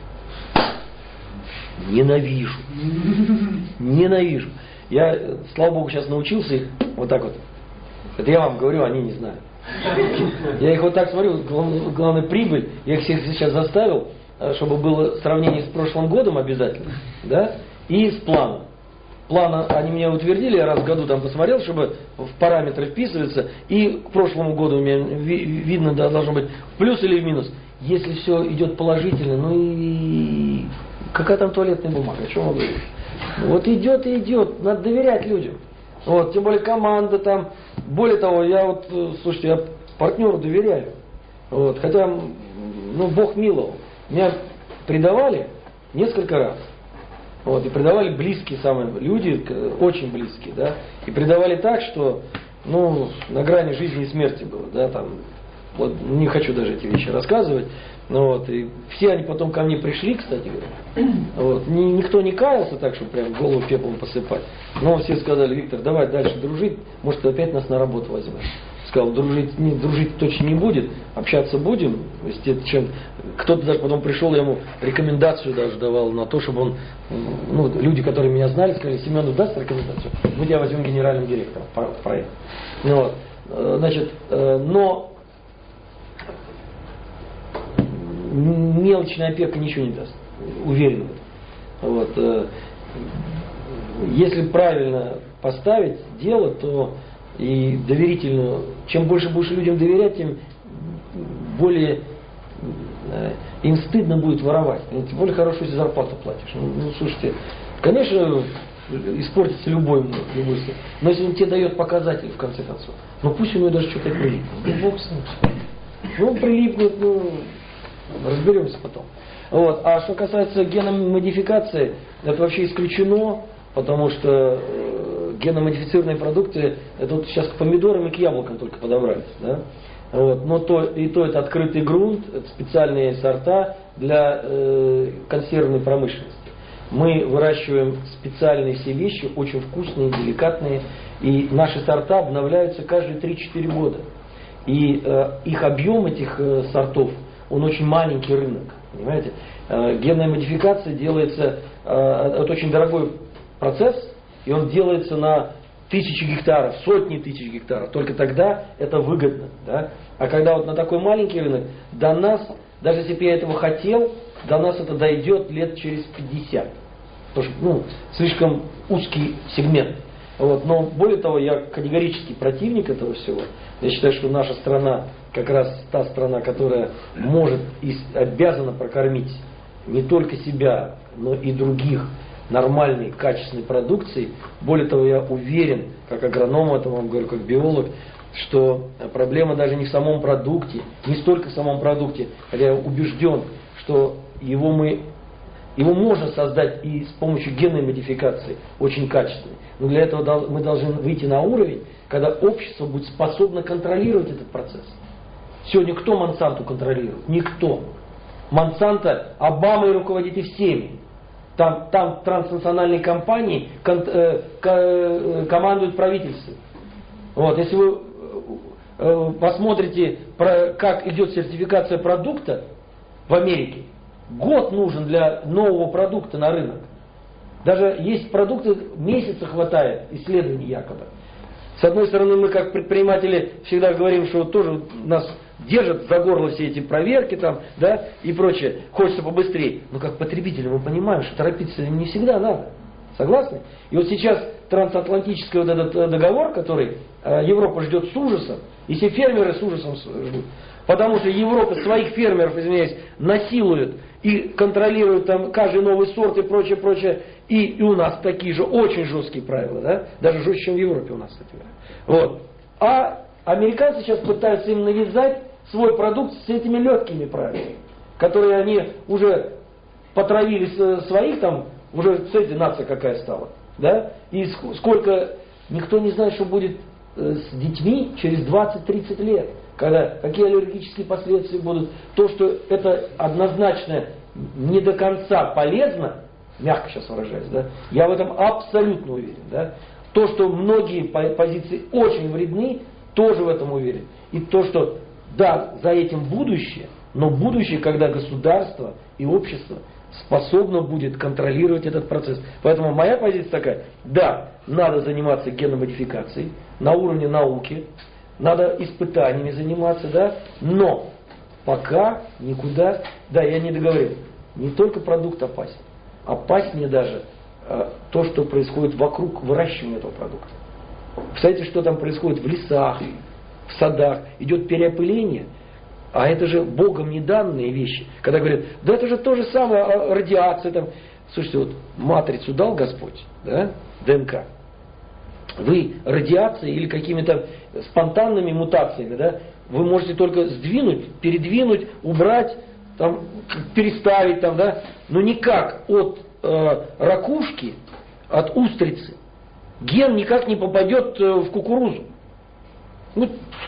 Ненавижу. Ненавижу. Я, слава богу, сейчас научился их вот так вот. Это я вам говорю, они не знают. Я их вот так смотрю, главное, главное прибыль. Я их всех сейчас заставил, чтобы было сравнение с прошлым годом обязательно, да, и с планом. План они меня утвердили, я раз в году там посмотрел, чтобы в параметры вписываться, и к прошлому году у меня видно, да, должно быть в плюс или в минус. Если все идет положительно, ну и какая там туалетная бумага, о чем вы говорите? Вот идет и идет, надо доверять людям. Вот, тем более команда там. Более того, я вот, слушайте, я партнеру доверяю. Вот, хотя, ну, Бог миловал. Меня предавали несколько раз. Вот, и предавали близкие самые люди, очень близкие, да. И предавали так, что, ну, на грани жизни и смерти было, да, там. Вот, не хочу даже эти вещи рассказывать. Ну, вот, и все они потом ко мне пришли, кстати говоря. Вот, ни, никто не каялся так, чтобы прям голову пеплом посыпать. Но все сказали: Виктор, давай дальше дружить, может, ты опять нас на работу возьмешь. Сказал, дружить, не, дружить точно не будет, общаться будем. Чем, кто-то даже потом пришел, я ему рекомендацию даже давал на то, чтобы он, ну, люди, которые меня знали, сказали: Семену даст рекомендацию, мы тебя возьмем генеральным директором в проект. Ну, вот, значит, но мелочная опека ничего не даст, уверен в этом. Вот. Если правильно поставить дело, то и доверительно, чем больше будешь людям доверять, тем более им стыдно будет воровать. Тем более хорошую зарплату платишь. Ну, ну слушайте, конечно, испортится любой, любой случай. Но если он тебе дает показатель, в конце концов, ну пусть у него даже что-то прилипнет. Ну, бог с ним. Ну, прилипнет, ну, разберемся потом. Вот. А что касается геномодификации, это вообще исключено, потому что э, геномодифицированные продукты, это вот сейчас к помидорам и к яблокам только подобрались. Да? Вот. Но то, и то это открытый грунт, это специальные сорта для э, консервной промышленности. Мы выращиваем специальные все вещи, очень вкусные, деликатные, и наши сорта обновляются каждые три-четыре года. И э, их объем этих э, сортов, он очень маленький рынок, понимаете? Э, генная модификация делается, э, это очень дорогой процесс, и он делается на тысячи гектаров, сотни тысяч гектаров. Только тогда это выгодно. Да? А когда вот на такой маленький рынок, до нас, даже если бы я этого хотел, до нас это дойдет лет через пятьдесят. Потому что, ну, слишком узкий сегмент. Вот. Но более того, я категорический противник этого всего. Я считаю, что наша страна как раз та страна, которая может и обязана прокормить не только себя, но и других нормальной, качественной продукции. Более того, я уверен, как агроном, это вам говорю, как биолог, что проблема даже не в самом продукте, не столько в самом продукте, хотя я убежден, что его мы его можно создать и с помощью генной модификации очень качественной. Но для этого мы должны выйти на уровень, когда общество будет способно контролировать этот процесс. Сегодня кто Монсанту контролирует? Никто. Монсанто Обамой руководит и всеми. Там, там транснациональные компании кон, э, э, командуют правительством. Вот, если вы э, посмотрите, про, как идет сертификация продукта в Америке, год нужен для нового продукта на рынок. Даже есть продукты, месяца хватает исследований якобы. С одной стороны, мы как предприниматели всегда говорим, что тоже нас держат за горло все эти проверки там, да, и прочее. Хочется побыстрее. Но как потребители мы понимаем, что торопиться не всегда надо. Согласны? И вот сейчас трансатлантический вот этот договор, который э, Европа ждет с ужасом, и все фермеры с ужасом ждут. Потому что Европа своих фермеров, извиняюсь, насилует и контролирует там каждый новый сорт и прочее, прочее. И, и у нас такие же очень жесткие правила, да? Даже жестче, чем в Европе у нас, кстати говоря. Вот. А американцы сейчас пытаются им навязать свой продукт с этими легкими правилами, которые они уже потравили своих там, уже, смотрите, нация какая стала, да? И сколько, никто не знает, что будет с детьми через двадцать-тридцать лет. Когда, какие аллергические последствия будут. То, что это однозначно не до конца полезно, мягко сейчас выражаюсь, да, я в этом абсолютно уверен. Да. То, что многие позиции очень вредны, тоже в этом уверен. И то, что да, за этим будущее, но будущее, когда государство и общество способно будет контролировать этот процесс. Поэтому моя позиция такая, да, надо заниматься геномодификацией на уровне науки, надо испытаниями заниматься, да, но пока никуда, да, я не договорил, не только продукт опасен, опаснее даже э, то, что происходит вокруг выращивания этого продукта. Представляете, что там происходит в лесах, в садах, идет переопыление, а это же Богом не данные вещи. Когда говорят, да это же то же самое, радиация там. Слушайте, вот матрицу дал Господь, да, ДНК. Вы радиацией или какими-то спонтанными мутациями, да, вы можете только сдвинуть, передвинуть, убрать, там, переставить, там, да, но никак от э, ракушки, от устрицы, ген никак не попадет в кукурузу. Ну,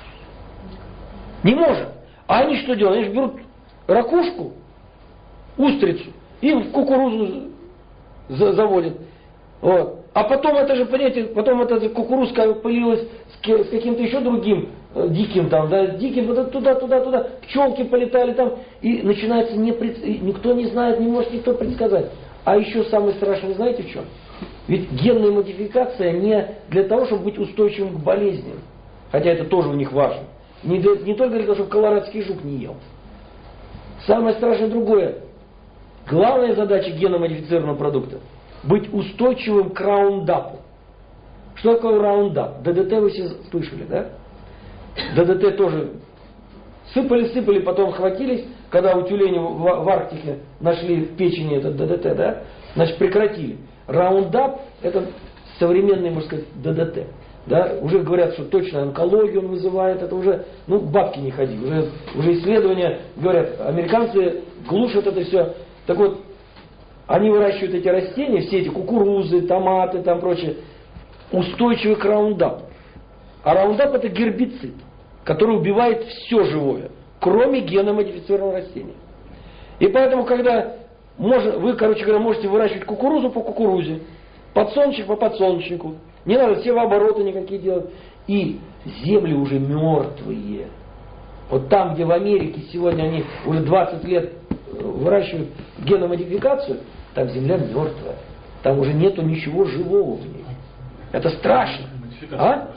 не может. А они что делают? Они же берут ракушку, устрицу и в кукурузу заводят. Вот. А потом это же, понимаете, потом эта кукурузка пылилась с каким-то еще другим э, диким там, да, диким, вот туда, туда, туда, пчелки полетали там, и начинается непред... никто не знает, не может никто предсказать. А еще самое страшное, знаете в чем? Ведь генная модификация не для того, чтобы быть устойчивым к болезням, хотя это тоже у них важно. Не, для, не только для того, чтобы колорадский жук не ел. Самое страшное другое. Главная задача геномодифицированного продукта – быть устойчивым к раундапу. Что такое раундап? ДДТ вы все слышали, да? ДДТ тоже сыпали-сыпали, потом хватились, когда у тюленей в, в Арктике нашли в печени этот ДДТ, да? Значит, прекратили. Раундап – это современный, можно сказать, ДДТ. Да? Уже говорят, что точно онкологию он вызывает, это уже, ну, бабки не ходи. Уже, уже исследования говорят, американцы глушат это все. Так вот, они выращивают эти растения, все эти кукурузы, томаты, там прочее, устойчивы к раундапу. А раундап это гербицид, который убивает все живое, кроме геномодифицированного растения. И поэтому, когда можно, вы, короче говоря, можете выращивать кукурузу по кукурузе, подсолнечник по подсолнечнику, не надо севообороты никакие делать. И земли уже мертвые. Вот там, где в Америке сегодня они уже двадцать лет выращивают геномодификацию, там земля мертвая. Там уже нету ничего живого в ней. Это страшно. А?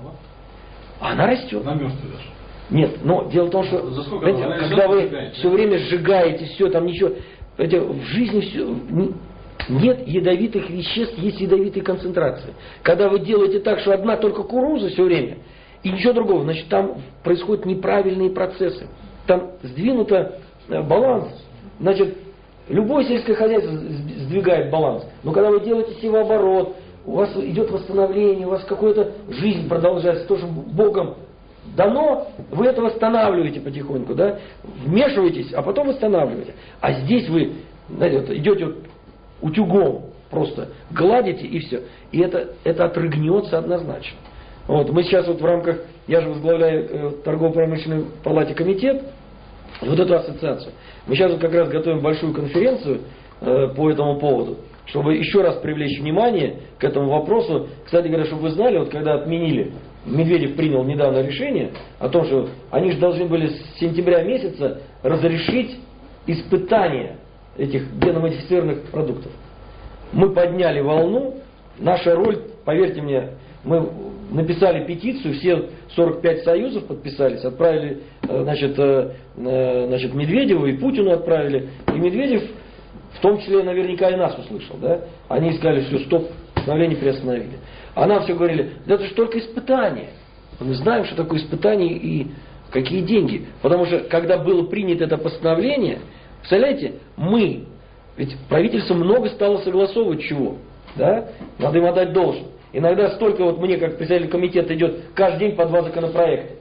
Она растет. Она мертвая даже. Нет, но дело в том, что знаете, когда вы все время сжигаете, все, там ничего, знаете, в жизни все, нет ядовитых веществ, есть ядовитые концентрации. Когда вы делаете так, что одна только кукуруза все время, и ничего другого, значит, там происходят неправильные процессы. Там сдвинуто баланс. Значит, любое сельское хозяйство сдвигает баланс. Но когда вы делаете севооборот, у вас идет восстановление, у вас какая-то жизнь продолжается, тоже Богом дано, вы это восстанавливаете потихоньку, да, вмешиваетесь, а потом восстанавливаете. А здесь вы, знаете, вот идете вот утюгом, просто гладите и все. И это, это отрыгнется однозначно. Вот, мы сейчас вот в рамках, я же возглавляю э, торгово-промышленной палате комитет, вот эту ассоциацию. Мы сейчас вот как раз готовим большую конференцию э, по этому поводу, чтобы еще раз привлечь внимание к этому вопросу. Кстати говоря, чтобы вы знали, вот когда отменили, Медведев принял недавно решение о том, что они же должны были с сентября месяца разрешить испытания этих геномодифицированных продуктов. Мы подняли волну, наша роль, поверьте мне, мы написали петицию, все сорок пять союзов подписались, отправили, значит, значит, Медведеву и Путину отправили. И Медведев, в том числе, наверняка и нас услышал. Да? Они сказали, все, стоп, постановление приостановили. А нам все говорили, да это же только испытание. Мы знаем, что такое испытание и какие деньги. Потому что, когда было принято это постановление, представляете, мы, ведь правительство много стало согласовывать чего. Да? Надо им отдать должное. Иногда столько, вот мне, как председатель комитета, идет каждый день по два законопроекта.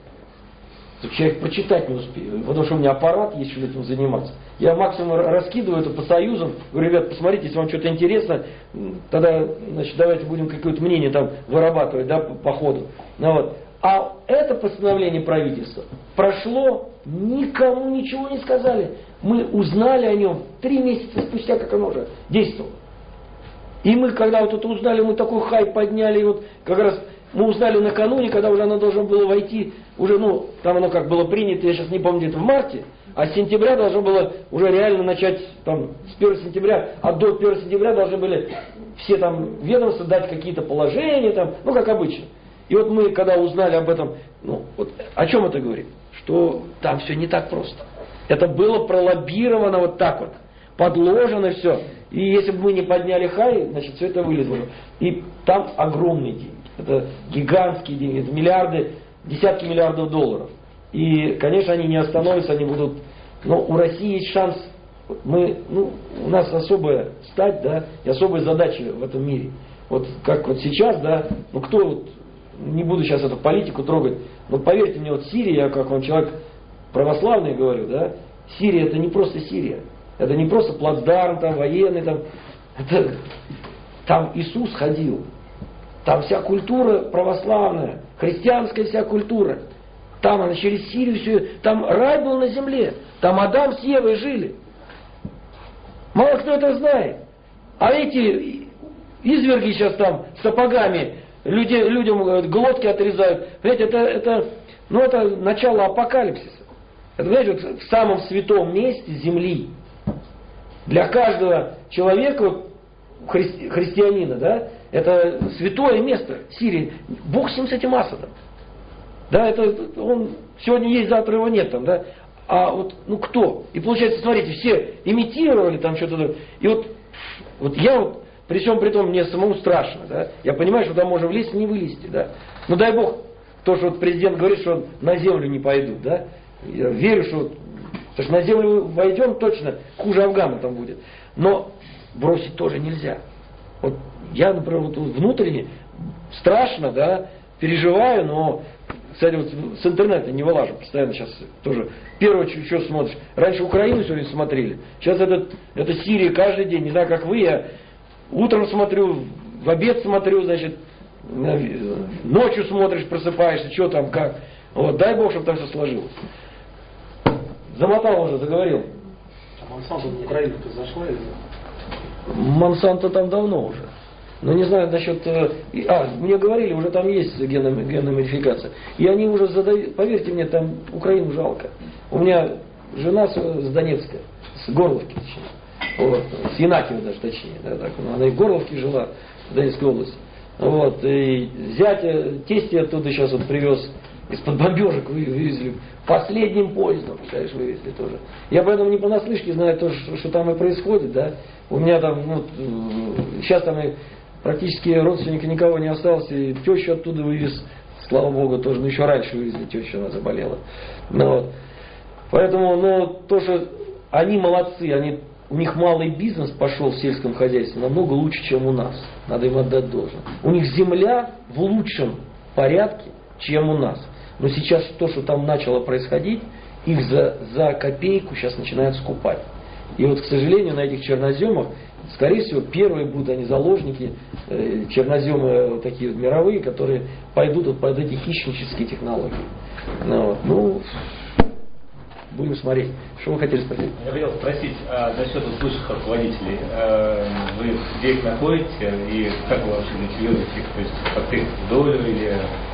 Я их прочитать не успею, потому что у меня аппарат есть, чтобы этим заниматься. Я максимум раскидываю это по союзам. Говорю, ребят, посмотрите, если вам что-то интересно, тогда, значит, давайте будем какое-то мнение там вырабатывать, да, по, по ходу. Ну, вот. А это постановление правительства прошло, никому ничего не сказали. Мы узнали о нем три месяца спустя, как оно уже действовало. И мы, когда вот это узнали, мы такой хайп подняли, и вот как раз мы узнали накануне, когда уже оно должно было войти, уже, ну, там оно как было принято, я сейчас не помню, где-то в марте, а с сентября должно было уже реально начать, там, с первого сентября, а до первого сентября должны были все там ведомства дать какие-то положения, там, ну, как обычно. И вот мы, когда узнали об этом, ну, вот о чем это говорит? Что там все не так просто. Это было пролоббировано вот так вот, подложено все. И если бы мы не подняли хай, значит, все это вылезло. И там огромные деньги. Это гигантские деньги, это миллиарды, десятки миллиардов долларов. И, конечно, они не остановятся, они будут... Но у России есть шанс... Мы, ну, у нас особая стать, да, и особые задачи в этом мире. Вот как вот сейчас, да, ну кто вот... Не буду сейчас эту политику трогать, но поверьте мне, вот Сирия, я как вам человек православный говорю, да, Сирия это не просто Сирия. Это не просто плацдарм, там, военный, там. Это, там Иисус ходил. Там вся культура православная, христианская вся культура. Там она через Сирию все. Там рай был на земле. Там Адам с Евой жили. Мало кто это знает. А эти изверги сейчас там сапогами люди, людям глотки отрезают. Понимаете, это, это, ну, это начало апокалипсиса. Это, знаете, вот в самом святом месте земли. Для каждого человека, христи, христианина, да, это святое место Сирии. Бог с ним, с этим Асадом. Да, это он сегодня есть, завтра его нет там, да. А вот, ну кто? И получается, смотрите, все имитировали там что-то. И вот, вот я вот, при всем при том, мне самому страшно, да. Я понимаю, что там можно влезть и не вылезти, да. Но дай Бог, то, что вот президент говорит, что на землю не пойдут, да. Я верю, что вот, потому что на землю войдем точно, хуже Афгана там будет. Но бросить тоже нельзя. Вот я, например, вот внутренне страшно, да, переживаю, но, кстати, вот с интернета не вылажу, постоянно сейчас тоже. Первое, что смотришь. Раньше Украину все время смотрели. Сейчас это, это Сирия каждый день. Не знаю, как вы, я утром смотрю, в обед смотрю, значит, ночью смотришь, просыпаешься, что там, как. Вот, дай Бог, чтобы там все сложилось. Замотал уже, заговорил. А Монсанто в Украину-то зашла или нет? Монсанто там давно уже. Но не знаю насчет... А, мне говорили, уже там есть генная модификация. И они уже задают... Поверьте мне, там Украину жалко. У меня жена с Донецка, с Горловки, точнее. Вот, с Янакиева даже, точнее. Да, так, она и в Горловке жила, в Донецкой области. Вот, и зятя, тесть оттуда сейчас вот привез... Из-под бомбежек вывезли последним поездом, представляешь, вывезли тоже. Я поэтому не понаслышке знаю то, что, что там и происходит, да. У меня там, ну, сейчас там и практически родственника никого не осталось, и тещу оттуда вывез, слава Богу, тоже, ну, еще раньше вывезли, теща она заболела. Ну, вот. Поэтому, ну, то, что они молодцы, они у них малый бизнес пошел в сельском хозяйстве намного лучше, чем у нас. Надо им отдать должное. У них земля в лучшем порядке, чем у нас. Но сейчас то, что там начало происходить, их за, за копейку сейчас начинают скупать. И вот, к сожалению, на этих черноземах, скорее всего, первые будут они заложники, э, черноземы вот такие вот мировые, которые пойдут вот под эти хищнические технологии. Ну, вот. Ну, будем смотреть. Что вы хотели спросить? Я хотел спросить, а насчет вот высших руководителей, а, вы где их находите и как вы вообще мотивируете их? То есть как их долю или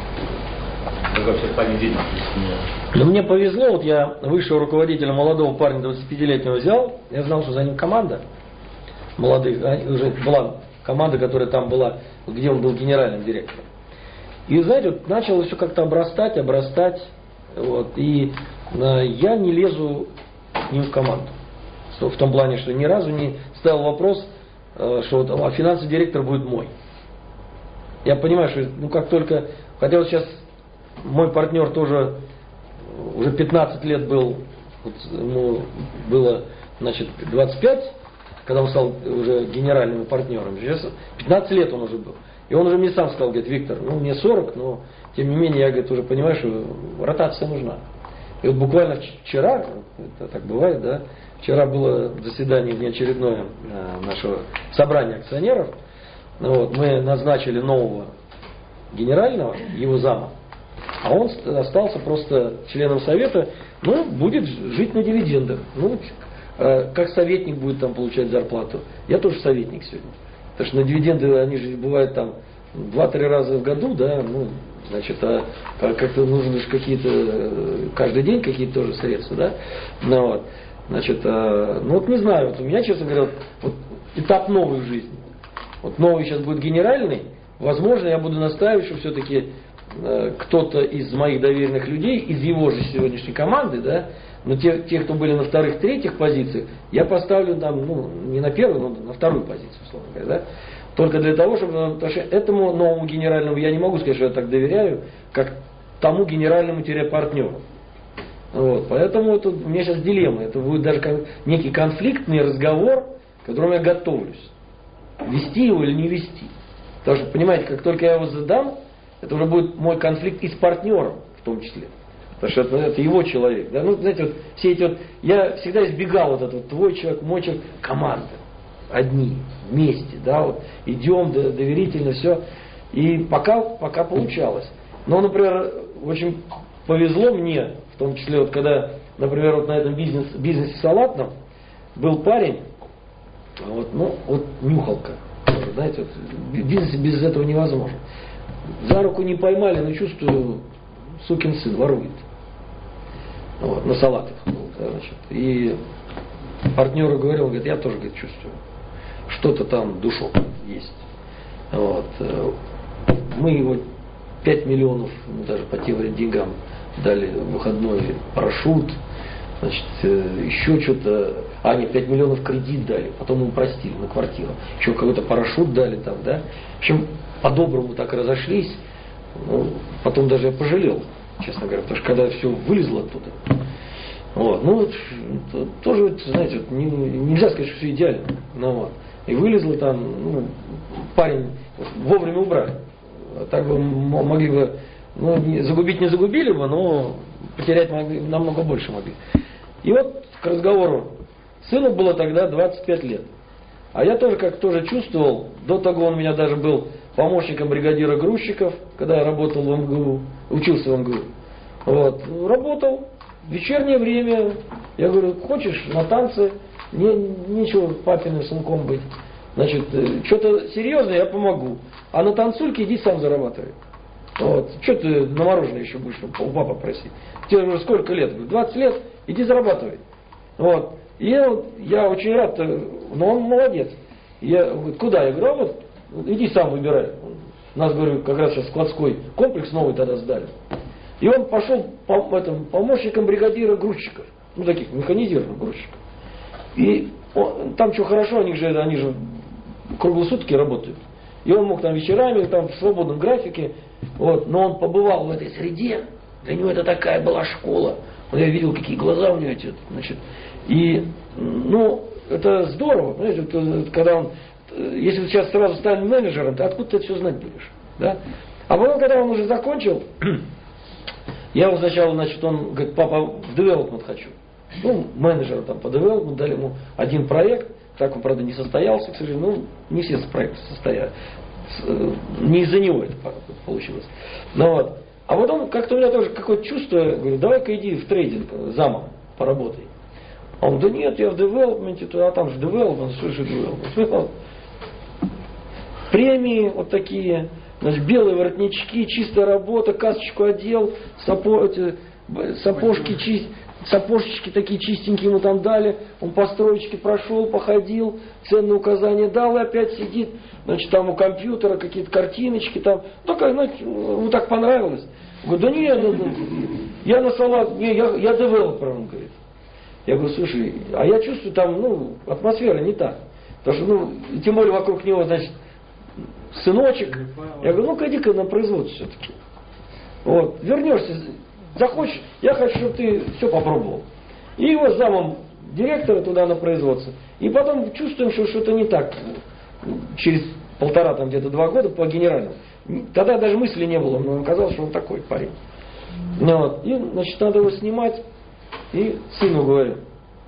как вообще в плане деятельности? Ну, мне повезло, вот я высшего руководителя молодого парня двадцатипятилетнего взял, я знал, что за ним команда молодых, уже была команда, которая там была, где он был генеральным директором. И, знаете, вот начало все как-то обрастать, обрастать, вот, и э, я не лезу к ним в команду. В том плане, что ни разу не ставил вопрос, э, что вот, а финансовый директор будет мой. Я понимаю, что ну как только, хотя вот сейчас мой партнер тоже уже пятнадцать лет был, вот, ему было, значит, двадцать пять, когда он стал уже генеральным партнером. Сейчас пятнадцать лет он уже был. И он уже мне сам сказал, говорит, Виктор, ну мне сорок, но тем не менее я, говорит, уже понимаю, что ротация нужна. И вот буквально вчера, это так бывает, да, вчера было заседание внеочередное нашего собрания акционеров. Вот, мы назначили нового генерального, его зама. А он остался просто членом совета, ну, будет жить на дивидендах. Ну, как советник будет там получать зарплату. Я тоже советник сегодня. Потому что на дивиденды, они же бывают там два-три раза в году, да, ну, значит, а как-то нужны же какие-то, каждый день какие-то тоже средства, да. Ну, вот, значит, а, ну, вот не знаю, вот у меня, честно говоря, вот, вот этап новый в жизни. Вот новый сейчас будет генеральный, возможно, я буду настаивать, что все-таки кто-то из моих доверенных людей, из его же сегодняшней команды, да, но те, те, кто были на вторых, третьих позициях, я поставлю там, ну, не на первую, но на вторую позицию, условно говоря, да, только для того, чтобы, потому что этому новому генеральному я не могу сказать, что я так доверяю, как тому генеральному-партнеру. Вот, поэтому это, у меня сейчас дилемма, это будет даже как некий конфликтный разговор, к которому я готовлюсь. Вести его или не вести. Потому что, понимаете, как только я его задам, это уже будет мой конфликт и с партнером в том числе. Потому что это, это его человек. Да? Ну, знаете, вот все эти вот, я всегда избегал вот этого, твой человек, мой человек, команда. Одни, вместе, да, вот, идем доверительно, все. И пока, пока получалось. Но, например, очень повезло мне, в том числе, вот когда, например, вот на этом бизнес, бизнесе салатном был парень, вот, ну, вот нюхалка. Знаете, вот, в бизнесе без этого невозможно. За руку не поймали, но чувствую, сукин сын ворует. Вот, на салатах. Значит, и партнеру говорил, он говорит, я тоже, говорит, чувствую. Что-то там душок есть. Вот. Мы его пять миллионов, ну, даже по тем деньгам дали выходной парашют, значит, еще что-то, а нет, пять миллионов кредит дали, потом ему простили на квартиру, еще какой-то парашют дали там, да. В общем, по-доброму так разошлись, ну, потом даже я пожалел, честно говоря, потому что когда все вылезло оттуда, вот, ну, вот, тоже, знаете, вот, не, нельзя сказать, что все идеально, ну, вот. И вылезло там, ну, парень вовремя убрали, так бы могли бы, ну, не, загубить не загубили бы, но потерять могли, намного больше могли. И вот к разговору, сыну было тогда двадцать пять лет, а я тоже как тоже чувствовал, до того он у меня даже был помощником бригадира грузчиков, когда я работал в эм гэ у, учился в эм гэ у. Вот, работал в вечернее время, я говорю, хочешь на танцы, не, нечего папиным сынком быть. Значит, что-то серьезное я помогу, а на танцульке иди сам зарабатывай. Вот. Что ты на мороженое еще будешь у папы просить? Тебе уже сколько лет? двадцать лет, иди зарабатывай. Вот. И я, я очень рад, но он молодец. Я говорю, куда? Я говорю, а вот иди сам выбирай. У нас, говорю, как раз сейчас складской комплекс новый тогда сдали. И он пошел по, этим, помощником бригадира грузчиков. Ну, таких механизированных грузчиков. И он, там что хорошо, они же, они же круглосутки работают. И он мог там вечерами, там в свободном графике. Вот, но он побывал в этой среде. Для него это такая была школа. Я видел, какие глаза у него эти. Значит, и, ну, это здорово, понимаете, вот, когда он, если ты сейчас сразу станешь менеджером, то откуда ты это все знать будешь, да? А потом, когда он уже закончил, я его сначала, значит, он говорит, папа, в девелопмент хочу. Ну, менеджером там по девелопменту, дали ему один проект, так он, правда, не состоялся, к сожалению, ну, не все проекты состояли, не из-за него это получилось. Ну, вот. А потом как-то у меня тоже какое-то чувство, я говорю, давай-ка иди в трейдинг замом поработай. А он, да нет, я в девелопменте, а там же девелопмент, что же девелопмент? Премии вот такие, значит, белые воротнички, чистая работа, касочку одел, сапо, эти, сапожки, чи, сапожечки такие чистенькие ему там дали, он по строечке прошел, походил, ценные указания дал и опять сидит, значит, там у компьютера какие-то картиночки там, такая, ну, ему так понравилось. Говорю, да нет, да, да, я на салат, не, я, я девелопер, он говорит. Я говорю, слушай, а я чувствую там, ну, атмосфера не та. Потому что, ну, тем более вокруг него, значит, сыночек. Я говорю, ну-ка иди-ка на производство все-таки. Вот, вернешься, захочешь, я хочу, чтобы ты все попробовал. И его замом директора туда на производство. И потом чувствуем, что что-то не так. Через полтора, там где-то два года по генеральному. Тогда даже мысли не было, но оказалось, что он такой парень. Ну, вот. И, значит, надо его снимать. И сыну говорю,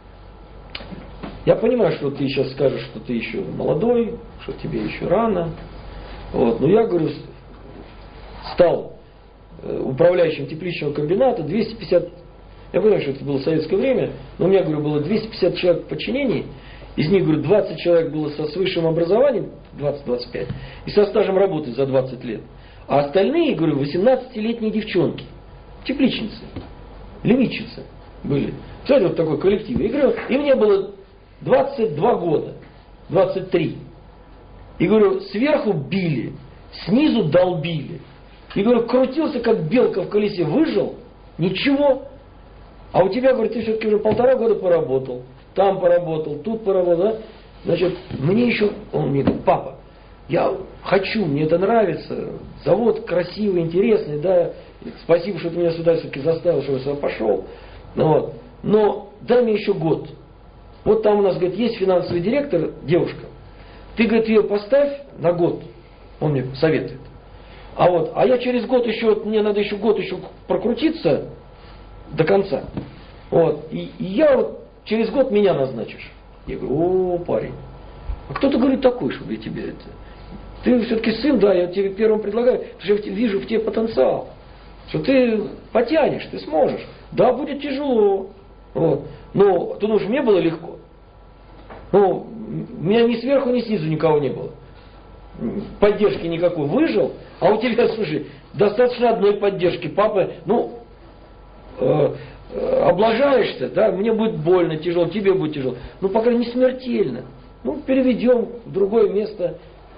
я понимаю, что ты сейчас скажешь, что ты еще молодой, что тебе еще рано. Вот. Но я, говорю, стал управляющим тепличного комбината, двести пятьдесят, я понимаю, что это было советское время, но у меня, говорю, было двести пятьдесят человек в подчинении, из них, говорю, двадцать человек было со, с высшим образованием, двадцать - двадцать пять, и со стажем работы за двадцать лет. А остальные, говорю, восемнадцатилетние девчонки, тепличницы, лимитчицы были. Смотрите, вот такой коллектив. И, говорю, и мне было двадцать два года, двадцать три. И, говорю, сверху били, снизу долбили. И, говорю, крутился, как белка в колесе, выжил, ничего. А у тебя, говорю, ты все-таки уже полтора года поработал, там поработал, тут поработал, да? Значит, мне еще, он мне говорит, папа, я хочу, мне это нравится, завод красивый, интересный, да, спасибо, что ты меня сюда все-таки заставил, что я сюда пошел. Вот. Но дай мне еще год. Вот там у нас, говорит, есть финансовый директор, девушка. Ты, говорит, ее поставь на год. Он мне советует. А вот, а я через год еще, вот, мне надо еще год еще прокрутиться до конца. Вот. И, и я вот через год меня назначишь. Я говорю, о, парень. А кто ты, говорит, такой, чтобы я тебе это... Ты все-таки сын, да, я тебе первым предлагаю, потому что я вижу в тебе потенциал. Что ты потянешь, ты сможешь. Да, будет тяжело. Вот. Но ты думаешь, мне было легко. Ну, у меня ни сверху, ни снизу никого не было. Поддержки никакой. Выжил, а у тебя, слушай, достаточно одной поддержки. Папа, ну, э, э, облажаешься, да, мне будет больно, тяжело, тебе будет тяжело. Ну, пока не смертельно. Ну, переведем в другое место.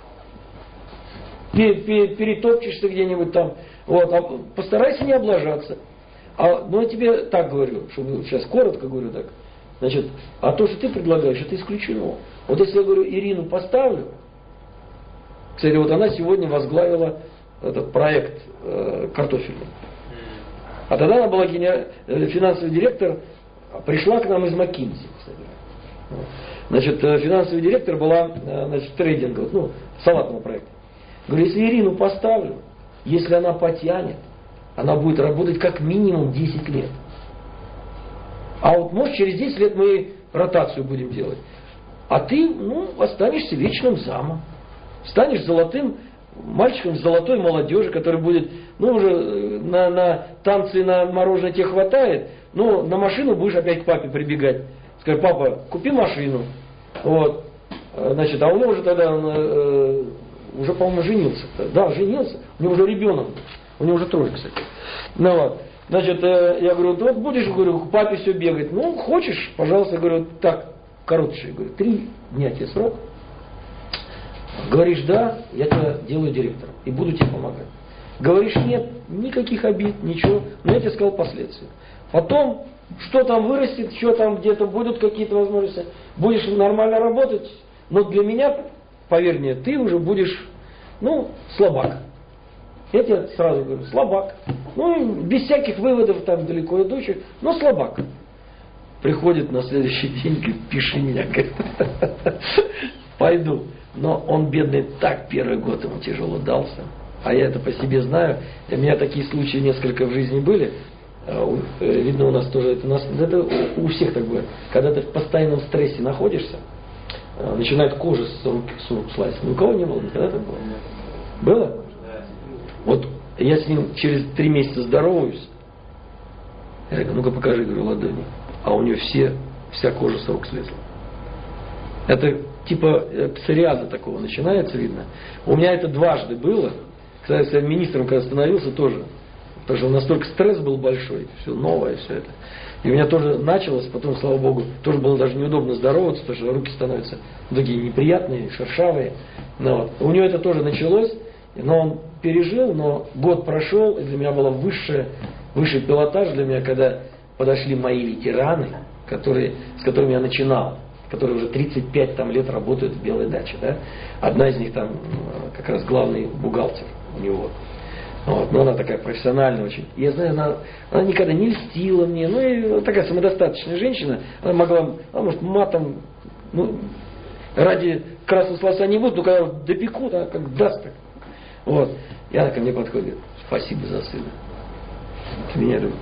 Перетопчешься где-нибудь там. Вот, а постарайся не облажаться. А, ну, я тебе так говорю, чтобы сейчас коротко говорю так. Значит, а то, что ты предлагаешь, это исключено. Вот если я говорю, Ирину поставлю, кстати, вот она сегодня возглавила этот проект э, картофельный. А тогда она была гене... финансовый директор, пришла к нам из Маккинзи. Значит, финансовый директор была, значит, трейдинга, ну, салатного проекта. Говорю, если Ирину поставлю, если она потянет, она будет работать как минимум десять лет. А вот может через десять лет мы ротацию будем делать. А ты, ну, останешься вечным замом. Станешь золотым мальчиком с золотой молодежи, который будет, ну, уже на, на танцы, на мороженое тебе хватает, но на машину будешь опять к папе прибегать. Скажи, папа, купи машину. Вот. Значит, а у него уже тогда, он, э, уже, по-моему, женился. Да, женился. У него уже ребенок. У него уже трое, кстати. Ну вот. Значит, э, я говорю, вот будешь, говорю, к папе все бегать. Ну, хочешь, пожалуйста, говорю, так, короче, говорю, три дня тебе срок. Говоришь, да, я тебя делаю директором и буду тебе помогать. Говоришь, нет, никаких обид, ничего, но я тебе сказал последствия. Потом, что там вырастет, что там где-то будут какие-то возможности, будешь нормально работать, но для меня, поверь мне, ты уже будешь, ну, слабак. Я тебе сразу говорю, слабак. Ну, без всяких выводов там далеко идущих, но слабак. приходит на следующий день, говорит, пиши меня, говорит, пойду. Но он, бедный, так первый год ему тяжело дался. А я это по себе знаю. У меня такие случаи несколько в жизни были. Видно, у нас тоже, это, у, нас, это у всех так бывает. Когда ты в постоянном стрессе находишься, начинает кожа с рук, с рук слазить. Ни у кого не было? Никогда так было? Было? Вот я с ним через три месяца здороваюсь. Я говорю, ну-ка покажи, говорю, ладони. А у него все, вся кожа с рук слезла. Это типа псориаза такого начинается, видно. У меня это дважды было. Кстати, я министром, когда становился, тоже. Потому что настолько стресс был большой, все новое, все это. И у меня тоже началось, потом, слава богу, тоже было даже неудобно здороваться, потому что руки становятся такие неприятные, шершавые. Но вот. У него это тоже началось, но он пережил, но год прошел, и для меня был высший, высший пилотаж для меня, когда подошли мои ветераны, которые, с которыми я начинал, которые уже тридцать пять там, лет работают в Белой даче. Да? Одна из них там как раз главный бухгалтер у него. Вот, но она такая профессиональная очень. Я знаю, она, она никогда не льстила мне. Ну, и такая самодостаточная женщина. Она могла, она, может, матом, ну, ради красного словца не будет, но когда вот допеку, да, как даст так. Вот. И она ко мне подходит, говорит, спасибо за сына. Ты меня любишь.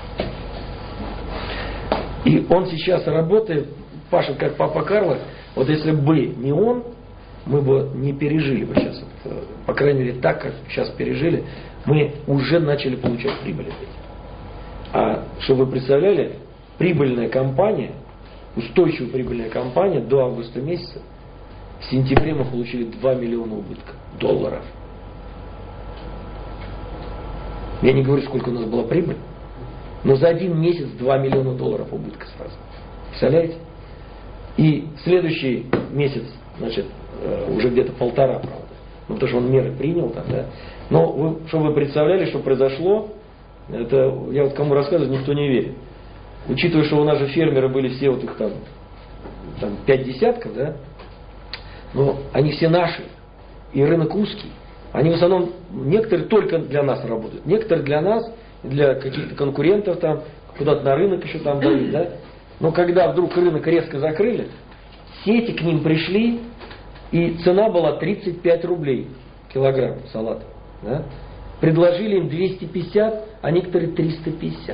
И он сейчас работает, пашет как папа Карло. Вот если бы не он, мы бы не пережили бы сейчас. По крайней мере, так, как сейчас пережили, мы уже начали получать прибыль. А чтобы вы представляли, прибыльная компания, устойчивая прибыльная компания до августа месяца, в сентябре мы получили два миллиона убытка долларов. Я не говорю, сколько у нас была прибыль, но за один месяц два миллиона долларов убытка сразу. Представляете? И следующий месяц, значит, уже где-то полтора, правда. Ну, потому что он меры принял там, да. Но вы, чтобы вы представляли, что произошло, это я вот кому рассказываю, никто не верит. Учитывая, что у нас же фермеры были все вот их там, там пять десятков, да, но они все наши, и рынок узкий. Они в основном, некоторые только для нас работают, некоторые для нас, для каких-то конкурентов там, куда-то на рынок еще там дают, да. Но когда вдруг рынок резко закрыли, сети к ним пришли, и цена была тридцать пять рублей килограмм салата. Да? Предложили им двести пятьдесят, а некоторые триста пятьдесят.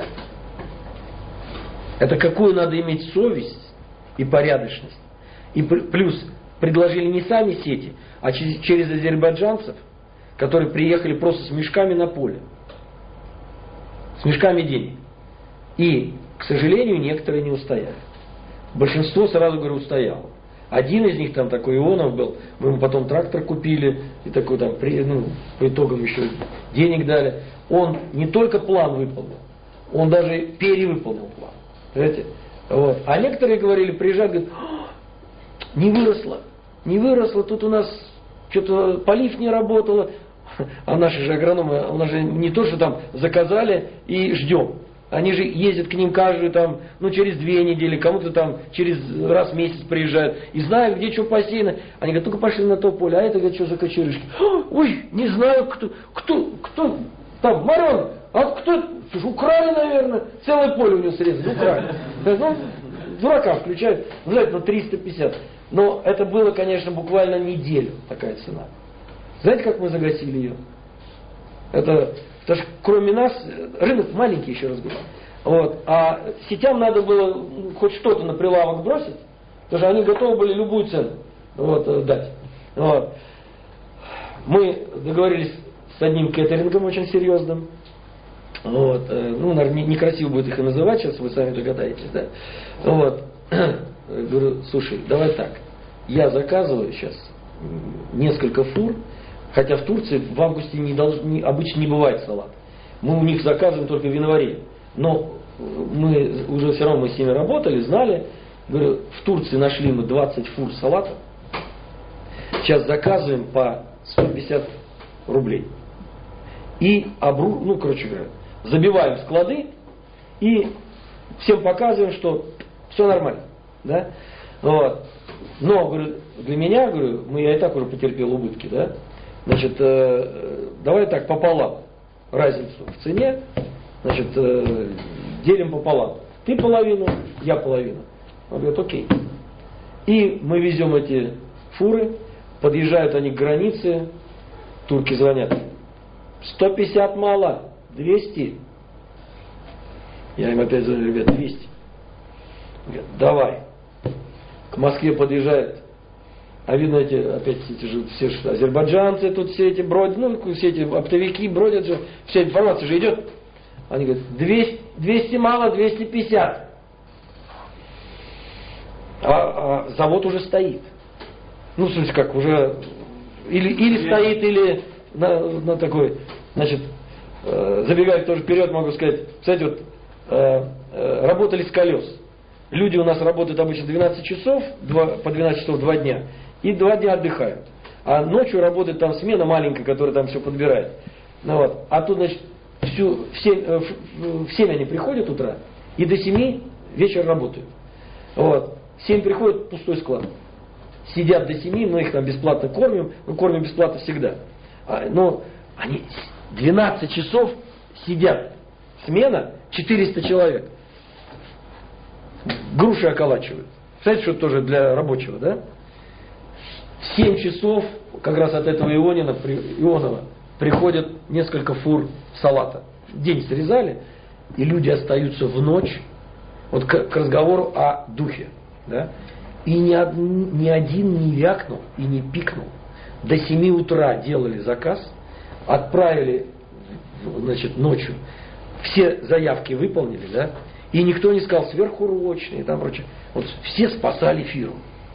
Это какую надо иметь совесть и порядочность. И плюс предложили не сами сети, а через, через азербайджанцев, которые приехали просто с мешками на поле. С мешками денег. И, к сожалению, некоторые не устояли. Большинство, сразу говорю, устояло. Один из них там такой Ионов был, мы ему потом трактор купили, и такой там, ну, по итогам еще денег дали. Он не только план выполнил, он даже перевыполнил план. Понимаете? Вот. А некоторые говорили, приезжают, говорят, не выросло, не выросло, тут у нас что-то полив не работало. А наши же агрономы, у нас же не то, что там заказали и ждем. Они же ездят к ним каждую там, ну, через две недели, кому-то там через раз в месяц приезжают. И знают, где что посеяно. Они говорят, только пошли на то поле, а это, говорят, что за кочерышки? Ой, не знаю, кто, кто, кто, там, Марон, а кто, слушай, украли, наверное, целое поле у него срезали, украли. Ну, дурака включают, взять на триста пятьдесят. Но это было, конечно, буквально неделю такая цена. Знаете, как мы загасили ее? Это... Потому что кроме нас, рынок маленький, еще раз говорю. Вот, а сетям надо было хоть что-то на прилавок бросить, потому что они готовы были любую цену вот, дать. Вот. Мы договорились с одним кейтерингом очень серьезным. Вот, ну, наверное, некрасиво будет их и называть, сейчас вы сами догадаетесь. Да? Вот. Говорю, слушай, давай так, я заказываю сейчас несколько фур. Хотя в Турции в августе не долж, не, обычно не бывает салат. Мы у них заказываем только в январе. Но мы уже все равно мы с ними работали, знали. Говорю, в Турции нашли мы двадцать фур салата. Сейчас заказываем по сто пятьдесят рублей. И обру, ну, короче говоря, забиваем склады и всем показываем, что все нормально. Да? Вот. Но, говорю, для меня, говорю, мы, я и так уже потерпел убытки, да? Значит, э, давай так, пополам разницу в цене, значит, э, делим пополам. ты половину, я половину. Он говорит, окей. И мы везем эти фуры, подъезжают они к границе, турки звонят. сто пятьдесят мало, двести. Я им опять звоню, ребят, двести. Говорят, давай. К Москве подъезжает. А видно, эти, опять эти же, все же азербайджанцы, тут все эти бродят, ну, все эти оптовики бродят же, вся информация же идет. Они говорят, двести, двести мало, двести пятьдесят. А, а завод уже стоит. Ну, в смысле, как, уже или, или стоит, или на, на такой, значит, э, забегая тоже вперед, могу сказать, кстати, вот, э, э, работали с колес. Люди у нас работают обычно двенадцать часов, два, по двенадцать часов два дня, и два дня отдыхают. А ночью работает там смена маленькая, которая там все подбирает. Ну, вот. А тут, значит, всю, в, семь, э, в, в семь они приходят утра, и до семи вечера работают. Вот. В семь приходят, пустой склад. Сидят до семи, мы их там бесплатно кормим, мы кормим бесплатно всегда. А, но они двенадцать часов сидят. Смена четыреста человек. Груши околачивают. Представляете, что это тоже для рабочего, да? В семь часов, как раз от этого Ионина, Ионова, приходят несколько фур салата. День срезали, и люди остаются в ночь, вот к, к разговору о духе, да? И ни, од, ни один не вякнул и не пикнул. До семи утра делали заказ, отправили, значит, ночью. Все заявки выполнили, да? И никто не сказал сверхурочные, там, короче. Вот все спасали фирму.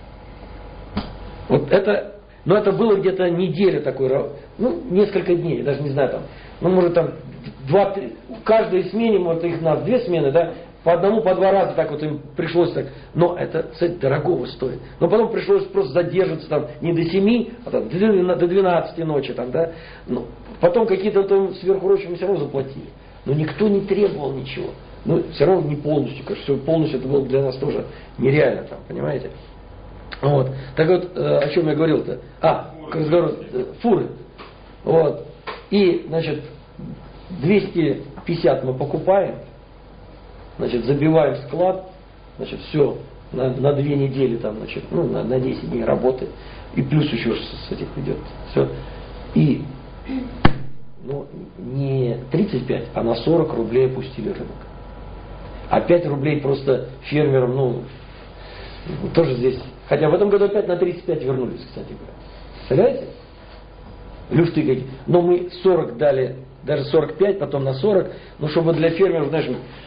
Вот это, ну это было где-то неделя такой, ну несколько дней, я даже не знаю там, ну может там два-три, каждой смене, может их нас две смены, да, по одному, по два раза так вот им пришлось так, но это, кстати, дорогого стоит. Но потом пришлось просто задерживаться там не до семи, а там до двенадцати ночи там, да, ну, потом какие-то там сверхурочные все равно заплатили, но никто не требовал ничего. Ну, все равно не полностью, конечно, все полностью это было для нас тоже нереально, там, понимаете? Вот. Так вот, о чем я говорил-то? А, к разговору, фуры. Вот. И, значит, двести пятьдесят мы покупаем, значит, забиваем склад, значит, все, на, на две недели, там, значит, ну, на, на десять дней работы, и плюс еще с, с этих идет, все. И, ну, не тридцать пять, а на сорок рублей опустили рынок. А пять рублей просто фермерам, ну, тоже здесь. Хотя в этом году опять на тридцать пять вернулись, кстати говоря. Представляете? Люфты какие. Но мы сорок дали, даже сорок пять, потом на сорок. Ну, чтобы для фермеров, знаешь,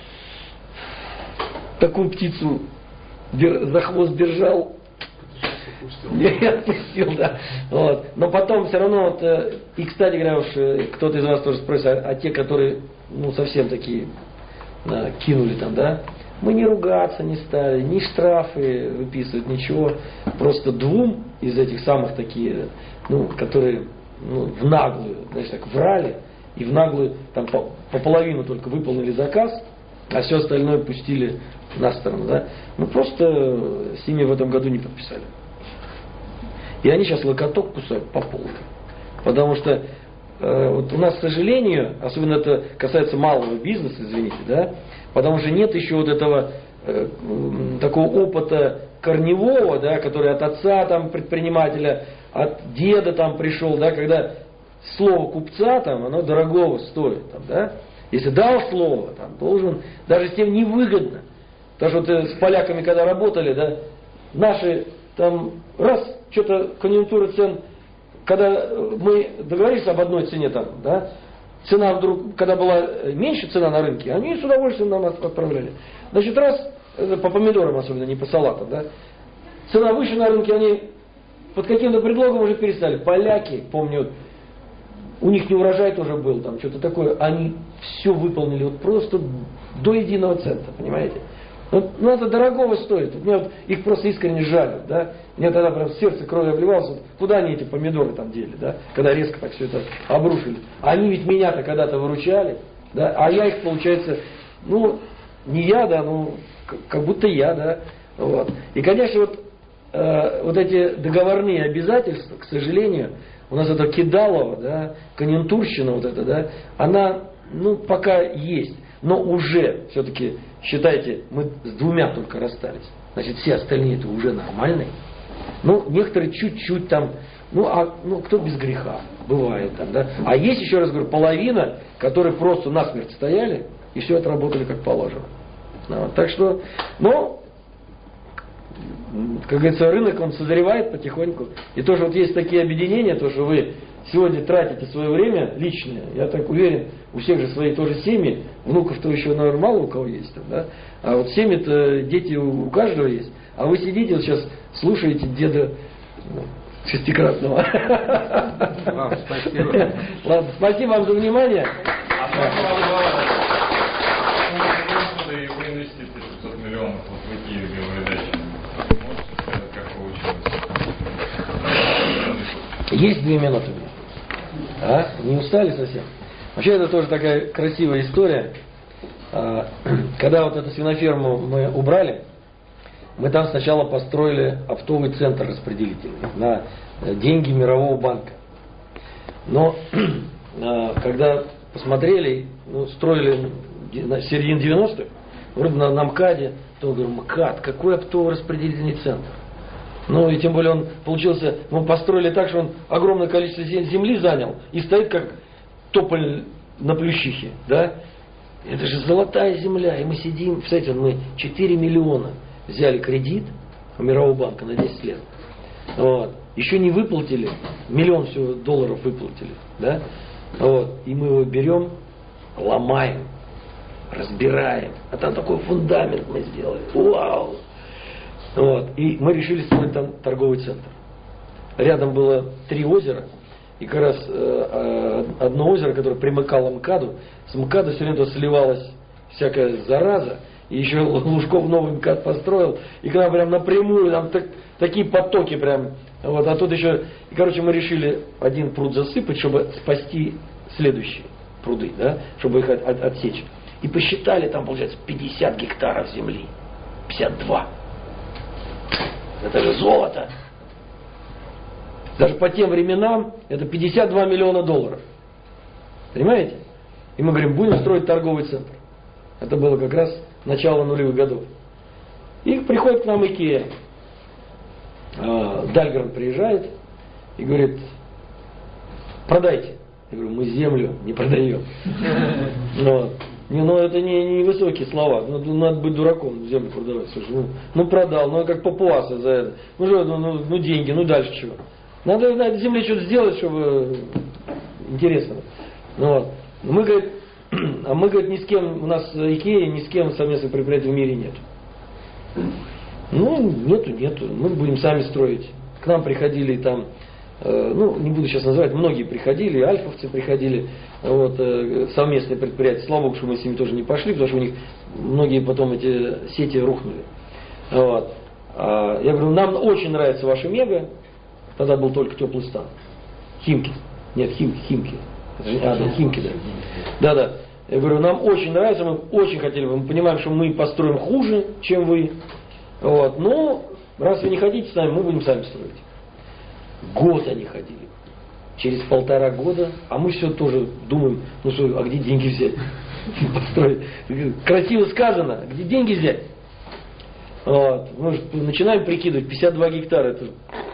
такую птицу за хвост держал. Я отпустил, да. Вот. Но потом все равно, вот, и, кстати говоря, уж кто-то из вас тоже спросит, а, а те, которые, ну, совсем такие, да, кинули там, да, мы не ругаться не стали, ни штрафы выписывать, ничего. Просто двум из этих самых такие, ну, которые, ну, в наглую, знаешь, так врали, и в наглую, там, по, по половину только выполнили заказ, а все остальное пустили на сторону, да. Мы просто с ними в этом году не подписали. И они сейчас локоток кусают по полной. Потому что э, вот у нас, к сожалению, особенно это касается малого бизнеса, извините, да, потому что нет еще вот этого э, такого опыта корневого, да, который от отца там предпринимателя, от деда там пришел, да, когда слово купца там, оно дорогого стоит, там, да. Если дал слово, там, должен, даже тем невыгодно. Потому что вот с поляками, когда работали, да, наши там раз, что-то конъюнктура цен, когда мы договорились об одной цене там, да, цена вдруг, когда была меньше цена на рынке, они с удовольствием нам отправляли. Значит, раз, по помидорам особенно, не по салатам, да, цена выше на рынке, они под каким-то предлогом уже перестали. Поляки, помню, у них не урожай тоже был, там что-то такое, они все выполнили вот просто до единого цента, понимаете? Вот, ну это дорогого стоит. Мне вот их просто искренне жаль, да. Мне тогда прям сердце кровью обливалось. Вот, куда они эти помидоры там дели, да? Когда резко так все это обрушили. Они ведь меня-то когда-то выручали, да. А я их, получается, ну, не я, да, ну, как будто я, да. Вот. И, конечно, вот, э, вот эти договорные обязательства, к сожалению, у нас это кидалово, да, конъюнктурщина вот эта, да, она, ну, пока есть. но уже, все-таки, считайте, мы с двумя только расстались. Значит, все остальные это уже нормальные. Ну, некоторые чуть-чуть там, ну, а ну, кто без греха, бывает там, да. А есть, еще раз говорю, половина, которые просто насмерть стояли и все отработали как положено. Ну, так что, ну, как говорится, рынок, он созревает потихоньку. И тоже вот есть такие объединения, то, что вы сегодня тратите свое время личное, я так уверен, у всех же свои тоже семьи, внуков-то еще, наверное, мало у кого есть там, да, а вот семьи-то, дети у каждого есть, а вы сидите вот сейчас, слушаете деда шестикратного. Вам спасибо. Ладно, спасибо вам за внимание. Его инвестиции шестьсот миллионов вот в Киеве белые дачи. Можете сказать, как получилось? Есть две минуты. А? Не устали совсем? Вообще это тоже такая красивая история. Когда вот эту свиноферму мы убрали, мы там сначала построили оптовый центр распределительный на деньги Мирового банка. Но когда посмотрели, ну, строили в середине девяностых, вроде на, на МКАДе, то говорю, МКАД, какой оптовый распределительный центр? Ну и тем более он получился, мы построили так, что он огромное количество земли занял и стоит как тополь на плющихе, да? Это же золотая земля, и мы сидим, представляете, мы четыре миллиона взяли кредит у Мирового банка на десять лет. Вот. Еще не выплатили, миллион всего долларов выплатили, да? Вот. И мы его берем, ломаем, разбираем, а там такой фундамент мы сделали. Вау! Вот. И мы решили строить там торговый центр. Рядом было три озера, и как раз э, одно озеро, которое примыкало к МКАДу, с МКАДа все время сливалась всякая зараза, и еще Лужков новый МКАД построил, и к нам прям напрямую, там так, такие потоки прям, вот, а тут еще, и, короче, мы решили один пруд засыпать, чтобы спасти следующие пруды, да, чтобы их от, от, отсечь. И посчитали, там, получается, пятьдесят гектаров земли, пятьдесят два. Это же золото. Даже по тем временам это пятьдесят два миллиона долларов. Понимаете? И мы говорим, будем строить торговый центр. Это было как раз начало нулевых годов. И приходит к нам Икеа. Дальгрен приезжает и говорит, продайте. Я говорю, мы землю не продаем. Но, не, ну это не, не высокие слова. Ну, надо быть дураком землю продавать. Слушай, ну, ну продал, ну как папуасы за это. Ну, что, ну, ну, ну деньги, ну дальше чего. Надо на этой земле что-то сделать, чтобы интересно. Ну, вот. Мы, говорит, а мы, говорит, ни с кем, у нас Икея, ни с кем совместных предприятий в мире нет. Ну, нету, нету. Мы будем сами строить. К нам приходили там, э, ну, не буду сейчас называть, многие приходили, альфовцы приходили, вот, э, совместные предприятия. Слава Богу, что мы с ними тоже не пошли, потому что у них многие потом эти сети рухнули. Вот. А, я говорю, нам очень нравится ваша Мега. Тогда был только теплый стан. Химки. Нет, Химки, Химки. А, да, Химки, да. Да-да. Я говорю, нам очень нравится, мы очень хотели бы, мы понимаем, что мы построим хуже, чем вы. Вот. Но раз вы не хотите с нами, мы будем сами строить. Год они ходили. Через полтора года, а мы все тоже думаем, ну что, а где деньги взять? Построить. Красиво сказано, где деньги взять? Вот. Мы начинаем прикидывать, пятьдесят два гектара, это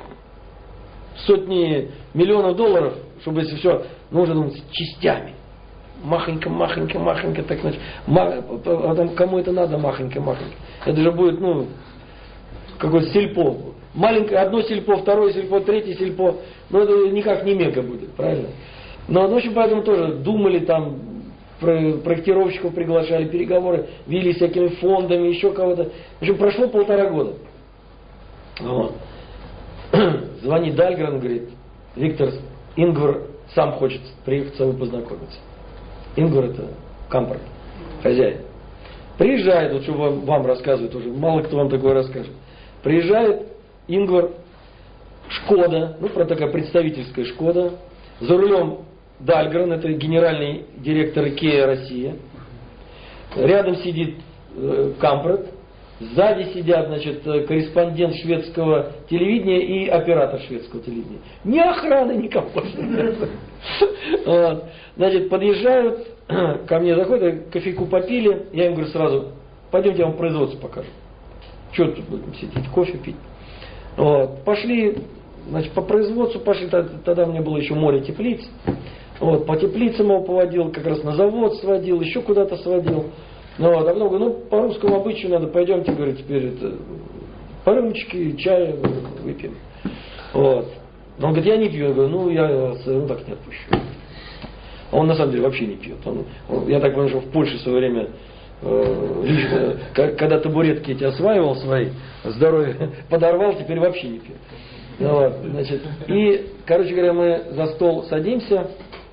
сотни миллионов долларов, чтобы если все, нужно думать с частями. Махонько, махонько, махонько, так значит, ма, а там кому это надо, махонько, махонько. Это же будет, ну, какое-то сельпо. Маленькое, одно сельпо, второе сельпо, третье сельпо. Но это никак не мега будет, правильно? Но, в общем, поэтому тоже думали там, проектировщиков приглашали, переговоры, вели всякими фондами, еще кого-то. В общем, прошло полтора года. Вот. Звонит Дальгрен, говорит, Виктор, Ингвар сам хочет приехать с тобой познакомиться. Ингвар это Кампорт, хозяин. Приезжает, вот что вам, вам рассказывают уже, мало кто вам такое расскажет. Приезжает Ингвар, Шкода, ну, про такая представительская Шкода, за рулем Дальгрен, это генеральный директор Икеа Россия. Рядом сидит э, Кампорт. Сзади сидят, значит, корреспондент шведского телевидения и оператор шведского телевидения. Ни охраны, никого. Значит, подъезжают, ко мне заходят, кофейку попили, я им говорю сразу, пойдемте я вам производство покажу. Что тут будем сидеть, кофе пить? Вот. Пошли, значит, по производству пошли, тогда у меня было еще море теплиц. Вот, по теплицам его поводил, как раз на завод сводил, еще куда-то сводил. Ну, вот, а потом говорю, ну, по русскому обычаю надо, пойдемте, говорю, теперь это, по рюмочке чая выпьем. Вот. Но он говорит, я не пью. Я говорю, ну, я вас ну, так не отпущу. А он на самом деле вообще не пьет. Он, он, я так понимаю, что в Польше в свое время, э, лично, когда табуретки эти осваивал свои, здоровье подорвал, теперь вообще не пьет. Вот, значит, и, короче говоря, мы за стол садимся,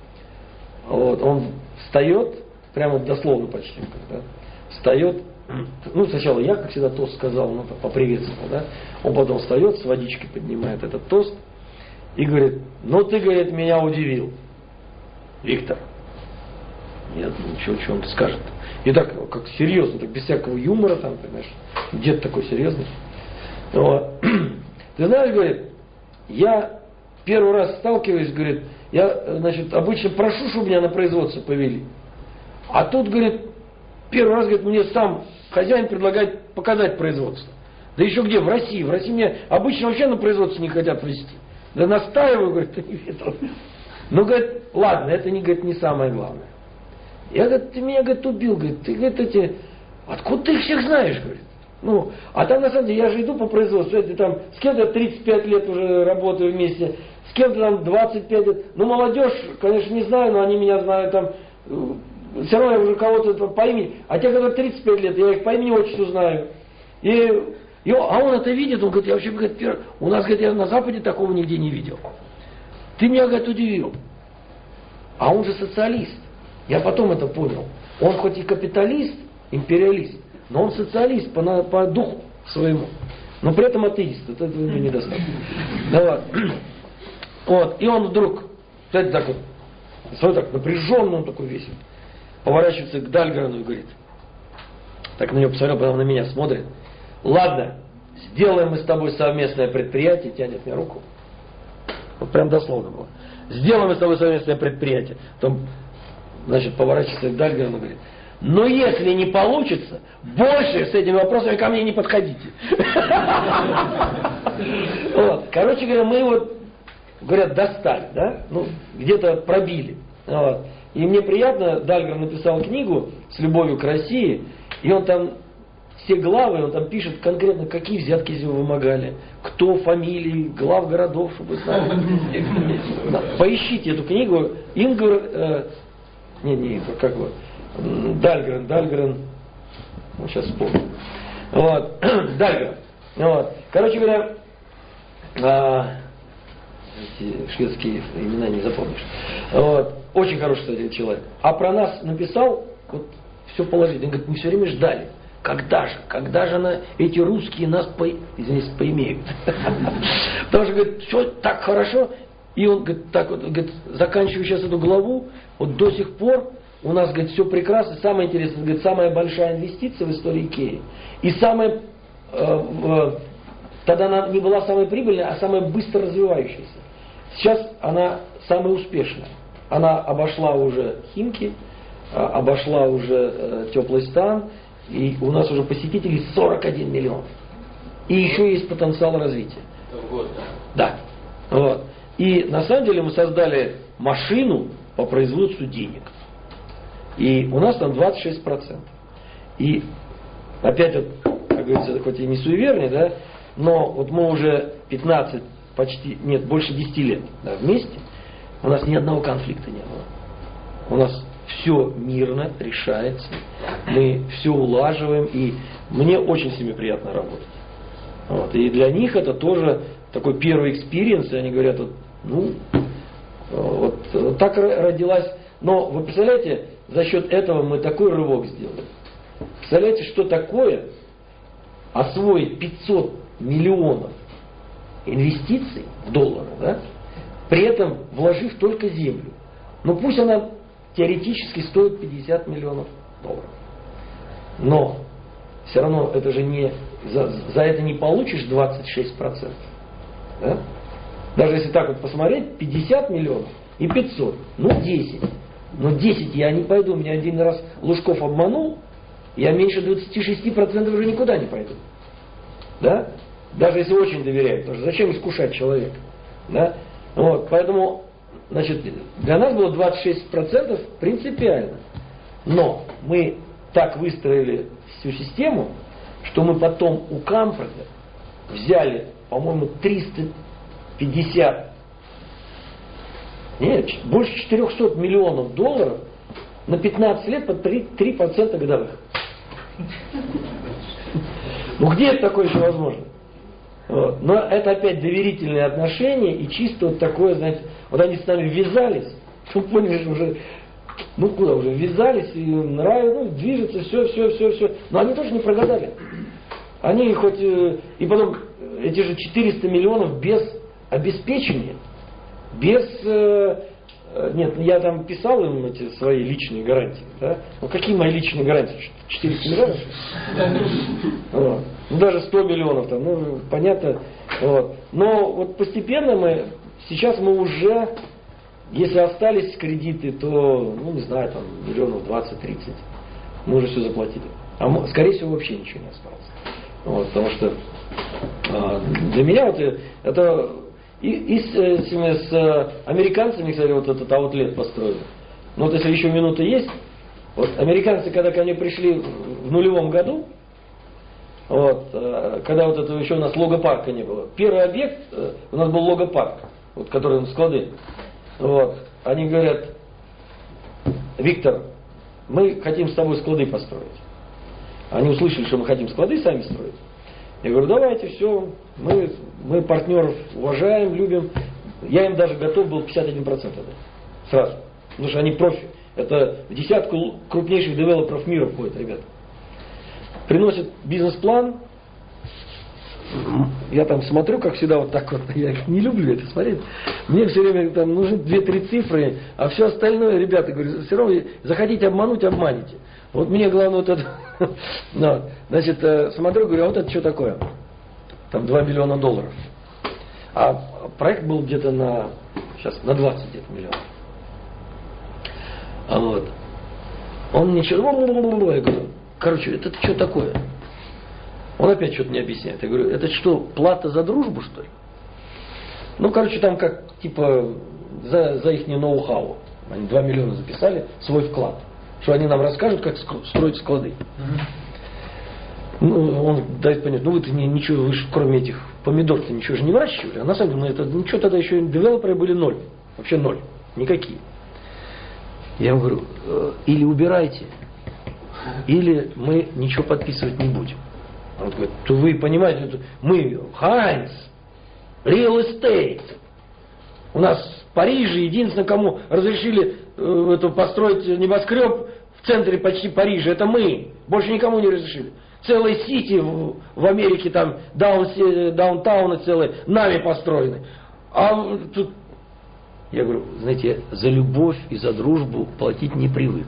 вот, он встает, прямо дословно почти, да, встает, ну, сначала я, как всегда, тост сказал, ну, поприветствовал, да, он потом встает, с водичкой поднимает этот тост и говорит, ну, ты, говорит, меня удивил, Виктор. Нет, ничего, что он скажет. И так, как серьезно, так без всякого юмора, там, понимаешь, дед такой серьезный. Вот. Ты знаешь, говорит, я первый раз сталкиваюсь, говорит, я, значит, обычно прошу, чтобы меня на производство повели. А тут, говорит, первый раз, говорит, мне сам хозяин предлагает показать производство. Да еще где? В России. В России меня обычно вообще на производство не хотят вести. Да настаиваю, говорит, ты не видел. Ну, говорит, ладно, это не, говорит, не самое главное. Я, говорит, ты меня, говорит, убил, говорит, ты, говорит, эти, откуда ты их всех знаешь, говорит. Ну, а там, на самом деле, я же иду по производству, я, там, с кем-то тридцать пять лет уже работаю вместе, с кем-то там двадцать пять лет. Ну, молодежь, конечно, не знаю, но они меня знают там, все равно я уже кого-то по имени, а те, которые тридцать пять лет, я их по имени отчеству знаю. И, и, а он это видит, он говорит, я вообще, говорит, первый, у нас, говорит, я на Западе такого нигде не видел. Ты меня, говорит, удивил. А он же социалист. Я потом это понял. Он хоть и капиталист, империалист, но он социалист по, на, по духу своему. Но при этом атеист. Это этого недостаточно. Да, вот. И он вдруг, кстати, так вот, свой так напряженно, он такой весь, поворачивается к Дальграну и говорит, так на него посмотрел, потом на меня смотрит. Ладно, сделаем мы с тобой совместное предприятие, тянет мне руку. Вот прям дословно было. Сделаем мы с тобой совместное предприятие. Потом, значит, поворачивается к Дальграну и говорит, но если не получится, больше с этими вопросами ко мне не подходите. Вот. Короче говоря, мы его, говорят, достали, да? Ну, где-то пробили. Вот. И мне приятно, Дальгран написал книгу «С любовью к России», и он там все главы, он там пишет конкретно, какие взятки из него вымогали, кто, фамилии, глав городов, чтобы вы знали. Поищите эту книгу. Ингвар, э, не, не Ингвар, как его, Дальгран, Дальгран, ну, сейчас вспомню. Вот, Дальгран. Вот. Короче говоря, а, эти шведские имена не запомнишь. Вот. Очень хороший, кстати, человек. А про нас написал, вот, все положительно. Он говорит, мы все время ждали. Когда же? Когда же она, эти русские нас, по, извините, поимеют? Потому что, говорит, все так хорошо. И он, говорит, так вот, говорит, заканчиваю сейчас эту главу, вот до сих пор у нас, говорит, все прекрасно. Самое интересное, говорит, самая большая инвестиция в истории Икеи. И самая, э, э, тогда она не была самой прибыльной, а самая быстро развивающаяся. Сейчас она самая успешная. Она обошла уже Химки, обошла уже э, Теплый стан, и у нас уже посетителей сорок один миллион. И еще есть потенциал развития. Вот. Да. Вот. И на самом деле мы создали машину по производству денег. И у нас там двадцать шесть процентов. И опять вот, как говорится, хоть и не суеверный, да, но вот мы уже пятнадцать, почти, нет, больше десяти лет, да, вместе, у нас ни одного конфликта не было. У нас все мирно решается, мы все улаживаем, и мне очень с ними приятно работать. Вот. И для них это тоже такой первый экспириенс, и они говорят, вот, ну, вот, вот так родилась. Но вы представляете, за счет этого мы такой рывок сделали. Представляете, что такое освоить пятьсот миллионов инвестиций в доллары, да, при этом вложив только землю. Ну пусть она теоретически стоит пятьдесят миллионов долларов. Но все равно это же не за, за это не получишь двадцать шесть процентов. Да? Даже если так вот посмотреть, пятьдесят миллионов и пятьсот, ну десять. Но десять я не пойду. Меня один раз Лужков обманул, я меньше двадцати шести процентов уже никуда не пойду. Да? Даже если очень доверяю. Потому что зачем искушать человека? Да? Вот, поэтому, значит, для нас было двадцать шесть процентов принципиально. Но мы так выстроили всю систему, что мы потом у Камфорта взяли, по-моему, триста пятьдесят, нет, больше четырехсот миллионов долларов на пятнадцать лет под три процента годовых. Ну где это такое еще возможно? Вот. Но это опять доверительные отношения и чисто вот такое, знаете, вот они с нами ввязались, ну поняли, что уже, ну куда уже, ввязались и нравится, ну движется, все, все, все, все. Но они тоже не прогадали. Они хоть, и потом эти же четыреста миллионов без обеспечения, без, нет, я там писал им эти свои личные гарантии, да? Ну какие мои личные гарантии? четыреста миллионов? Вот. Ну даже сто миллионов там, ну понятно. Вот. Но вот постепенно мы, сейчас мы уже, если остались кредиты, то, ну не знаю, там миллионов двадцать-тридцать, мы уже все заплатили. А мы, скорее всего вообще ничего не осталось. Вот, потому что а, для меня вот это и, и с, этими, с американцами, кстати, вот этот аутлет построили. Ну вот если еще минута есть, вот американцы, когда ко мне пришли в нулевом году, вот, когда вот это еще у нас логопарка не было, первый объект у нас был логопарк, вот, который на склады. Вот, они говорят: Виктор, мы хотим с тобой склады построить. Они услышали, что мы хотим склады сами строить. Я говорю: давайте, все, мы, мы партнеров уважаем, любим. Я им даже готов был пятьдесят один процент отдать. Сразу. Потому что они профи. Это в десятку крупнейших девелоперов мира входят, ребята. Приносят бизнес-план. Я там смотрю, как всегда, вот так вот. Я не люблю это смотреть. Мне все время там нужны две-три цифры, а все остальное, ребята, говорю, все равно захотите обмануть, обманите. Вот мне главное вот это. No. Значит, смотрю, говорю: а вот это что такое? Там два миллиона долларов. А проект был где-то на, сейчас, на двадцать где-то миллионов. А вот. Он мне что-то, я говорю: короче, это что такое? Он опять что-то не объясняет. Я говорю: это что, плата за дружбу, что ли? Ну, короче, там как, типа, за, за их ноу-хау. Они два миллиона записали, свой вклад. Что они нам расскажут, как строить склады. Uh-huh. Ну, он дает понять: ну вы-то ничего, вы же кроме этих помидор-то ничего же не выращивали. А на самом деле, мы это, ничего тогда еще, девелоперы были ноль. Вообще ноль. Никакие. Я ему говорю: или убирайте, или мы ничего подписывать не будем. Он говорит: то вы понимаете, мы Хайнц, Real Estate. У нас в Париже единственное, кому разрешили э, это, построить небоскреб в центре почти Парижа, это мы. Больше никому не разрешили. Целые сити в, в Америке, там даун, даунтауны целые, нами построены. А тут, я говорю: знаете, за любовь и за дружбу платить не привык.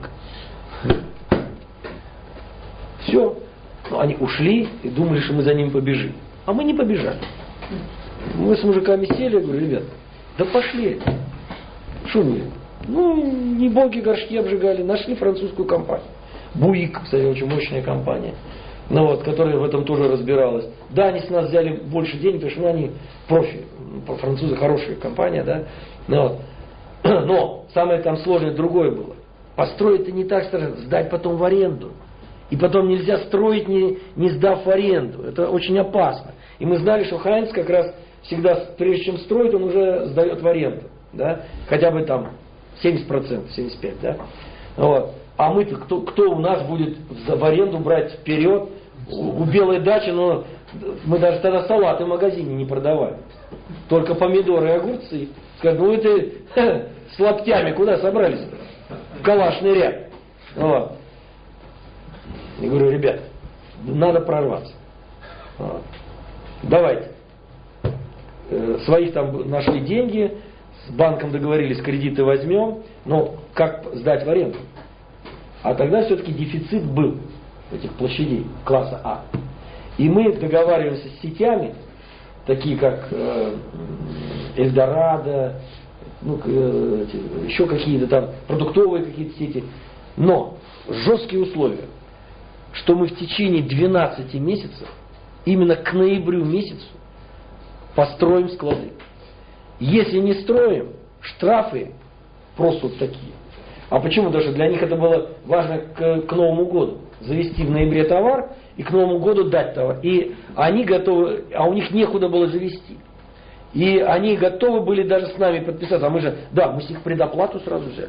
Все. Ну, они ушли и думали, что мы за ними побежим. А мы не побежали. Мы с мужиками сели, я говорю: ребят, да пошли. Что мы? Ну, не боги горшки обжигали. Нашли французскую компанию. Буик, кстати, очень мощная компания. Ну, вот, которая в этом тоже разбиралась. Да, они с нас взяли больше денег, потому что ну, они профи. Французы хорошая компания, да. Ну, вот. Но самое там сложное другое было. Построить-то не так страшно, сдать потом в аренду. И потом нельзя строить, не, не сдав в аренду. Это очень опасно. И мы знали, что Хайнц как раз всегда, прежде чем строить, он уже сдает в аренду. Да? Хотя бы там семьдесят процентов, семьдесят пять процентов. Да? Вот. А мы-то, кто, кто у нас будет в аренду брать вперед? У, у Белой дачи, но мы даже тогда салаты в магазине не продавали. Только помидоры и огурцы. Скажут: ну это ха, с локтями куда собрались-то? В калашный ряд. Вот. Я говорю: ребят, надо прорваться. Вот. Давайте. Э, своих там нашли деньги, с банком договорились, кредиты возьмем, но как сдать в аренду? А тогда все-таки дефицит был этих площадей класса А. И мы договариваемся с сетями, такие как э, Эльдорадо, ну, э, еще какие-то там продуктовые какие-то сети. Но жесткие условия, что мы в течение двенадцати месяцев, именно к ноябрю месяцу, построим склады. Если не строим, штрафы просто вот такие. А почему? Потому что для них это было важно к, к Новому году. Завести в ноябре товар и к Новому году дать товар. И они готовы, а у них некуда было завести. И они готовы были даже с нами подписаться. А мы же, да, мы с них предоплату сразу взяли.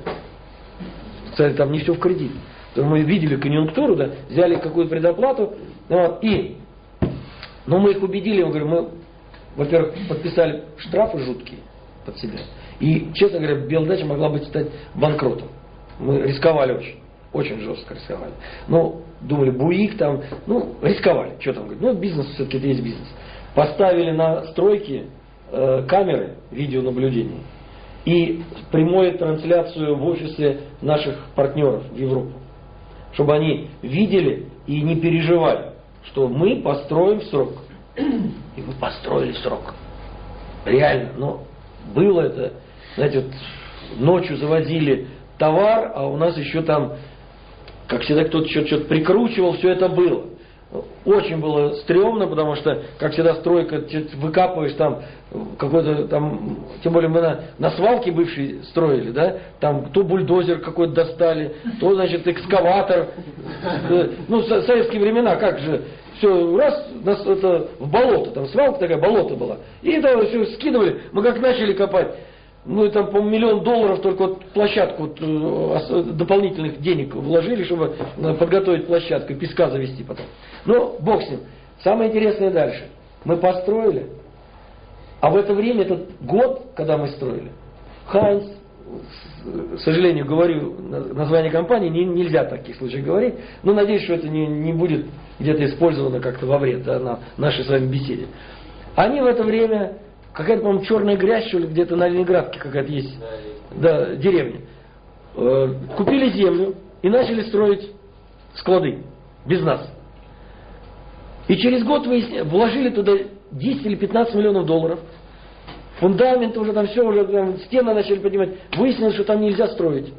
Кстати, там не все в кредит. Мы видели конъюнктуру, да, взяли какую-то предоплату. Вот, и, но мы их убедили, мы говорим, мы, во-первых, подписали штрафы жуткие под себя. И, честно говоря, Белая могла бы стать банкротом. Мы рисковали очень. Очень жестко рисковали. Ну, думали, Буик там, ну, рисковали. Что там говорить? Ну, бизнес все-таки это есть бизнес. Поставили на стройки э, камеры видеонаблюдения и прямую трансляцию в офисе наших партнеров в Европу. Чтобы они видели и не переживали, что мы построим в срок. И мы построили в срок. Реально. Но было это, знаете, вот ночью завозили товар, а у нас еще там, как всегда, кто-то что-то прикручивал, все это было. Очень было стрёмно, потому что, как всегда, стройка, выкапываешь там какой-то там, тем более мы на, на свалке бывшей строили, да, там то бульдозер какой-то достали, то, значит, экскаватор. Ну, в советские времена, как же, все, раз, нас это в болото, там свалка такая, болото была. И это все скидывали, мы как начали копать. Ну, и там, по-моему, миллион долларов только вот площадку вот, э, дополнительных денег вложили, чтобы подготовить площадку и песка завести потом. Но бог с ним. Самое интересное дальше. Мы построили, а в это время, этот год, когда мы строили, Хайнц, к сожалению, говорю название компании, не, нельзя в таких случаях говорить, но надеюсь, что это не, не будет где-то использовано как-то во вред, да, на нашей с вами беседе. Они в это время... Какая-то, по-моему, черная грязь, что ли, где-то на Ленинградке какая-то есть, да, деревня. Э, купили землю и начали строить склады без нас. И через год выясни, вложили туда десять или пятнадцать миллионов долларов. Фундамент уже там все, уже там, стены начали поднимать. Выяснилось, что там нельзя строить.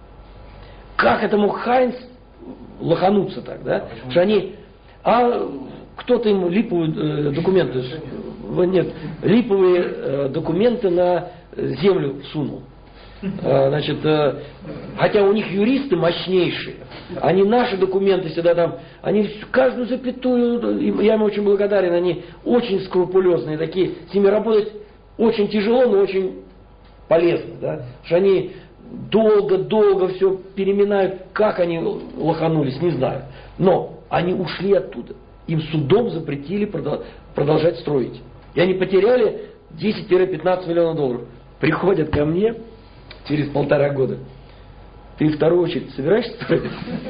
Как это мог Хайнц лохануться так, да? Что они... А кто-то им липовые э, документы... Нет, липовые э, документы на землю сунул. Э, значит, э, хотя у них юристы мощнейшие. Они наши документы всегда там, они каждую запятую, я им очень благодарен, они очень скрупулезные такие. С ними работать очень тяжело, но очень полезно. Да? Потому что они долго-долго все переминают. Как они лоханулись, не знаю. Но они ушли оттуда. Им судом запретили продолжать строить. И они потеряли десять-пятнадцать миллионов долларов. Приходят ко мне через полтора года. Ты в вторую очередь собираешься строить?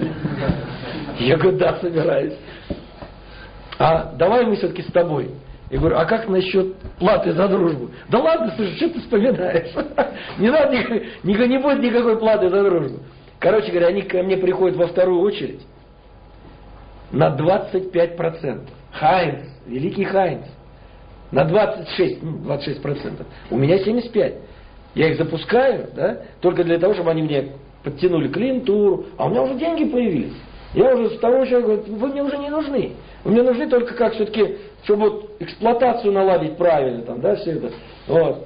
Я говорю, да, собираюсь. А давай мы все-таки с тобой. Я говорю, а как насчет платы за дружбу? Да ладно, слушай, что ты вспоминаешь? Не надо, не, не будет никакой платы за дружбу. Короче говоря, они ко мне приходят во вторую очередь на двадцать пять процентов. Хайнц, великий Хайнц. На двадцать шесть, ну, двадцать шесть процентов. У меня семьдесят пять. Я их запускаю, да, только для того, чтобы они мне подтянули клиентуру. А у меня уже деньги появились. Я уже второй человек говорю, вы мне уже не нужны. Вы мне нужны только как все-таки, чтобы вот эксплуатацию наладить правильно, там, да, все это. Вот.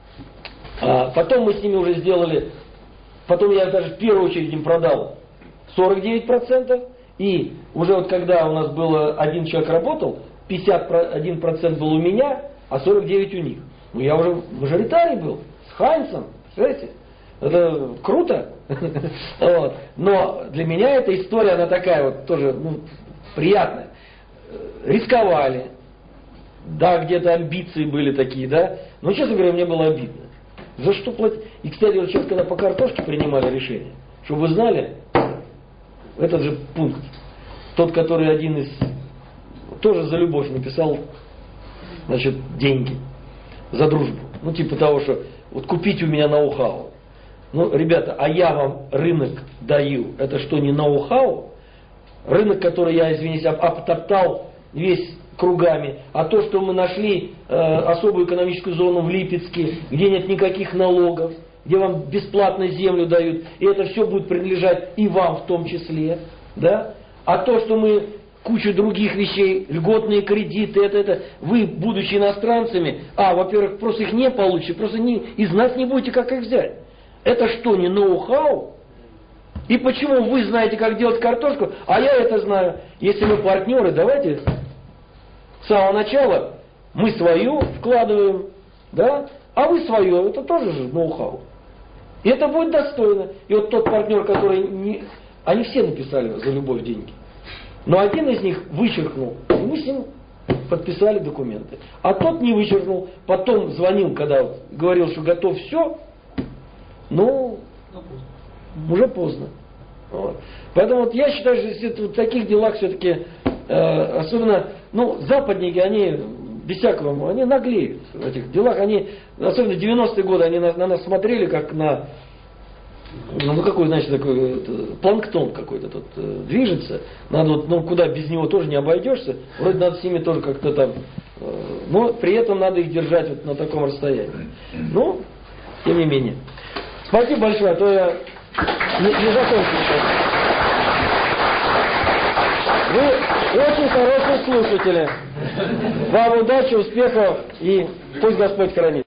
А потом мы с ними уже сделали, потом я даже в первую очередь им продал сорок девять процентов. И уже вот когда у нас было один человек работал, пятьдесят один процент был у меня, а сорок девять процентов у них. Ну я уже мажоритарий был, с Хайнцем, представляете? Это круто. Вот. Но для меня эта история, она такая вот тоже ну, приятная. Рисковали. Да, где-то амбиции были такие, да. Но, честно говоря, мне было обидно. За что платить? И, кстати, вот сейчас, когда по картошке принимали решение, чтобы вы знали, этот же пункт, тот, который один из, тоже за любовь написал, значит, деньги, за дружбу. Ну, типа того, что вот купите у меня ноу-хау. Ну, ребята, а я вам рынок даю, это что, не ноу-хау? Рынок, который я, извините, обтоптал весь кругами, а то, что мы нашли э, особую экономическую зону в Липецке, где нет никаких налогов, где вам бесплатно землю дают, и это все будет принадлежать и вам в том числе, да? А то, что мы кучу других вещей, льготные кредиты, это, это, вы, будучи иностранцами, а, во-первых, просто их не получите, просто не, из нас не будете как их взять. Это что, не ноу-хау? И почему вы знаете, как делать картошку, а я это знаю? Если мы партнеры, давайте с самого начала мы свою вкладываем, да? А вы свое, это тоже же ноу-хау. И это будет достойно. И вот тот партнер, который не... Они все написали за любовь деньги. Но один из них вычеркнул, и мы с ним подписали документы. А тот не вычеркнул, потом звонил, когда говорил, что готов все, ну, уже поздно. Вот. Поэтому вот я считаю, что если в таких делах все-таки, э, особенно, ну, западники, они без всякого, они наглеют в этих делах. Они, особенно в девяностые годы, они на, на нас смотрели как на, ну какой, значит, такой это, планктон какой-то тут э, движется. Надо вот, ну куда без него тоже не обойдешься. Вроде надо с ними тоже как-то там, э, но при этом надо их держать вот на таком расстоянии. Ну, тем не менее. Спасибо большое, а то я не, не закончил. Вы очень хорошие слушатели. Вам удачи, успехов и пусть Господь хранит.